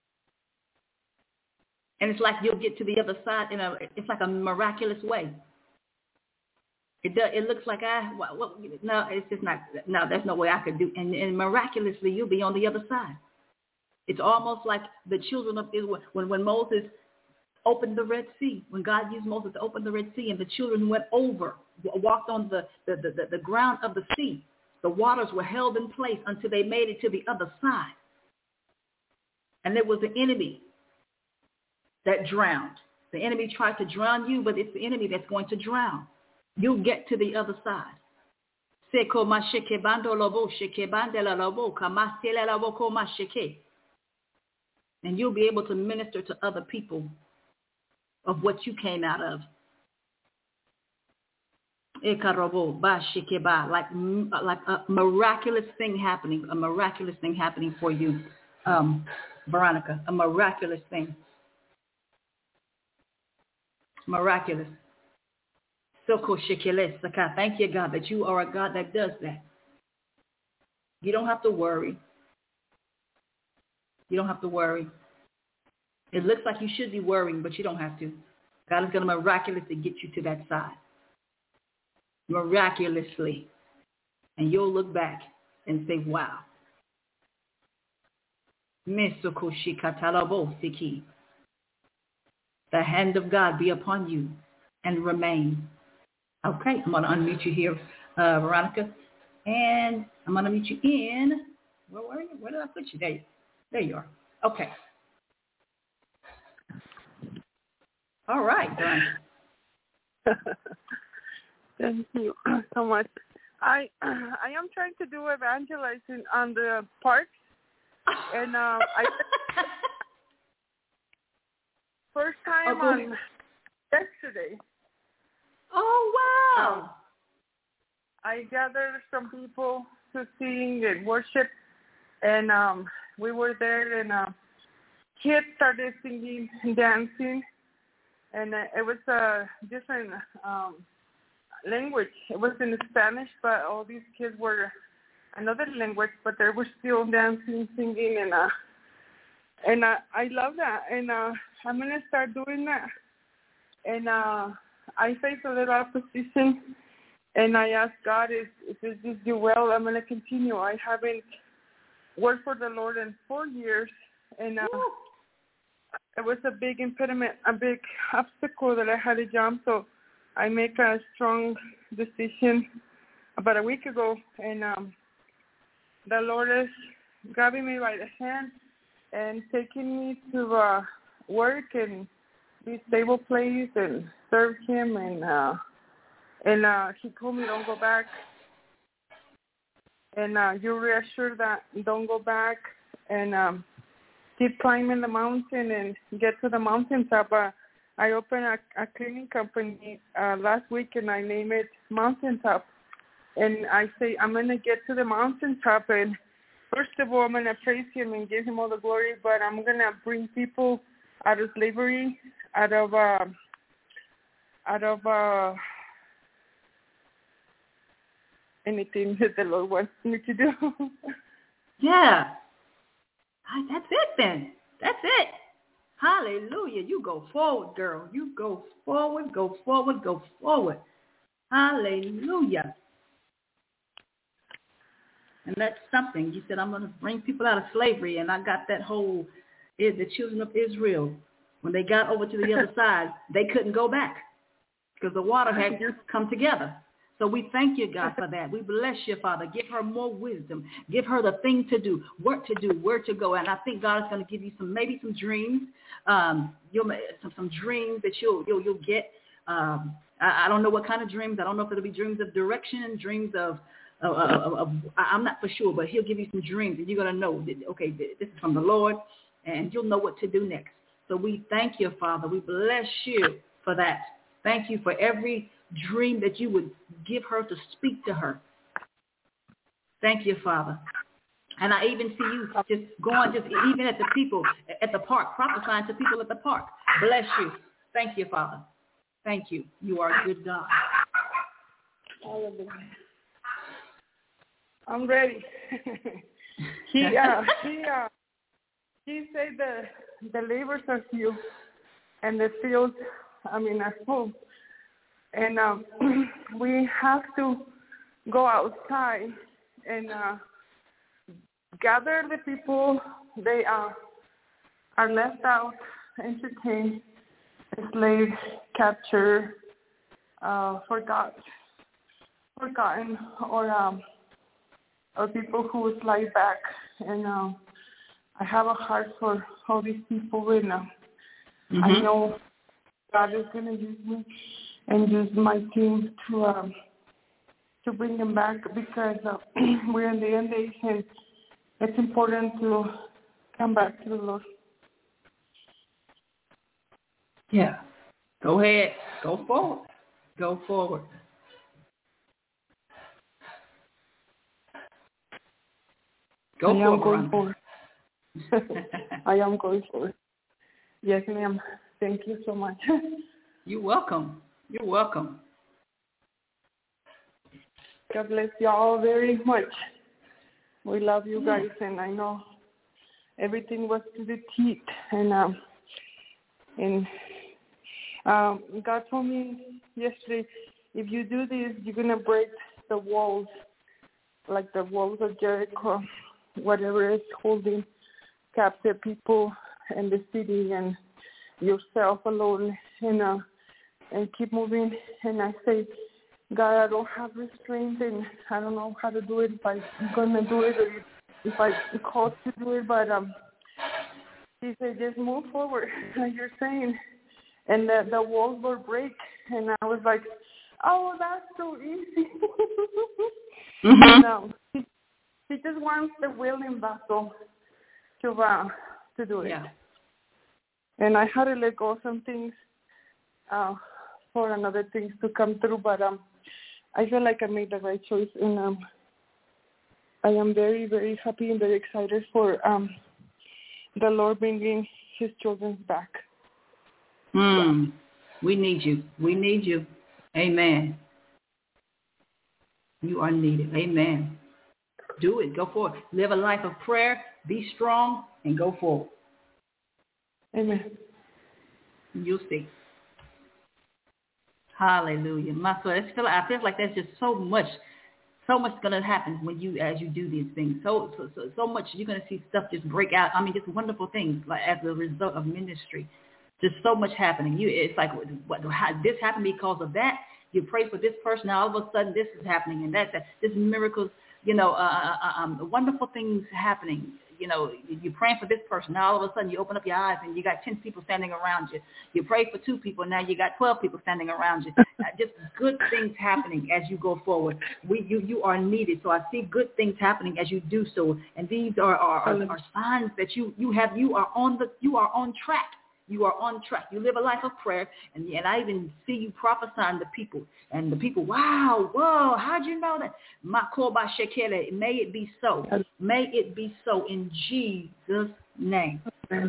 And it's like you'll get to the other side in a, it's like a miraculous way. It does, it looks like I, well, well, no, it's just not, no, there's no way I could do, and, and miraculously you'll be on the other side. It's almost like the children of Israel, when, when Moses opened the Red Sea, when God used Moses to open the Red Sea, and the children went over, walked on the, the, the, the ground of the sea. The waters were held in place until they made it to the other side. And there was an enemy that drowned. The enemy tried to drown you, but it's the enemy that's going to drown. You'll get to the other side. And you'll be able to minister to other people of what you came out of. Like, like a miraculous thing happening, a miraculous thing happening for you, um, Veronica, a miraculous thing. Miraculous. Thank you, God, that you are a God that does that. You don't have to worry. You don't have to worry. It looks like you should be worrying, but you don't have to. God is going to miraculously get you to that side. Miraculously. And you'll look back and say, wow. The hand of God be upon you and remain. Okay, I'm going to unmute you here, uh, Veronica. And I'm going to mute you in. Where were you? Where did I put you? There you, there you are. Okay. All right, Veronica. Thank you so much. I I am trying to do evangelizing on the parks, and um, I first time oh, on yesterday. Oh wow! Um, I gathered some people to sing and worship, and um, we were there, and uh, kids started singing and dancing, and uh, it was a different um, language. It was in Spanish, but all these kids were another language, but they were still dancing, singing, and uh, and uh, I love that, and uh, I'm gonna start doing that. And uh, I faced a little opposition, and I asked God if if it's just do well, I'm gonna continue. I haven't worked for the Lord in four years, and uh, it was a big impediment, a big obstacle that I had to jump. So I make a strong decision about a week ago, and um, the Lord is grabbing me by the hand and taking me to uh, work and be stable place and serve Him. And uh, and uh, He told me don't go back. And uh, you're reassured that don't go back and um, keep climbing the mountain and get to the mountaintop. Uh, I opened a, a cleaning company uh, last week, and I named it Mountaintop. And I say I'm going to get to the mountaintop, and first of all, I'm going to praise Him and give Him all the glory, but I'm going to bring people out of slavery, out of, uh, out of uh, anything that the Lord wants me to do. Yeah. That's it then. That's it. Hallelujah. You go forward, girl. You go forward, go forward, go forward. Hallelujah. And that's something. You said, I'm going to bring people out of slavery. And I got that whole, is the children of Israel, when they got over to the other side, they couldn't go back because the water had come together. So we thank you, God, for that. We bless you, Father. Give her more wisdom. Give her the thing to do, what to do, where to go. And I think God is going to give you some, maybe some dreams, um, you'll some, some dreams that you'll you'll, you'll get. Um, I, I don't know what kind of dreams. I don't know if it'll be dreams of direction, dreams of, of, of, of I'm not for sure, but He'll give you some dreams, and you're going to know that, okay, this is from the Lord, and you'll know what to do next. So we thank you, Father. We bless you for that. Thank you for every dream that you would give her to speak to her. Thank you, Father. And I even see you just going, just even at the people at the park, prophesying to people at the park. Bless you. Thank you, Father. Thank you. You are a good God. I'm ready. he, uh, he, uh, he said the the labors are few, and the fields, I mean, are full. And um, we have to go outside and uh, gather the people. They uh, are left out, entertained, enslaved, captured, uh, forgot, forgotten, or um, or people who slide back. And uh, I have a heart for all these people, and uh, mm-hmm. I know God is going to use me and use my team to um, to bring them back, because uh, we're in the end days, and it's important to come back to the Lord. Yeah. Go ahead. Go forward. Go forward. Go I am forward. going forward. I am going forward. Yes, ma'am. Thank you so much. You're welcome. You're welcome. God bless you all very much. We love you guys, and I know everything was to the teeth. And um, and um, God told me yesterday, if you do this, you're gonna break the walls, like the walls of Jericho, whatever is holding captive people in the city and yourself alone, and uh, and keep moving. And I say, God, I don't have restraint, and I don't know how to do it, if I'm going to do it, or if I'm called to do it. But um, He said, just move forward, like you're saying. And the, the walls will break. And I was like, oh, that's so easy. Mm-hmm. And, um, he, he just wants the willing vessel to, uh, to do it. Yeah. And I had to let go of some things uh, for another things to come through, but um, I feel like I made the right choice, and um, I am very, very happy and very excited for um, the Lord bringing His children back. Mm. We need you. We need you. Amen. You are needed. Amen. Do it. Go forward. Live a life of prayer. Be strong and go forward. Amen. You'll see. Hallelujah. My soul. I feel, I feel like there's just so much, so much going to happen when you, as you do these things. So, so, so, so much you're going to see stuff just break out. I mean, just wonderful things like as a result of ministry. There's so much happening. You, it's like what, how, this happened because of that. You pray for this person, now all of a sudden this is happening, and that's that. There's miracles, you know, uh, uh, um, wonderful things happening. You know, you're praying for this person, now all of a sudden you open up your eyes and you got ten people standing around you. You pray for two people, now you got twelve people standing around you. Uh, just good things happening as you go forward. We, you, you are needed, so I see good things happening as you do so, and these are are, are, are signs that you you have you are on the you are on track. You are on track. You live a life of prayer, and, and I even see you prophesying to people, and the people, wow, whoa, how'd you know that? Makoba Shekele, may it be so. May it be so in Jesus' name.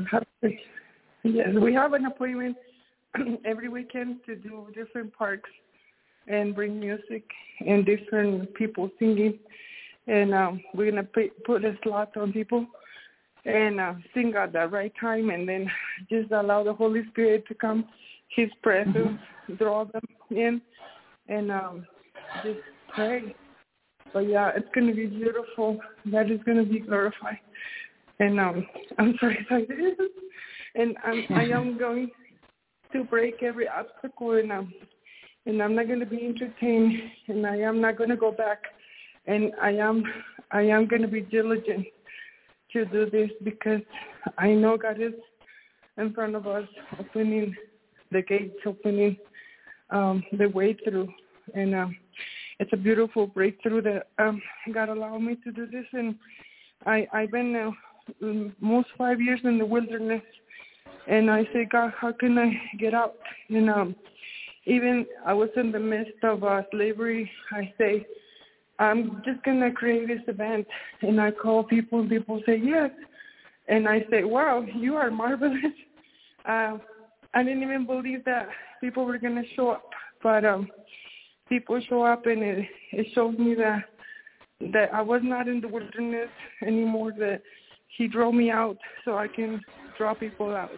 Yes, we have an appointment every weekend to do different parks and bring music and different people singing, and um, we're going to put a slot on people and uh, sing at the right time, and then just allow the Holy Spirit to come, His presence, mm-hmm. draw them in, and um, just pray. But yeah, it's going to be beautiful. God is going to be glorified. And um, I'm so excited. And I'm, I am going to break every obstacle, and, um, and I'm not going to be entertained, and I am not going to go back. And I am, I am going to be diligent to do this, because I know God is in front of us, opening the gates, opening um, the way through. And um, it's a beautiful breakthrough that um, God allowed me to do this. And I, I've been uh, most five years in the wilderness. And I say, God, how can I get out? And um, even I was in the midst of uh, slavery. I say, I'm just going to create this event, and I call people, and people say yes. And I say, wow, you are marvelous. Uh, I didn't even believe that people were going to show up, but um, people show up, and it, it shows me that that I was not in the wilderness anymore, that He drove me out so I can draw people out.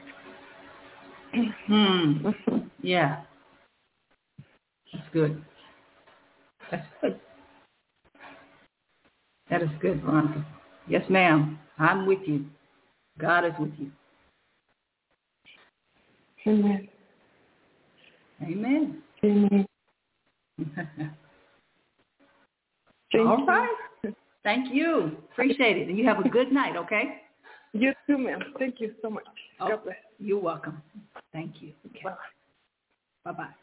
Hmm. Yeah. That's good. That's good. That is good, Veronica. Yes, ma'am. I'm with you. God is with you. Amen. Amen. Amen. All right. Thank you. Appreciate it. And you have a good night, okay? You too, ma'am. Thank you so much. Oh, God bless. You're welcome. Thank you. Okay. Bye-bye. Bye-bye.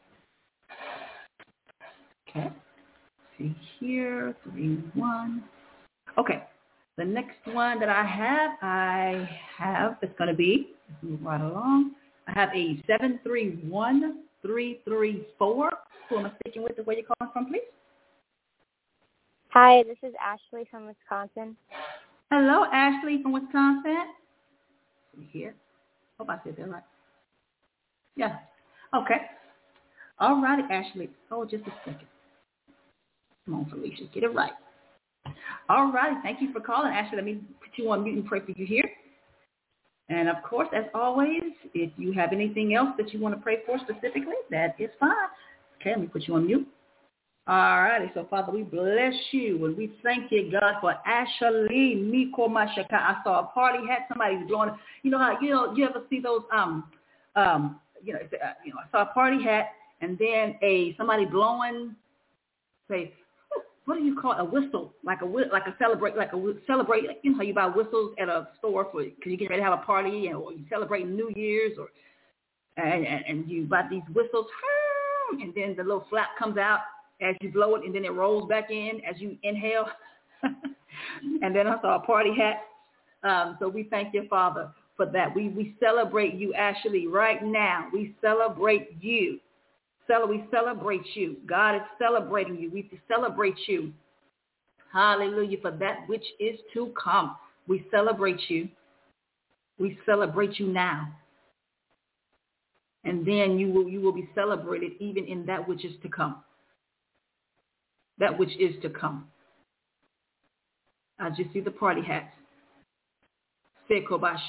Okay. See here. Three, one. Okay, the next one that I have, I have, it's going to be, let's move right along. I have a seven three one three three four. Who am I speaking with? Where you calling from, please? Hi, this is Ashley from Wisconsin. Hello, Ashley from Wisconsin. Here. Hope I said that right. Yeah. Okay. All righty, Ashley. Oh, just a second. Come on, Felicia. Get it right. All right. Thank you for calling, Ashley. Let me put you on mute and pray for you here. And, of course, as always, if you have anything else that you want to pray for specifically, that is fine. Okay, let me put you on mute. All righty. So, Father, we bless you, and we thank you, God, for Ashley Miko Mashaka. I saw a party hat. Somebody's blowing. You know how, you know, you ever see those, um, um, you know, uh, you know, I saw a party hat, and then a somebody blowing, say, what do you call it? A whistle, like a like a celebrate, like a celebrate. You know how you buy whistles at a store for because you get ready to have a party, and or you celebrate New Year's, or and, and and you buy these whistles, and then the little flap comes out as you blow it, and then it rolls back in as you inhale. And then I saw a party hat. Um, so we thank you, Father, for that. We we celebrate you, Ashley, right now. We celebrate you. We celebrate you. God is celebrating you. We celebrate you. Hallelujah, for that which is to come. We celebrate you. We celebrate you now. And then you will you will be celebrated even in that which is to come. That which is to come. I just see the party hats. And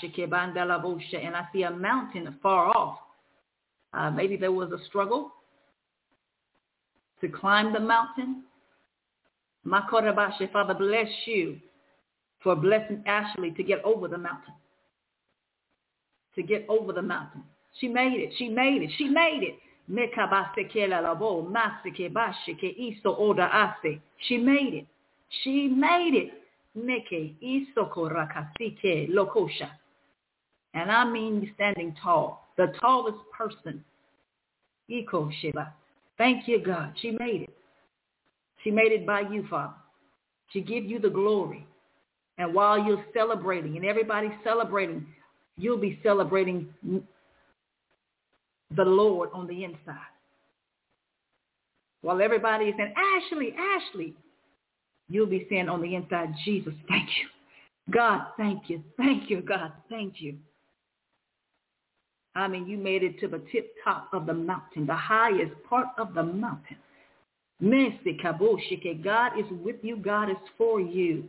I see a mountain far off. Uh, maybe there was a struggle to climb the mountain. Father, bless you for blessing Ashley to get over the mountain. To get over the mountain. She made it. She made it. She made it. She made it. She made it. And I mean standing tall. The tallest person. Thank you, God. She made it. She made it by you, Father. She give you the glory. And while you're celebrating and everybody's celebrating, you'll be celebrating the Lord on the inside. While everybody is saying, Ashley, Ashley, you'll be saying on the inside, Jesus, thank you. God, thank you. Thank you, God, thank you. I mean, you made it to the tip top of the mountain, the highest part of the mountain. God is with you. God is for you.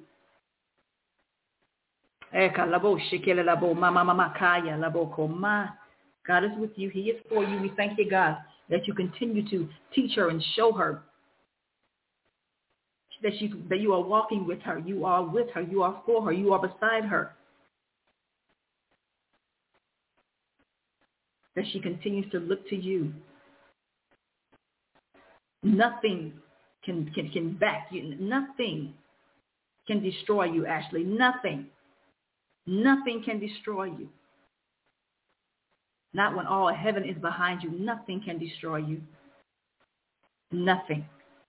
God is with you. He is for you. We thank you, God, that you continue to teach her and show her that she's that you are walking with her. You are with her. You are for her. You are beside her. That she continues to look to you. Nothing can, can, can back you. Nothing can destroy you, Ashley. Nothing. Nothing can destroy you. Not when all heaven is behind you. Nothing can destroy you. Nothing.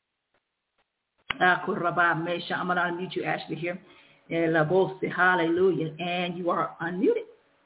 I'm going to unmute you, Ashley, here. Hallelujah. And you are unmuted.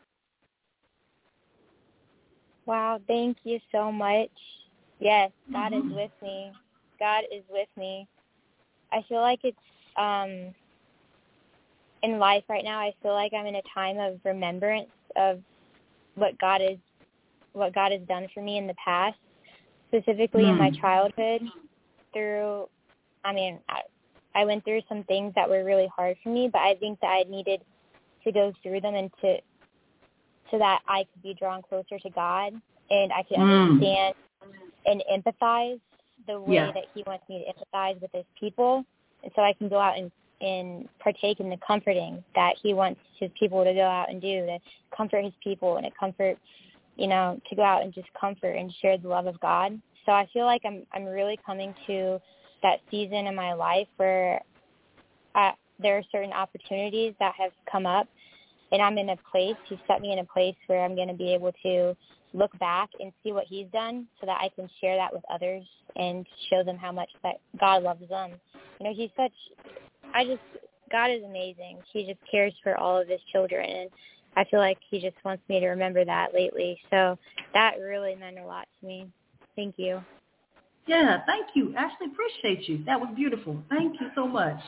Wow, thank you so much. Yes, God mm-hmm. is with me. God is with me. I feel like it's, um, in life right now, I feel like I'm in a time of remembrance of what God is, what God has done for me in the past, specifically mm. in my childhood. Through, I mean, I, I went through some things that were really hard for me, but I think that I needed to go through them and to, so that I could be drawn closer to God and I could mm. understand and empathize the way yeah. that he wants me to empathize with his people. And so I can go out and, and partake in the comforting that he wants his people to go out and do, to comfort his people and to comfort, you know, to go out and just comfort and share the love of God. So I feel like I'm I'm really coming to that season in my life where I, there are certain opportunities that have come up, and I'm in a place, he set me in a place where I'm going to be able to look back and see what he's done so that I can share that with others and show them how much that God loves them. You know, he's such, I just, God is amazing. He just cares for all of his children, and I feel like he just wants me to remember that lately. So that really meant a lot to me. Thank you. Yeah, thank you. Ashley, appreciate you. That was beautiful. Thank you so much.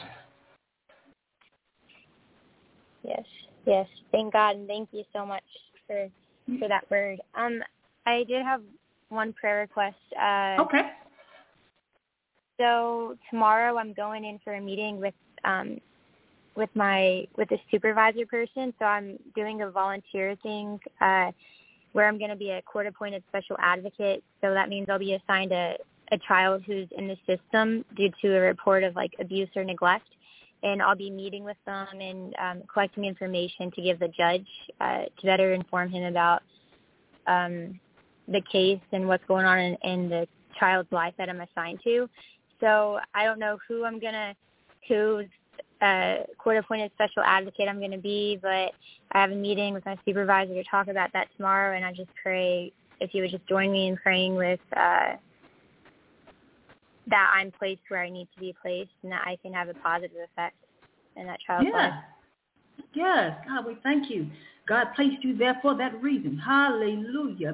Yes, yes. Thank God, and thank you so much for for that word. Um, I did have one prayer request. Uh, okay. So tomorrow I'm going in for a meeting with um with my with a supervisor person. So I'm doing a volunteer thing uh, where I'm going to be a court-appointed special advocate. So that means I'll be assigned a a child who's in the system due to a report of like abuse or neglect. And I'll be meeting with them and um, collecting information to give the judge uh, to better inform him about um, the case and what's going on in, in the child's life that I'm assigned to. So I don't know who I'm going to, who's uh, court-appointed special advocate I'm going to be, but I have a meeting with my supervisor to talk about that tomorrow, and I just pray if you would just join me in praying with uh, that I'm placed where I need to be placed and that I can have a positive effect in that child's yeah. life. Yes, God, we thank you. God placed you there for that reason. Hallelujah.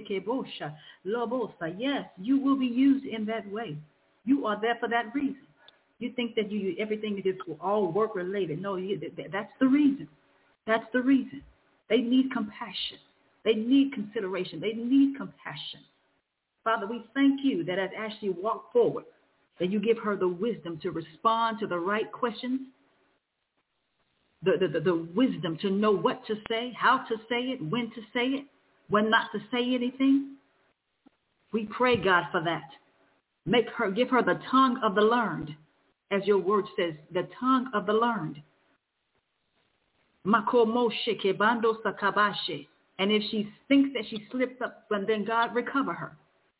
Yes, you will be used in that way. You are there for that reason. You think that you everything is all work related. No, you, that's the reason. That's the reason. They need compassion. They need consideration. They need compassion. Father, we thank you that as Ashley walked forward, that you give her the wisdom to respond to the right questions, the, the, the, the wisdom to know what to say, how to say it, when to say it, when not to say anything. We pray, God, for that. Make her, give her the tongue of the learned, as your word says, the tongue of the learned. And if she thinks that she slipped up, then God recover her.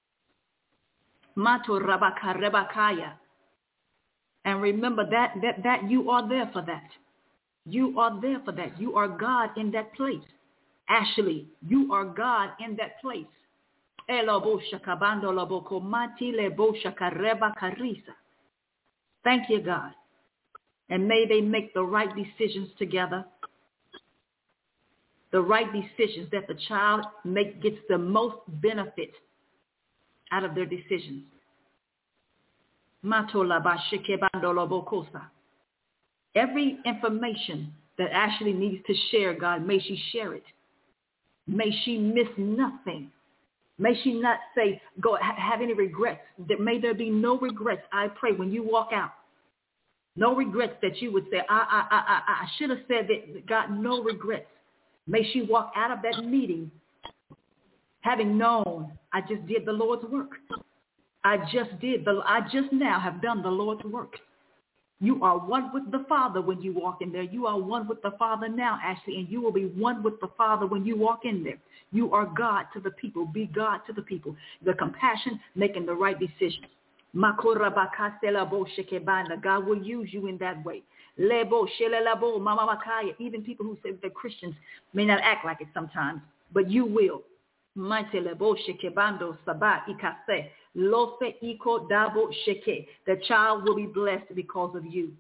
And remember that, that, that you are there for that. You are there for that. You are God in that place. Ashley, you are God in that place. Thank you, God. And may they make the right decisions together. The right decisions that the child make gets the most benefit out of their decisions. Every information that Ashley needs to share, God, may she share it. May she miss nothing. May she not say, go have any regrets. May there be no regrets. I pray when you walk out. No regrets that you would say, I, I, I, I, I should have said that. God, no regrets. May she walk out of that meeting having known I just did the Lord's work. I just did the, I just now have done the Lord's work. You are one with the Father when you walk in there. You are one with the Father now, Ashley, and you will be one with the Father when you walk in there. You are God to the people. Be God to the people. The compassion, making the right decisions. God will use you in that way. Even people who say they're Christians may not act like it sometimes, but you will. The child will be blessed because of you.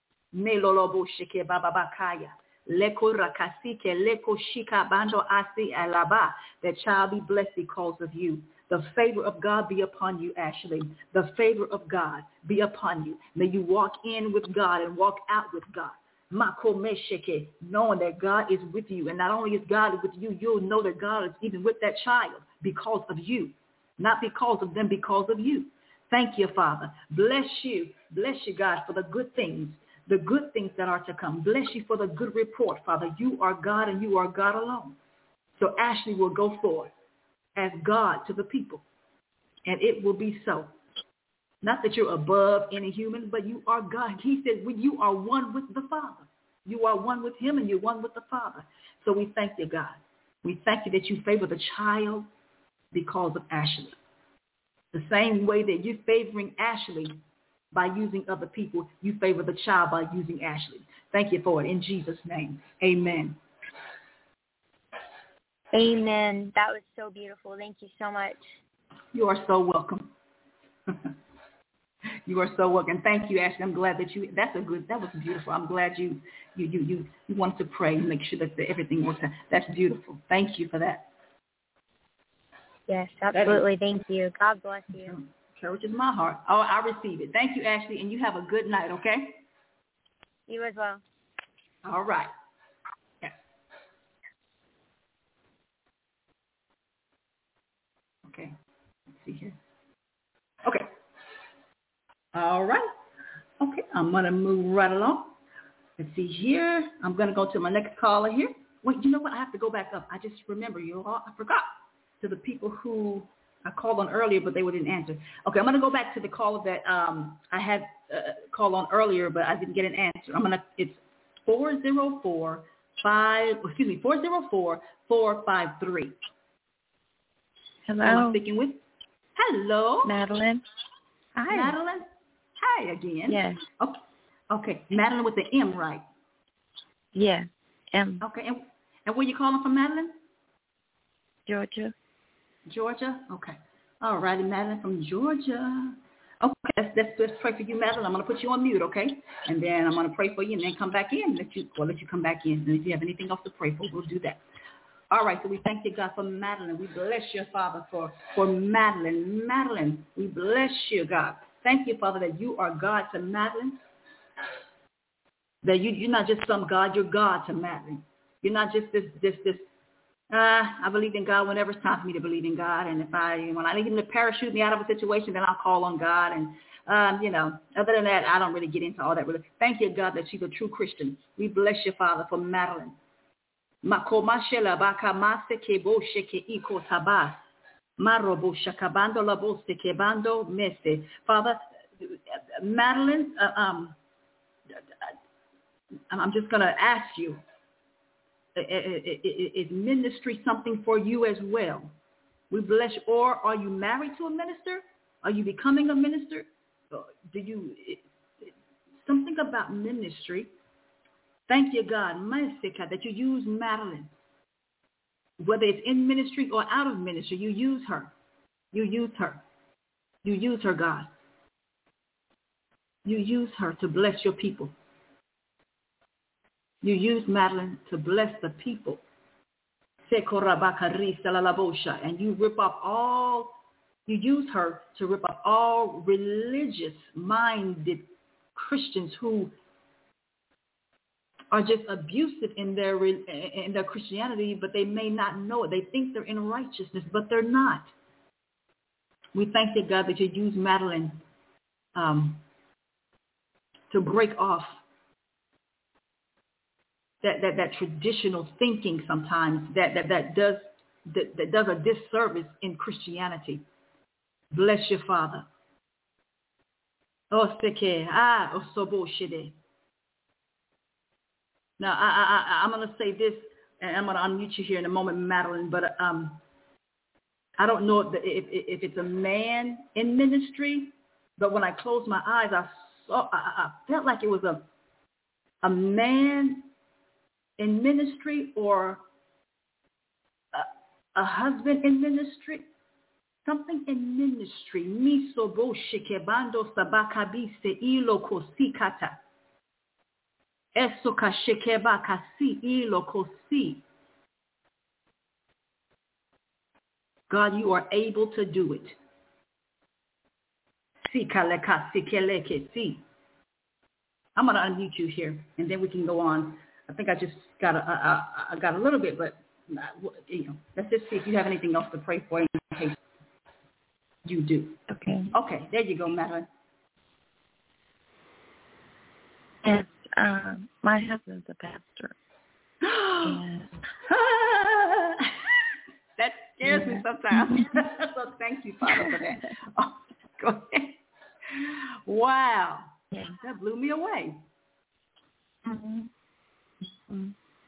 The child be blessed because of you. The favor of God be upon you, Ashley. The favor of God be upon you. May you walk in with God and walk out with God. Knowing that God is with you. And not only is God with you, you'll know that God is even with that child because of you. Not because of them, because of you. Thank you, Father. Bless you. Bless you, God, for the good things. The good things that are to come. Bless you for the good report, Father. You are God and you are God alone. So Ashley will go forth as God to the people. And it will be so. Not that you're above any human, but you are God. He said when you are one with the Father. You are one with him and you're one with the Father. So we thank you, God. We thank you that you favor the child because of Ashley. The same way that you're favoring Ashley by using other people, you favor the child by using Ashley. Thank you for it in Jesus' name. Amen. Amen. That was so beautiful. Thank you so much. You are so welcome. You are so welcome. Thank you, Ashley. I'm glad that you, that's a good, that was beautiful. I'm glad you, you, you, you, you wanted to pray and make sure that the, everything works out. That's beautiful. Thank you for that. Yes, absolutely. Thank you. God bless you. Encourages my heart. Oh, I receive it. Thank you, Ashley, and you have a good night, okay? You as well. All right. Yes. Okay. Let's see here. Okay. All right. Okay. I'm going to move right along. Let's see here. I'm going to go to my next caller here. Wait, you know what? I have to go back up. I just remember you all. I forgot. To the people who I called on earlier, but they didn't answer. Okay, I'm going to go back to the caller that um, I had uh, called on earlier, but I didn't get an answer. I'm going to. It's four zero four five. Excuse me, four zero four four five three. Hello. Who am I speaking with? Hello, Madeline. Hi, Madeline. Hi again. Yes. Okay. Okay, Madeline with the M, right? Yeah, M. Okay, and, and where you calling from, Madeline? Georgia. Georgia? Okay. All righty, Madeline from Georgia. Okay, let's, let's, let's pray for you, Madeline. I'm going to put you on mute, okay? And then I'm going to pray for you and then come back in. Let you, or let you come back in. And if you have anything else to pray for, we'll do that. All right, so we thank you, God, for Madeline. We bless you, Father, for, for Madeline. Madeline, we bless you, God. Thank you, Father, that you are God to Madeline. That you, you're not just some God, you're God to Madeline. You're not just this, this, this, Uh, I believe in God whenever it's time for me to believe in God. And if I, when I need him to parachute me out of a situation, then I'll call on God. And, um, you know, other than that, I don't really get into all that. Really. Thank you, God, that she's a true Christian. We bless you, Father, for Madeline. Father, Madeline, uh, um, I'm just going to ask you, is ministry something for you as well? We bless you. Or are you married to a minister? Are you becoming a minister? Do you, something about ministry? Thank you, God, that you use Madeline. Whether it's in ministry or out of ministry, you use her. You use her. You use her, God. You use her to bless your people. You use Madeline to bless the people. And you rip off all, you use her to rip off all religious-minded Christians who are just abusive in their in their Christianity, but they may not know it. They think they're in righteousness, but they're not. We thank you, God, that you use Madeline um, to break off That, that that traditional thinking sometimes that that, that does that, that does a disservice in Christianity. Bless your Father. Oh, seke ah osobo shide. Now I I I'm gonna say this, and I'm gonna unmute you here in a moment, Madeline. But um, I don't know if, if if it's a man in ministry, but when I closed my eyes, I saw I, I felt like it was a a man in ministry or a, a husband in ministry, something in ministry. Miso bo shikebando sabakabise ilo kosikata. Eso ka shikeba kasi ilo kosi. God, you are able to do it. Sikaleka sikeleke si. I'm going to unmute you here, and then we can go on. I think I just got a, a, a, got a little bit, but you know, let's just see if you have anything else to pray for in case you do. Okay. Okay, there you go, Madeline. Yes, uh, my husband's a pastor. And that scares yeah. me sometimes. So thank you, Father, for that. Oh, go ahead. Wow, yeah. That blew me away. Mm-hmm. Mm-hmm.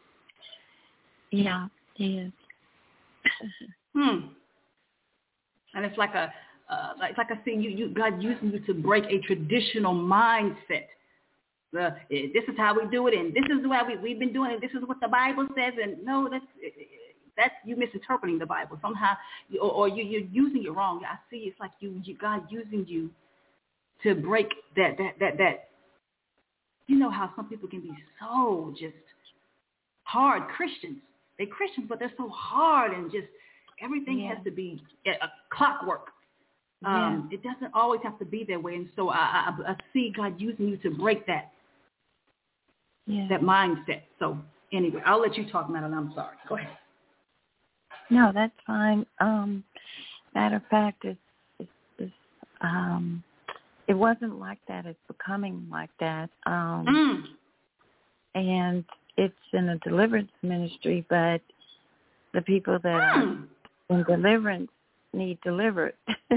Yeah, he is. hmm. And it's like a, uh, like, like I see you, you, God using you to break a traditional mindset. The this is how we do it, and this is the way we, we've been doing it. This is what the Bible says, and no, that's that's you misinterpreting the Bible somehow, or, or you you're using it wrong. I see it's like you, you God using you to break that that that that. You know how some people can be so just hard Christians. They're Christians, but they're so hard and just everything yeah. has to be a clockwork. Um, yeah. It doesn't always have to be that way. And so I, I, I see God using you to break that yeah. that mindset. So anyway, I'll let you talk, Madeline. I'm sorry. Go ahead. No, that's fine. Um, matter of fact, it's, it's, it's um, it wasn't like that. It's becoming like that. Um, mm. And it's in a deliverance ministry, but the people that mm. are in deliverance need delivered.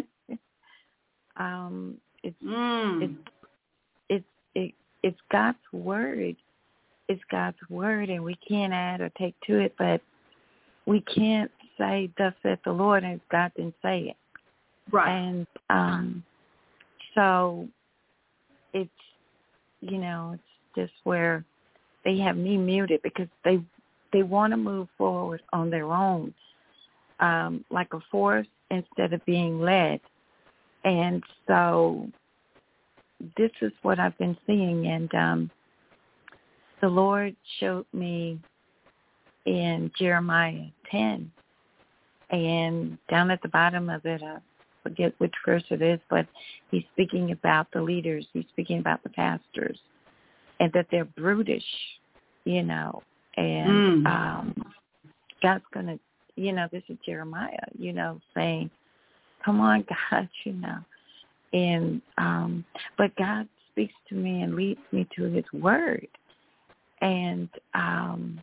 um, it's, mm. it's, it's, it, it's God's word. It's God's word, and we can't add or take to it, but we can't say, thus saith the Lord, and God didn't say it. Right. And um, so it's, you know, it's just where they have me muted because they they want to move forward on their own, um, like a force instead of being led. And so this is what I've been seeing. And um, the Lord showed me in Jeremiah ten, and down at the bottom of it, I forget which verse it is, but he's speaking about the leaders. He's speaking about the pastors, and that they're brutish, you know, and mm. um, God's going to you know, this is Jeremiah, you know, saying, come on, God, you know. And, um, but God speaks to me and leads me to his word. And, um,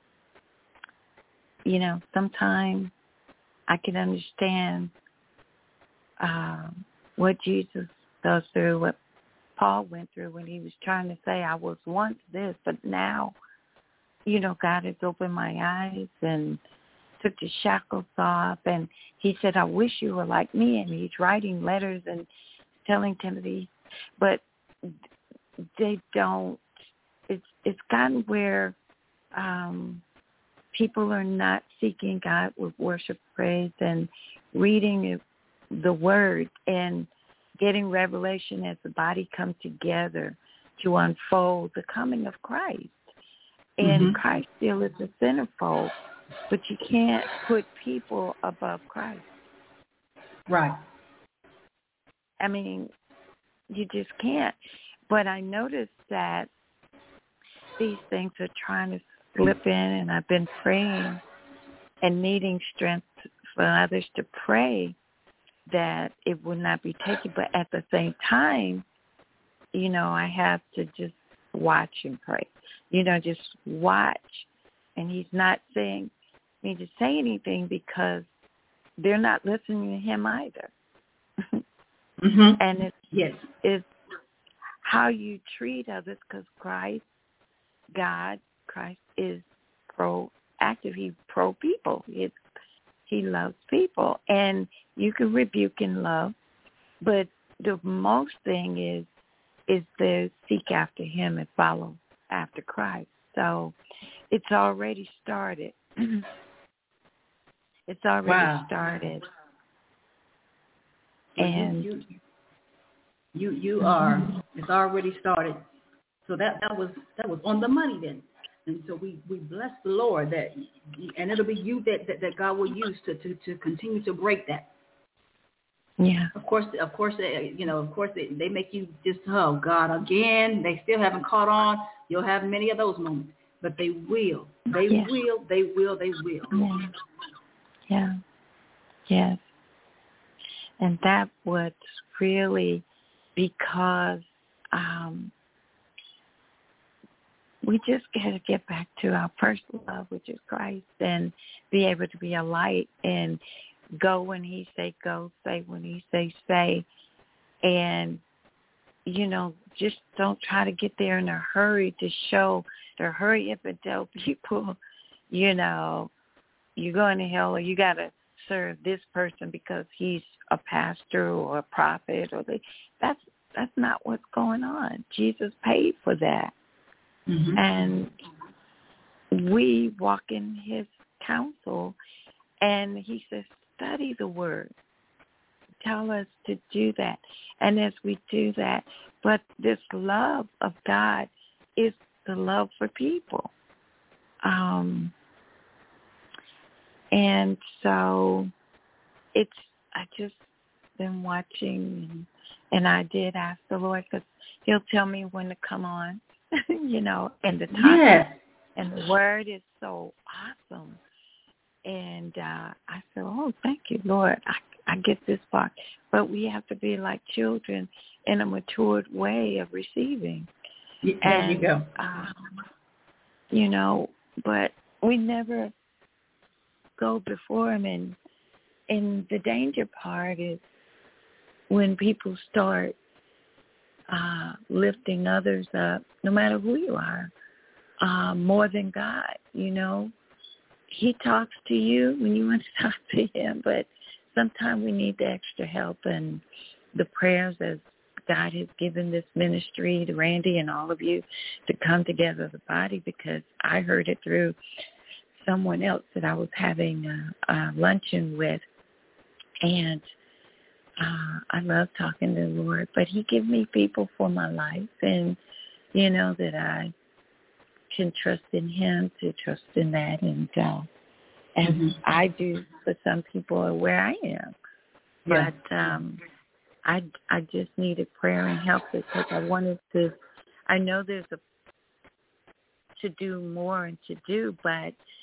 you know, sometimes I can understand um, what Jesus goes through, what Paul went through when he was trying to say, I was once this, but now, you know, God has opened my eyes and took the shackles off. And he said, I wish you were like me. And he's writing letters and telling Timothy, but they don't, it's, it's gotten where um, people are not seeking God with worship, praise, and reading the word and getting revelation as the body comes together to unfold the coming of Christ. And mm-hmm. Christ still is the centerfold, but you can't put people above Christ. Right. I mean, you just can't. But I noticed that these things are trying to slip in, and I've been praying and needing strength for others to pray that it will not be taken. But at the same time, you know, I have to just watch and pray. You know, just watch. And he's not saying me to say anything because they're not listening to him either. Mm-hmm. And it's, yes. it's how you treat others, because Christ, God, Christ is proactive. He's pro-people. It's, he loves people. And you can rebuke in love, but the most thing is is to seek after him and follow after Christ. So it's already started. It's already wow. started. Well, and you you, you, you are. It's already started. So that, that was that was on the money then. And so we, we bless the Lord that, and it'll be you that, that, that God will use to, to, to continue to break that. Yeah. Of course, of course, they, you know, of course, they, they make you just, oh, God, again, they still haven't caught on. You'll have many of those moments, but they will. They yeah. will, they will, they will. Yeah. Yeah. Yes. And that was really because um, we just got to get back to our first love, which is Christ, and be able to be a light and go when he say go, say when he say say, and, you know, just don't try to get there in a hurry to show, to hurry up and tell people, you know, you're going to hell or you got to serve this person because he's a pastor or a prophet or they, that's, that's not what's going on. Jesus paid for that. Mm-hmm. And we walk in his counsel, and he says, study the word. Tell us to do that. And as we do that, but this love of God is the love for people. Um, and so it's, I just been watching, and, and I did ask the Lord, because he'll tell me when to come on, you know, and the time. Yes. And the word is so awesome. And uh, I said, oh, thank you, Lord. I, I get this part. But we have to be like children in a matured way of receiving. There and, you go. Um, you know, but we never go before him. And, and the danger part is when people start uh, lifting others up, no matter who you are, uh, more than God, you know. He talks to you when you want to talk to him, but sometimes we need the extra help and the prayers as God has given this ministry to Randy and all of you to come together as a body, because I heard it through someone else that I was having a, a luncheon with, and uh, I love talking to the Lord, but he gave me people for my life, and, you know, that I can trust in him to trust in that, and uh, and mm-hmm. I do for some people where I am. Yeah. But um, I I just needed prayer and help because I wanted to. I know there's a to do more and to do, but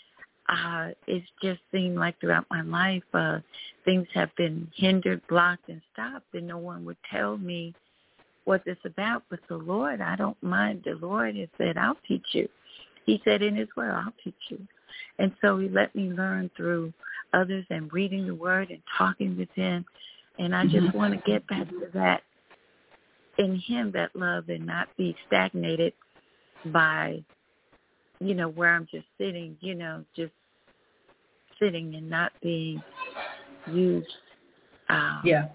uh, it's just seemed like throughout my life, uh, things have been hindered, blocked, and stopped, and no one would tell me what it's about. But the Lord, I don't mind. The Lord has said, I'll teach you. He said in his word, I'll teach you. And so he let me learn through others and reading the word and talking with him. And I just mm-hmm. want to get back to that in him, that love, and not be stagnated by, you know, where I'm just sitting, you know, just sitting and not being used. Um, yeah.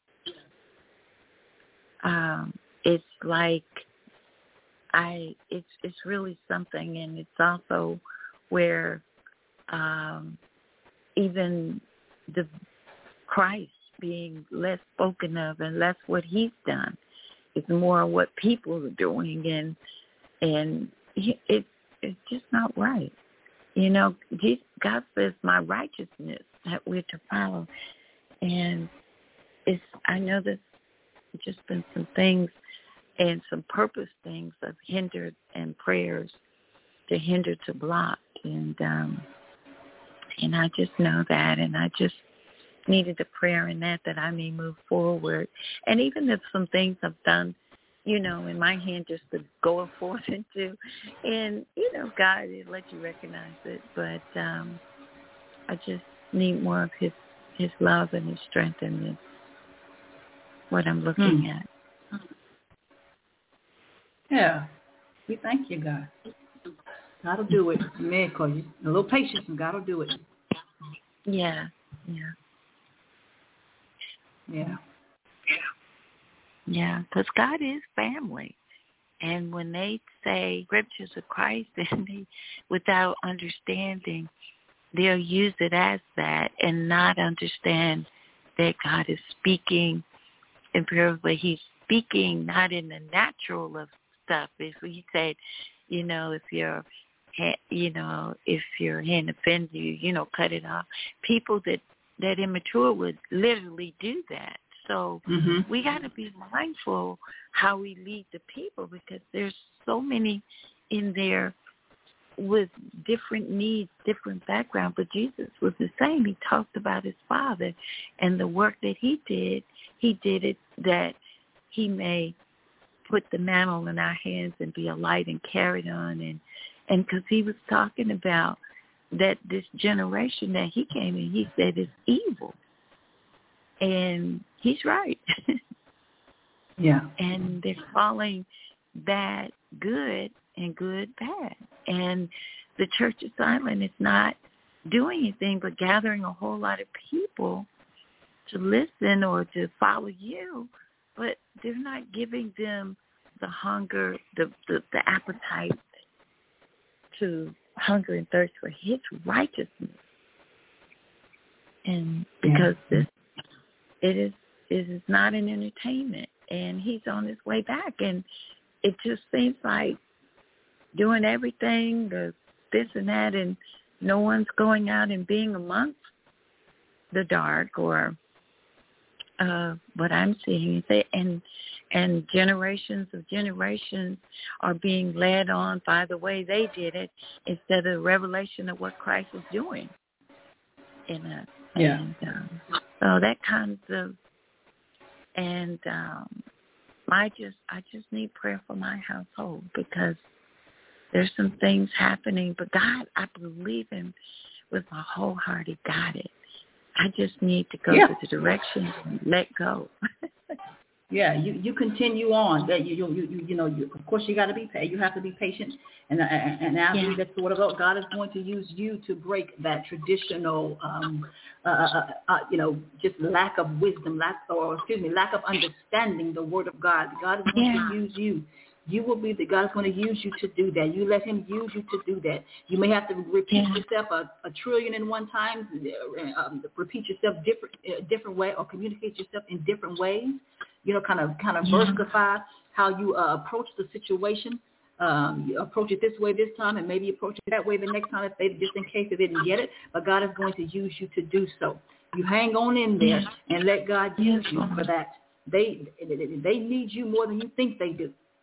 Um, it's like I, it's it's really something, and it's also where um, even the Christ being less spoken of and less what he's done. It's more what people are doing, and and it it's just not right. You know, God says my righteousness that we're to follow, and it's I know there's just been some things and some purpose things have hindered, and prayers to hinder, to block, and um, and I just know that, and I just needed a prayer in that, that I may move forward. And even if some things I've done, you know, in my hand just to go forth into, and, you know, God will let you recognize it. But um, I just need more of his, his love and his strength, and his, what I'm looking hmm. at. Yeah. We thank you, God. God will do it. Miracle. A little patience, and God will do it. Yeah. Yeah. Yeah. Yeah, because God is family. And when they say scriptures of Christ, and they, without understanding, they'll use it as that and not understand that God is speaking imperatively. He's speaking not in the natural of stuff. If he said, you know, if your you know, if your hand offends you, you know, cut it off. People that that immature would literally do that. So mm-hmm. we got to be mindful how we lead the people, because there's so many in there with different needs, different background. But Jesus was the same. He talked about his Father and the work that he did. He did it that he may put the mantle in our hands and be a light and carry it on. And and because he was talking about that this generation that he came in, he said is evil. And he's right. Yeah. And they're calling bad good and good bad. And the church is silent. It's not doing anything but gathering a whole lot of people to listen or to follow you, but they're not giving them the hunger, the, the, the appetite to hunger and thirst for his righteousness. And because yeah. this it is it is not an entertainment, and he's on his way back, and it just seems like doing everything, the this and that, and no one's going out and being amongst the dark or uh, what I'm seeing. And and generations of generations are being led on by the way they did it instead of the revelation of what Christ was doing in us. Yeah. And, um, so that kind of, and um, I just I just need prayer for my household, because there's some things happening. But God, I believe him with my whole heart. He got it. I just need to go yeah. to the direction and let go. Yeah, you, you continue on. That you you you you know you, of course you got to be you have to be patient, and and, and I believe yeah. that what about God is going to use you to break that traditional um uh, uh, uh you know just lack of wisdom, lack or excuse me lack of understanding the Word of God. God is going yeah. to use you. You will be the God is going to use you to do that. You let him use you to do that. You may have to repeat yeah. yourself a, a trillion and one times, um, repeat yourself different uh, different way, or communicate yourself in different ways. You know, kind of kind of yeah. versify how you uh, approach the situation. Um, you approach it this way this time, and maybe approach it that way the next time, if they just in case they didn't get it. But God is going to use you to do so. You hang on in there yeah. and let God use you for that. They they need you more than you think they do.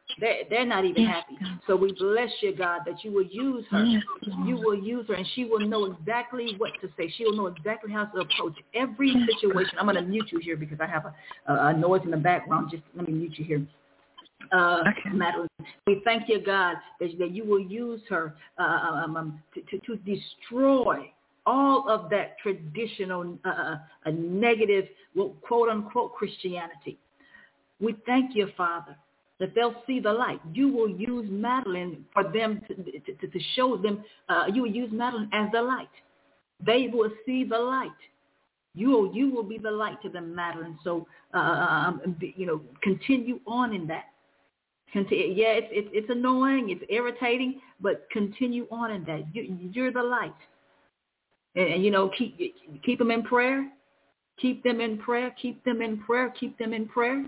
They're, they're not even Yes, happy. God. So we bless you, God, that you will use her. Yes, You will use her, and she will know exactly what to say. She will know exactly how to approach every Yes, situation. I'm going to mute you here because I have a, a noise in the background. Just let me mute you here. Uh, okay. Madeline, we thank you, God, that, that you will use her uh, um, um, to, to, to destroy all of that traditional, uh, a negative, well, quote unquote, Christianity. We thank you, Father, that they'll see the light. You will use Madeline for them to, to, to show them. Uh, you will use Madeline as the light. They will see the light. You will, you will be the light to them, Madeline. So, uh, um, you know, continue on in that. Continue, yeah, it's, it's it's annoying, it's irritating, but continue on in that. You, you're the light, and, and you know, keep keep them in prayer, keep them in prayer, keep them in prayer, keep them in prayer.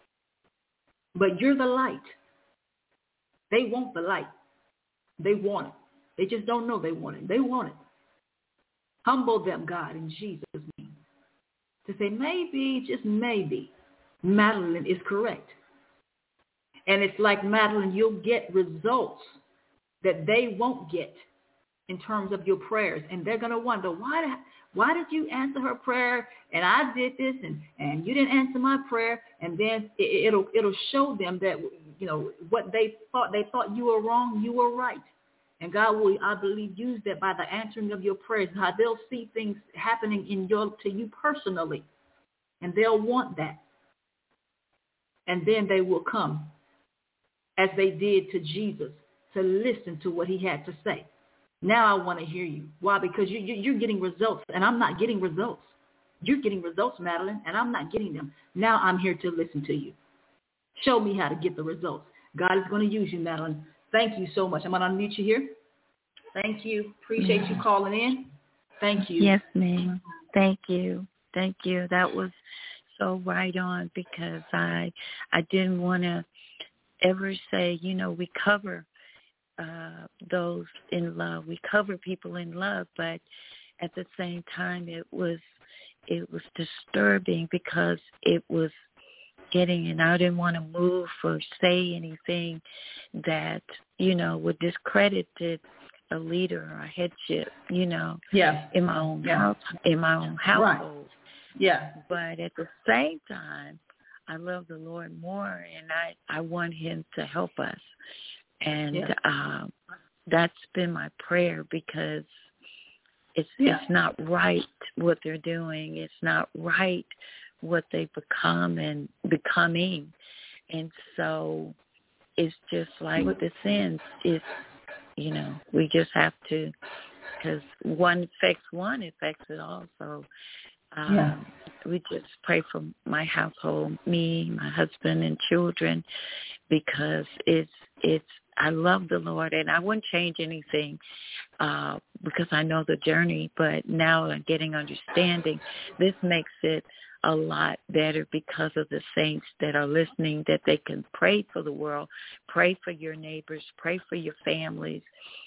But you're the light. They want the light. They want it. They just don't know they want it. They want it. Humble them, God, in Jesus' name, to say maybe, just maybe, Madeline is correct. And it's like, Madeline, you'll get results that they won't get in terms of your prayers. And they're going to wonder, why, why did you answer her prayer? And I did this, and, and you didn't answer my prayer. And then it, it'll it'll show them that, you know, what they thought. They thought you were wrong, you were right. And God will, I believe, use that by the answering of your prayers, how they'll see things happening in your to you personally. And they'll want that. And then they will come, as they did to Jesus, to listen to what he had to say. Now I want to hear you. Why? Because you, you, you're getting results, and I'm not getting results. You're getting results, Madeline, and I'm not getting them. Now I'm here to listen to you. Show me how to get the results. God is going to use you, Madeline. Thank you so much. I'm going to unmute you here. Thank you. Appreciate you calling in. Thank you. Yes, ma'am. Thank you. Thank you. That was so right on, because I I didn't want to ever say, you know, we cover uh, those in love. We cover people in love, but at the same time, it was it was disturbing because it was getting, and I didn't want to move or say anything that, you know, would discredit a leader or a headship, you know, yeah. in my own yeah. house, in my own household. Right. Yeah. But at the same time, I love the Lord more, and I, I want him to help us. And yeah. um, that's been my prayer, because it's yeah. it's not right what they're doing. It's not right what they've become and becoming. And so it's just like the sins. It's, you know, we just have to, because one affects one, affects it all. So um, yeah. we just pray for my household, me, my husband, and children, because it's, it's, I love the Lord, and I wouldn't change anything uh, because I know the journey, but now I'm getting understanding. This makes it a lot better because of the saints that are listening, that they can pray for the world, pray for your neighbors, pray for your families,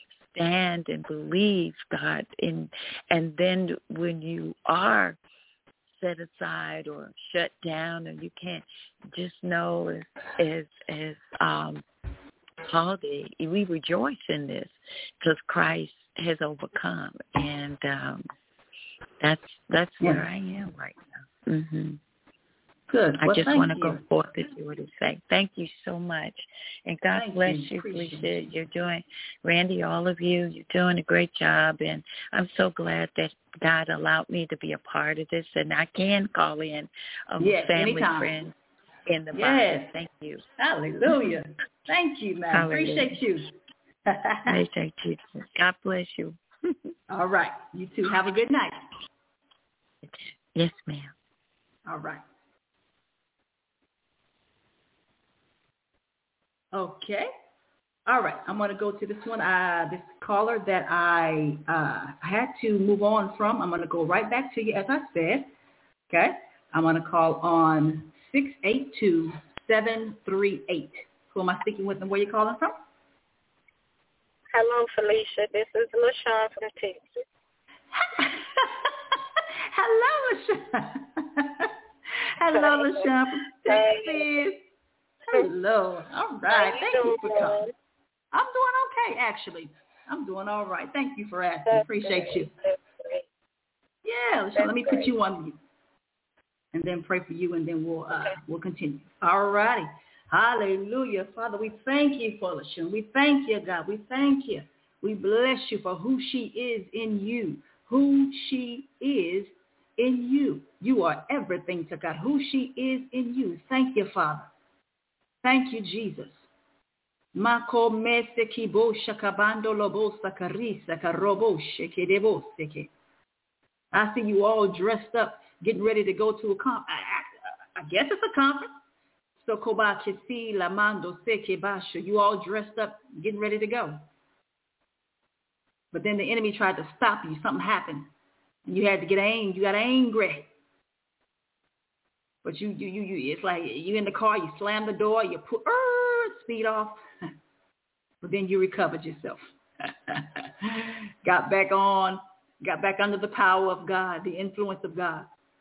stand and believe, God. And, and then when you are set aside or shut down, or you can't, just know as, as, as um, Paul did, we rejoice in this because Christ has overcome. And um, that's, that's yeah. where I am right now. Mm-hmm. Good. I well, just want to go forth with you to say thank you so much, and God thank bless you, you, Felicia. you. You're doing, Randy, all of you. You're doing a great job, and I'm so glad that God allowed me to be a part of this, and I can call in a yes, family anytime. friend in the yes. body. Thank you. Hallelujah. Thank you, man. Appreciate you. Appreciate you. God bless you. All right. You too. Have a good night. Yes, ma'am. All right. Okay. All right. I'm going to go to this one, uh, this caller that I uh, had to move on from. I'm going to go right back to you, as I said. Okay. I'm going to call on six eight two, seven three eight. Who am I speaking with, and where you calling from? Hello, Felicia. This is LaShawn from Texas. Hello, LaShawn. Hello, LaShawn from Texas. Hello. All right. How Thank you you for doing? coming. I'm doing okay, actually. I'm doing all right. Thank you for asking. That's Appreciate great. you. That's great. Yeah, LaShawn, That's let me great. put you on mute and then pray for you, and then we'll uh, Okay. we'll continue. All righty. Hallelujah. Father, we thank you for LaShawn. We thank you, God. We thank you. We bless you for who she is in you. Who she is in you. You are everything to God. Who she is in you. Thank you, Father. Thank you, Jesus. Mako mese kibo shakabando lobo sakarisa karobo shekedebo seke. I see you all dressed up, getting ready to go to a conference. I, I, I guess it's a conference. So koba kesi lamando seke basha. You all dressed up, getting ready to go. But then the enemy tried to stop you. Something happened. You had to get angry. You got angry. But you, you, you, you. It's like you in the car. You slam the door. You put uh, speed off. But then you recovered yourself. Got back on. Got back under the power of God, the influence of God.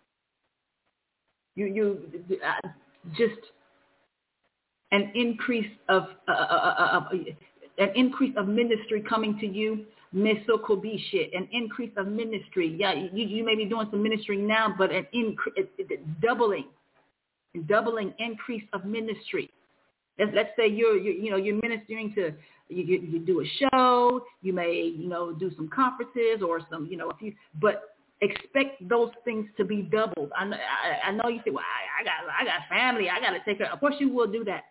You, you, uh, just an increase of, uh, uh, uh, an increase of ministry coming to you. Mesokobishe, an increase of ministry. Yeah, you, you may be doing some ministry now, but an increase, doubling, doubling increase of ministry. Let's, let's say you're, you're, you know, you're ministering to, you, you, you do a show, you may, you know, do some conferences or some, you know, if you, but expect those things to be doubled. I, I, I know you say, well, I, I got, I got family, I got to take care. Of course, you will do that.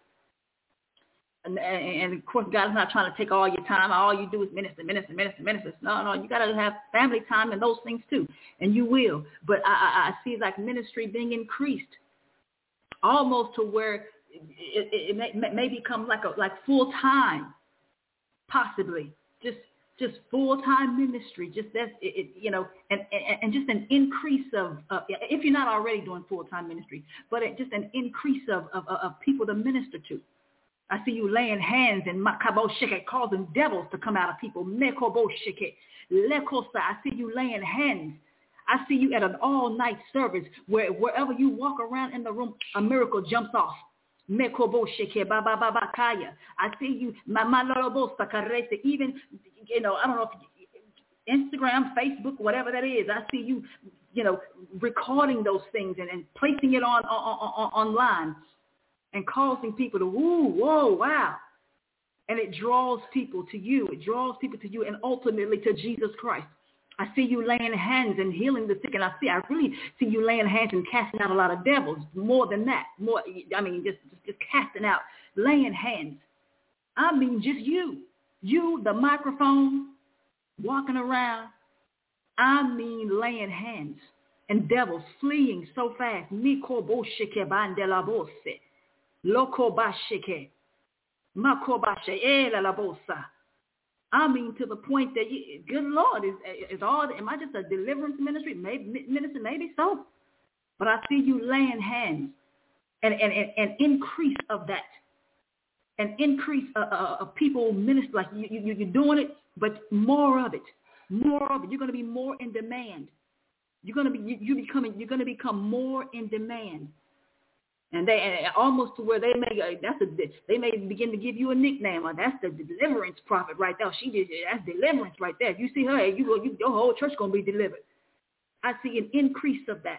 And, and, and of course, God's not trying to take all your time. All you do is minister, minister, minister, minister. No, no, you got to have family time and those things too, and you will. But I, I, I see like ministry being increased, almost to where it, it, it may, may become like a like full time, possibly just just full time ministry. Just that's it, it, you know, and, and and just an increase of uh, if you're not already doing full time ministry, but it, just an increase of, of of people to minister to. I see you laying hands and makabo shike, causing devils to come out of people. Mekobo shike, lekosa. I see you laying hands. I see you at an all-night service where wherever you walk around in the room, a miracle jumps off. Mekobo shike, ba ba ba ba kaya. I see you, mama lorobo sakarete. Even, you know, I don't know if Instagram, Facebook, whatever that is. I see you, you know, recording those things and, and placing it on, on, on online. And causing people to, woo, whoa, wow. And it draws people to you. It draws people to you and ultimately to Jesus Christ. I see you laying hands and healing the sick. And I see, I really see you laying hands and casting out a lot of devils. More than that. More, I mean, just, just, just casting out, laying hands. I mean, just you. You, the microphone, walking around. I mean, laying hands. And devils fleeing so fast. Miko boshike bandela bose. Loco bashike, mako bashe, ela la bosa. I mean, to the point that, you, good Lord, is is all? Am I just a deliverance ministry? Maybe minister, maybe so. But I see you laying hands, and and and an increase of that, an increase of, of, of people minister. Like you, you you're doing it, but more of it, more of it. You're going to be more in demand. You're going to be you, you becoming. You're going to become more in demand. And they and almost to where they may that's a they may begin to give you a nickname. Or that's the deliverance prophet right there. She did that's deliverance right there. If you see her, you go, you, your whole church gonna be delivered. I see an increase of that.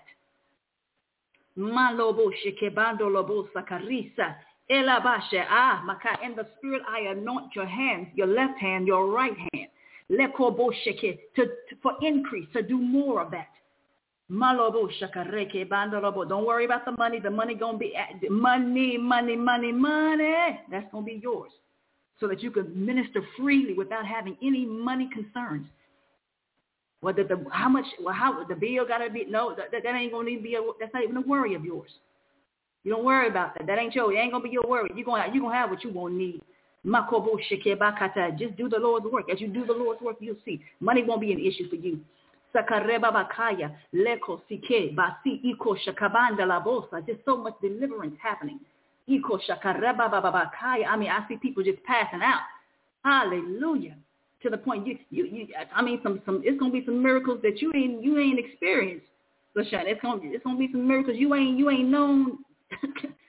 Malobo shekebando lobo sakarisa elabashe ah maka. In the spirit, I anoint your hands, your left hand, your right hand, lekobo sheke to for increase, to do more of that. Malobo shakareke bandolobo. Don't worry about the money. The money gonna be money, money, money, money. That's gonna be yours, so that you can minister freely without having any money concerns. Whether the how much, well, how the bill gotta be no, that, that ain't gonna need to be a, that's not even a worry of yours. You don't worry about that. That ain't your. It ain't gonna be your worry. You gonna you gonna have what you gonna need. Makobo sheke bakata. Just do the Lord's work. As you do the Lord's work, you'll see money won't be an issue for you. Sakareba bakaya, leko sike, basi iko shakabanda la bosa. Just so much deliverance happening. Iko shakareba babakaya. I mean, I see people just passing out. Hallelujah. To the point you, you, you I mean, some, some, it's gonna be some miracles that you ain't, you ain't experienced. LaShawn, it's gonna, it's gonna be some miracles you ain't, you ain't known.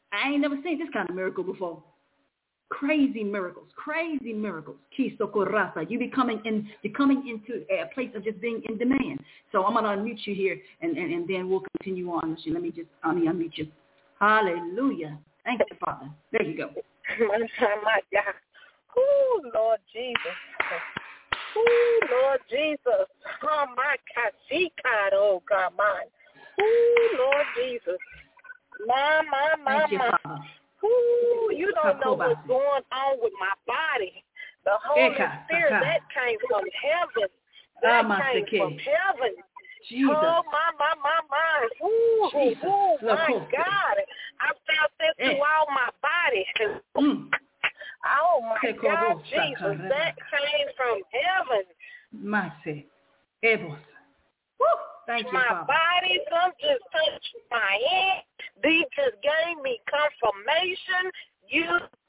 I ain't never seen this kind of miracle before. Crazy miracles, crazy miracles. You be coming in, you're coming into a place of just being in demand. So I'm gonna unmute you here, and, and, and then we'll continue on. Let me just let me unmute you. Hallelujah. Thank you, Father. There you go. My God. Oh, Lord Jesus. Oh, Lord Jesus. Oh, my God. See, God. Oh, God, mine. Oh, Lord Jesus. My, my, my, Thank you, my. Father. Ooh, you don't know what's going on with my body. The Holy Spirit, that came from heaven. That came from heaven. Jesus. Oh, my, my, my, my. Ooh, Jesus. ooh, my God. I felt this throughout my body. Mm. Oh, my God, Jesus. That came from heaven. Mercy. Ebos. Woo. Thank you, my Father. body, some just touched my head. These just gave me confirmation. You.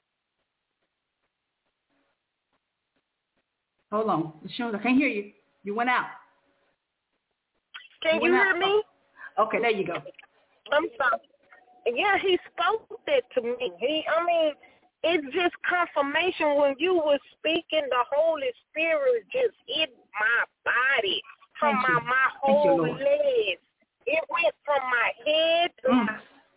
Hold on. I can't hear you. You went out. Can you, you hear out. me? Okay, there you go. I'm sorry. Yeah, he spoke that to me. He, I mean, it's just confirmation. When you were speaking, the Holy Spirit just hit my body. From my, my whole legs. It went from my head to mm. my...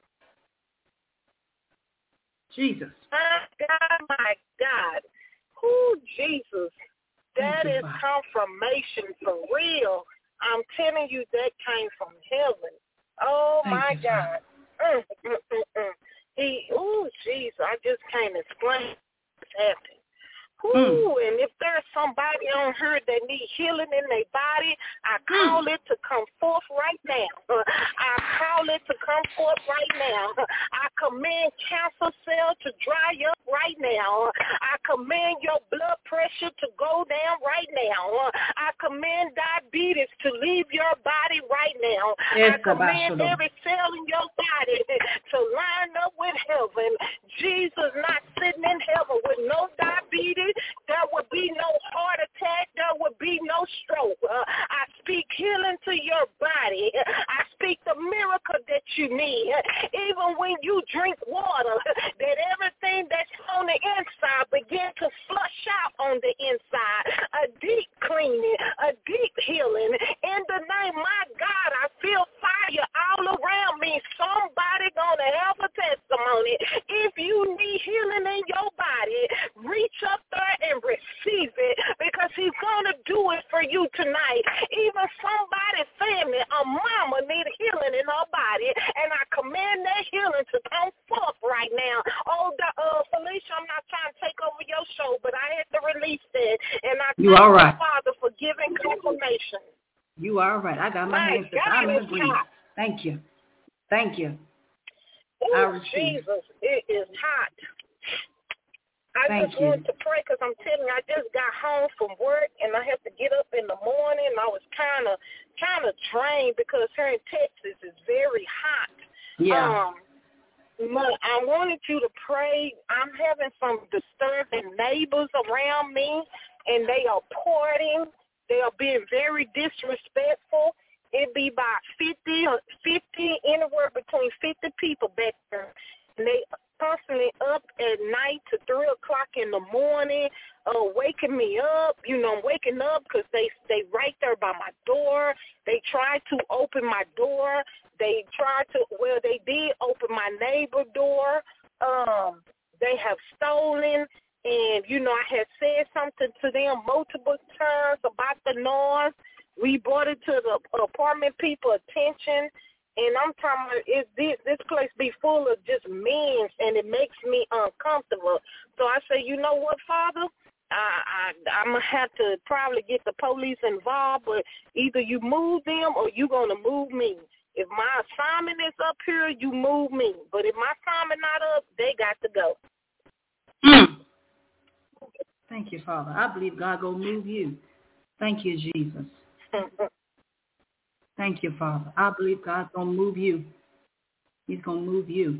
Jesus. My God, my God. Oh, Jesus. That is confirmation for real. I'm telling you, that came from heaven. Oh, Thank my you, God. Mm, mm, mm, mm. He, oh, Jesus, I just can't explain what's happening. Ooh, mm. And if there's somebody on here that needs healing in their body, I call mm. it to come forth right now. I call it to come forth right now. I command cancer cells to dry up right now. I command your blood pressure to go down right now. I command diabetes to leave your body right now. Yes, I command every cell in your body to line up with heaven. Jesus not sitting in heaven with no diabetes. There would be no heart attack. There would be no stroke. Uh, I speak healing to your body. I speak the miracle that you need. Even when you drink water, that everything that's on the inside begin to flush out on the inside. A deep cleaning, a deep healing. In the name, my God, I feel fire all around me. Somebody gonna have a testimony. If you need healing in your body, reach up there and receive it, because he's going to do it for you tonight. Even somebody's family, a mama, need healing in her body, and I command that healing to come forth right now. Oh, the, uh, Felicia, I'm not trying to take over your show, but I had to release it, and I you thank all right. the Father for giving confirmation. You are right. I got my, my hands to I'm in agreement. Thank you. Thank you. Oh, Jesus, it is hot. I Thank just you. wanted to pray because I'm telling you, I just got home from work and I have to get up in the morning. I was kind of kind of drained because here in Texas it's very hot. Yeah. Um, but I wanted you to pray. I'm having some disturbing neighbors around me, and they are partying. They are being very disrespectful. It be about fifty, fifty, anywhere between fifty people back there. And they constantly up at night to three o'clock in the morning, uh, waking me up. You know, I'm waking up because they they right there by my door. They tried to open my door. They tried to, well, they did open my neighbor door. Um, they have stolen. And, you know, I had said something to them multiple times about the noise. We brought it to the apartment people attention. And I'm talking about, it, this, this place be full of just men, and it makes me uncomfortable. So I say, you know what, Father? I, I, I'm going to have to probably get the police involved, but either you move them or you're going to move me. If my assignment is up here, you move me. But if my assignment not up, they got to go. Mm. Thank you, Father. I believe God going to move you. Thank you, Jesus. Thank you, Father. I believe God's going to move you. He's going to move you.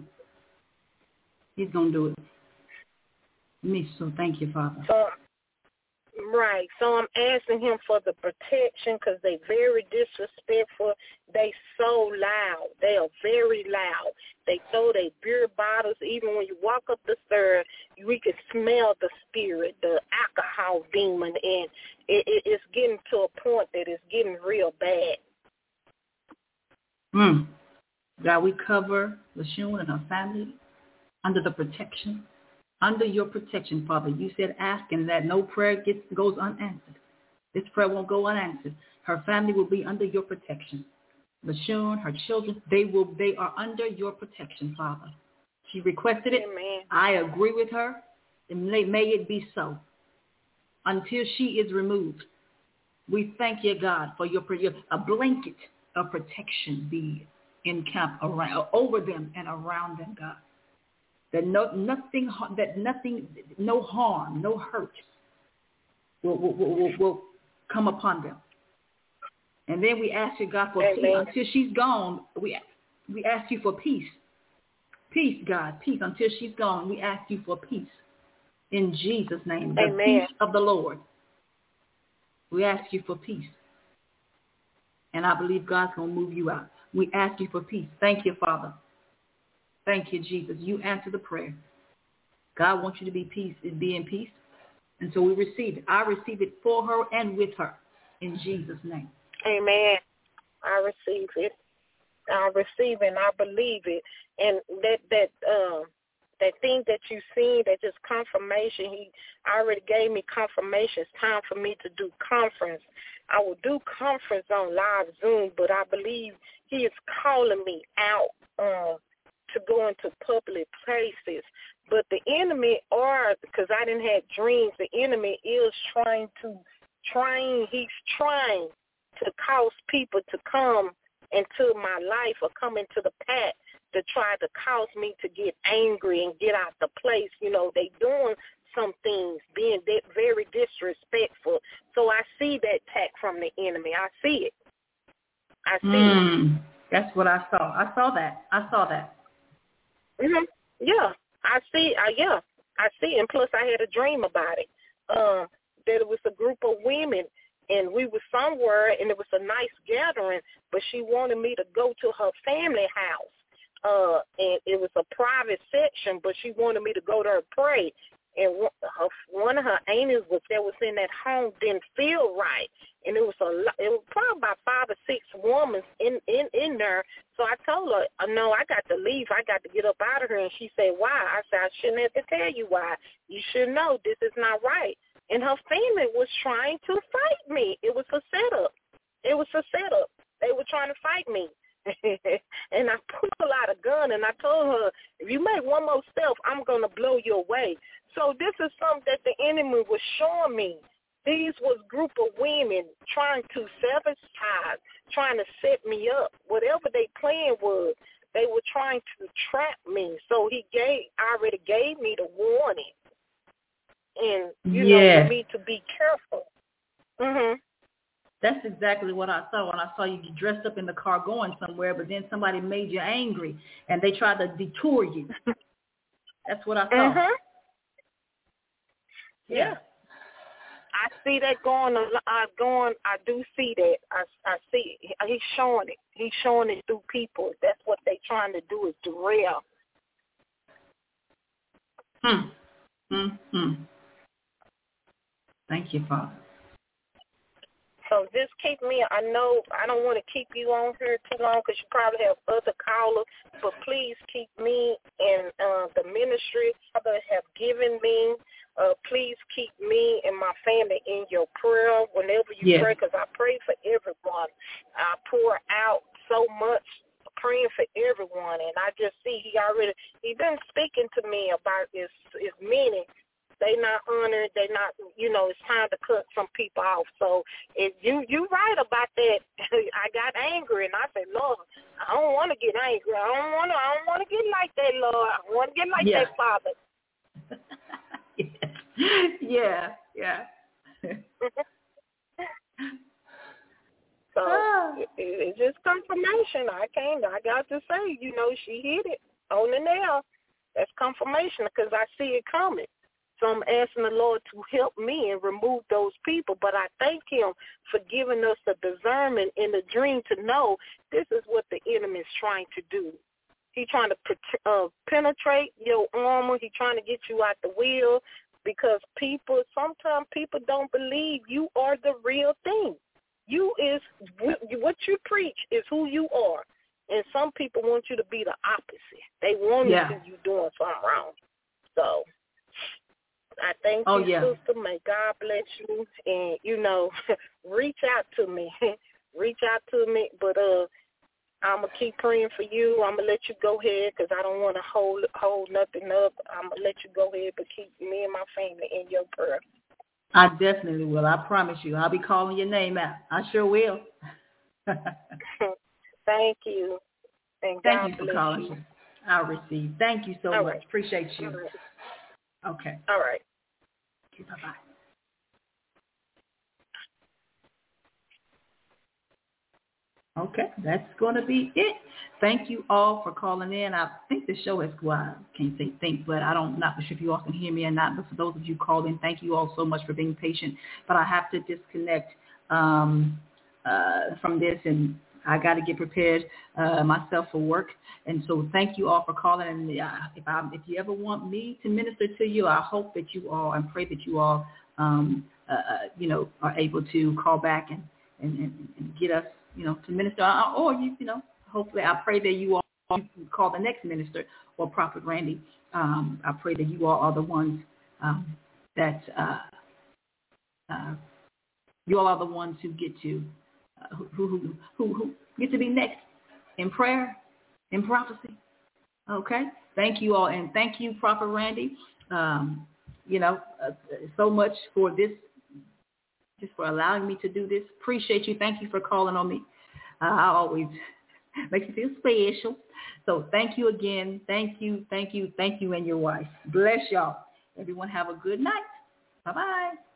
He's going to do it. Me, so thank you, Father. So, Right. So I'm asking him for the protection because they very disrespectful. They so loud. They are very loud. They throw their beer bottles. Even when you walk up the stairs, we can smell the spirit, the alcohol demon, and it, it, it's getting to a point that it's getting real bad. Mm. God, we cover LaShun and her family under the protection. Under your protection, Father. You said ask and that no prayer gets goes unanswered. This prayer won't go unanswered. Her family will be under your protection. LaShun, her children, they will they are under your protection, Father. She requested it. Amen. I agree with her. And may, may it be so. Until she is removed. We thank you, God, for your, your a blanket of protection be encamped around over them and around them, God. That no nothing that nothing no harm, no hurt will will, will, will come upon them. And then we ask you, God, for peace until she's gone. We we ask you for peace, peace, God, peace until she's gone. We ask you for peace in Jesus' name, the Amen. peace of the Lord. We ask you for peace, and I believe God's gonna move you out. We ask you for peace. Thank you, Father. Thank you, Jesus. You answer the prayer. God wants you to be peace, be in peace. And so we receive it. I receive it for her and with her in Jesus' name. Amen. I receive it. I receive it and I believe it. And that that um that thing that you seen, that just confirmation, he already gave me confirmation. It's time for me to do conference. I will do conference on live Zoom, but I believe he is calling me out um to go into public places. But the enemy are, because I didn't have dreams, the enemy is trying to, trying, he's trying to cause people to come into my life or come into the path to try to cause me to get angry and get out the place. You know, they doing some things, being de- very disrespectful. So I see that attack from the enemy. I see it. I see mm, it. That's what I saw. I saw that. I saw that. Mm-hmm. Yeah, I see. Uh, yeah, I see. And plus, I had a dream about it. Um, that it was a group of women, and we were somewhere, and it was a nice gathering. But she wanted me to go to her family house, uh, and it was a private section. But she wanted me to go there and pray. And one of her aunties was that was in that home didn't feel right, and it was a it was probably about five or six women in in in there. So I told her, no, I got to leave. I got to get up out of here. And she said, why? I said, I shouldn't have to tell you why. You should know this is not right. And her family was trying to fight me. It was a setup. It was a setup. They were trying to fight me. And I pulled out a gun and I told her, if you make one more step, I'm going to blow you away. So this is something that the enemy was showing me. These was a group of women trying to sabotage, trying to set me up. Whatever they plan was, they were trying to trap me. So he gave, already gave me the warning. And, you yeah. know, for me to be careful. Mm-hmm. That's exactly what I saw when I saw you dressed up in the car going somewhere, but then somebody made you angry and they tried to detour you. That's what I saw. Mm-hmm. Yeah. yeah. I see that going, I going, I do see that. I, I see it. He's showing it. He's showing it through people. That's what they're trying to do is derail. Hmm. Hmm. Hmm. Thank you, Father. So just keep me, I know I don't want to keep you on here too long because you probably have other callers, but please keep me and uh, the ministry Father have given me. Uh, please keep me and my family in your prayer whenever you yes. pray, because I pray for everyone. I pour out so much praying for everyone, and I just see he already, he been speaking to me about his, his meaning. They not honored. They not, you know, it's time to cut some people off. So if you you right about that. I got angry and I said, Lord, I don't want to get angry. I don't want to. I don't want to get like that, Lord. I want to get like yeah. that, Father. yeah, yeah. So it, it's just confirmation. I can't. I got to say, you know, she hit it on the nail. That's confirmation because I see it coming. So I'm asking the Lord to help me and remove those people. But I thank him for giving us the discernment in the dream to know this is what the enemy is trying to do. He's trying to uh, penetrate your armor. He's trying to get you out the wheel because people, sometimes people don't believe you are the real thing. You is, what you preach is who you are. And some people want you to be the opposite. They want yeah. to see you doing something wrong. So I thank oh, you, yeah. sister. May God bless you. And, you know, reach out to me. reach out to me. But uh, I'm going to keep praying for you. I'm going to let you go ahead because I don't want to hold hold nothing up. I'm going to let you go ahead, but keep me and my family in your prayer. I definitely will. I promise you. I'll be calling your name out. I sure will. Thank you. And Thank God you for bless calling. you. I'll receive. Thank you so All much. right. Appreciate you. All right. Okay. All right. Okay, bye-bye. Okay, that's going to be it. Thank you all for calling in. I think the show has, well, I can't say think, but I don't, not sure if you all can hear me or not, but for those of you called in, thank you all so much for being patient. But I have to disconnect um, uh, from this, and I got to get prepared uh, myself for work. And so thank you all for calling. And uh, if, I, if you ever want me to minister to you, I hope that you all, and pray that you all, um, uh, you know, are able to call back and, and, and, and get us, you know, to minister, or you, you know, hopefully I pray that you all you can call the next minister or Prophet Randy. Um, I pray that you all are the ones um, that uh, uh, you all are the ones who get to uh, who, who who who get to be next in prayer, in prophecy. Okay, thank you all, and thank you, Prophet Randy. Um, you know, uh, so much for this. Just for allowing me to do this. Appreciate you. Thank you for calling on me. Uh, I always make you feel special. So thank you again. Thank you, thank you, thank you, and your wife. Bless y'all. Everyone have a good night. Bye-bye.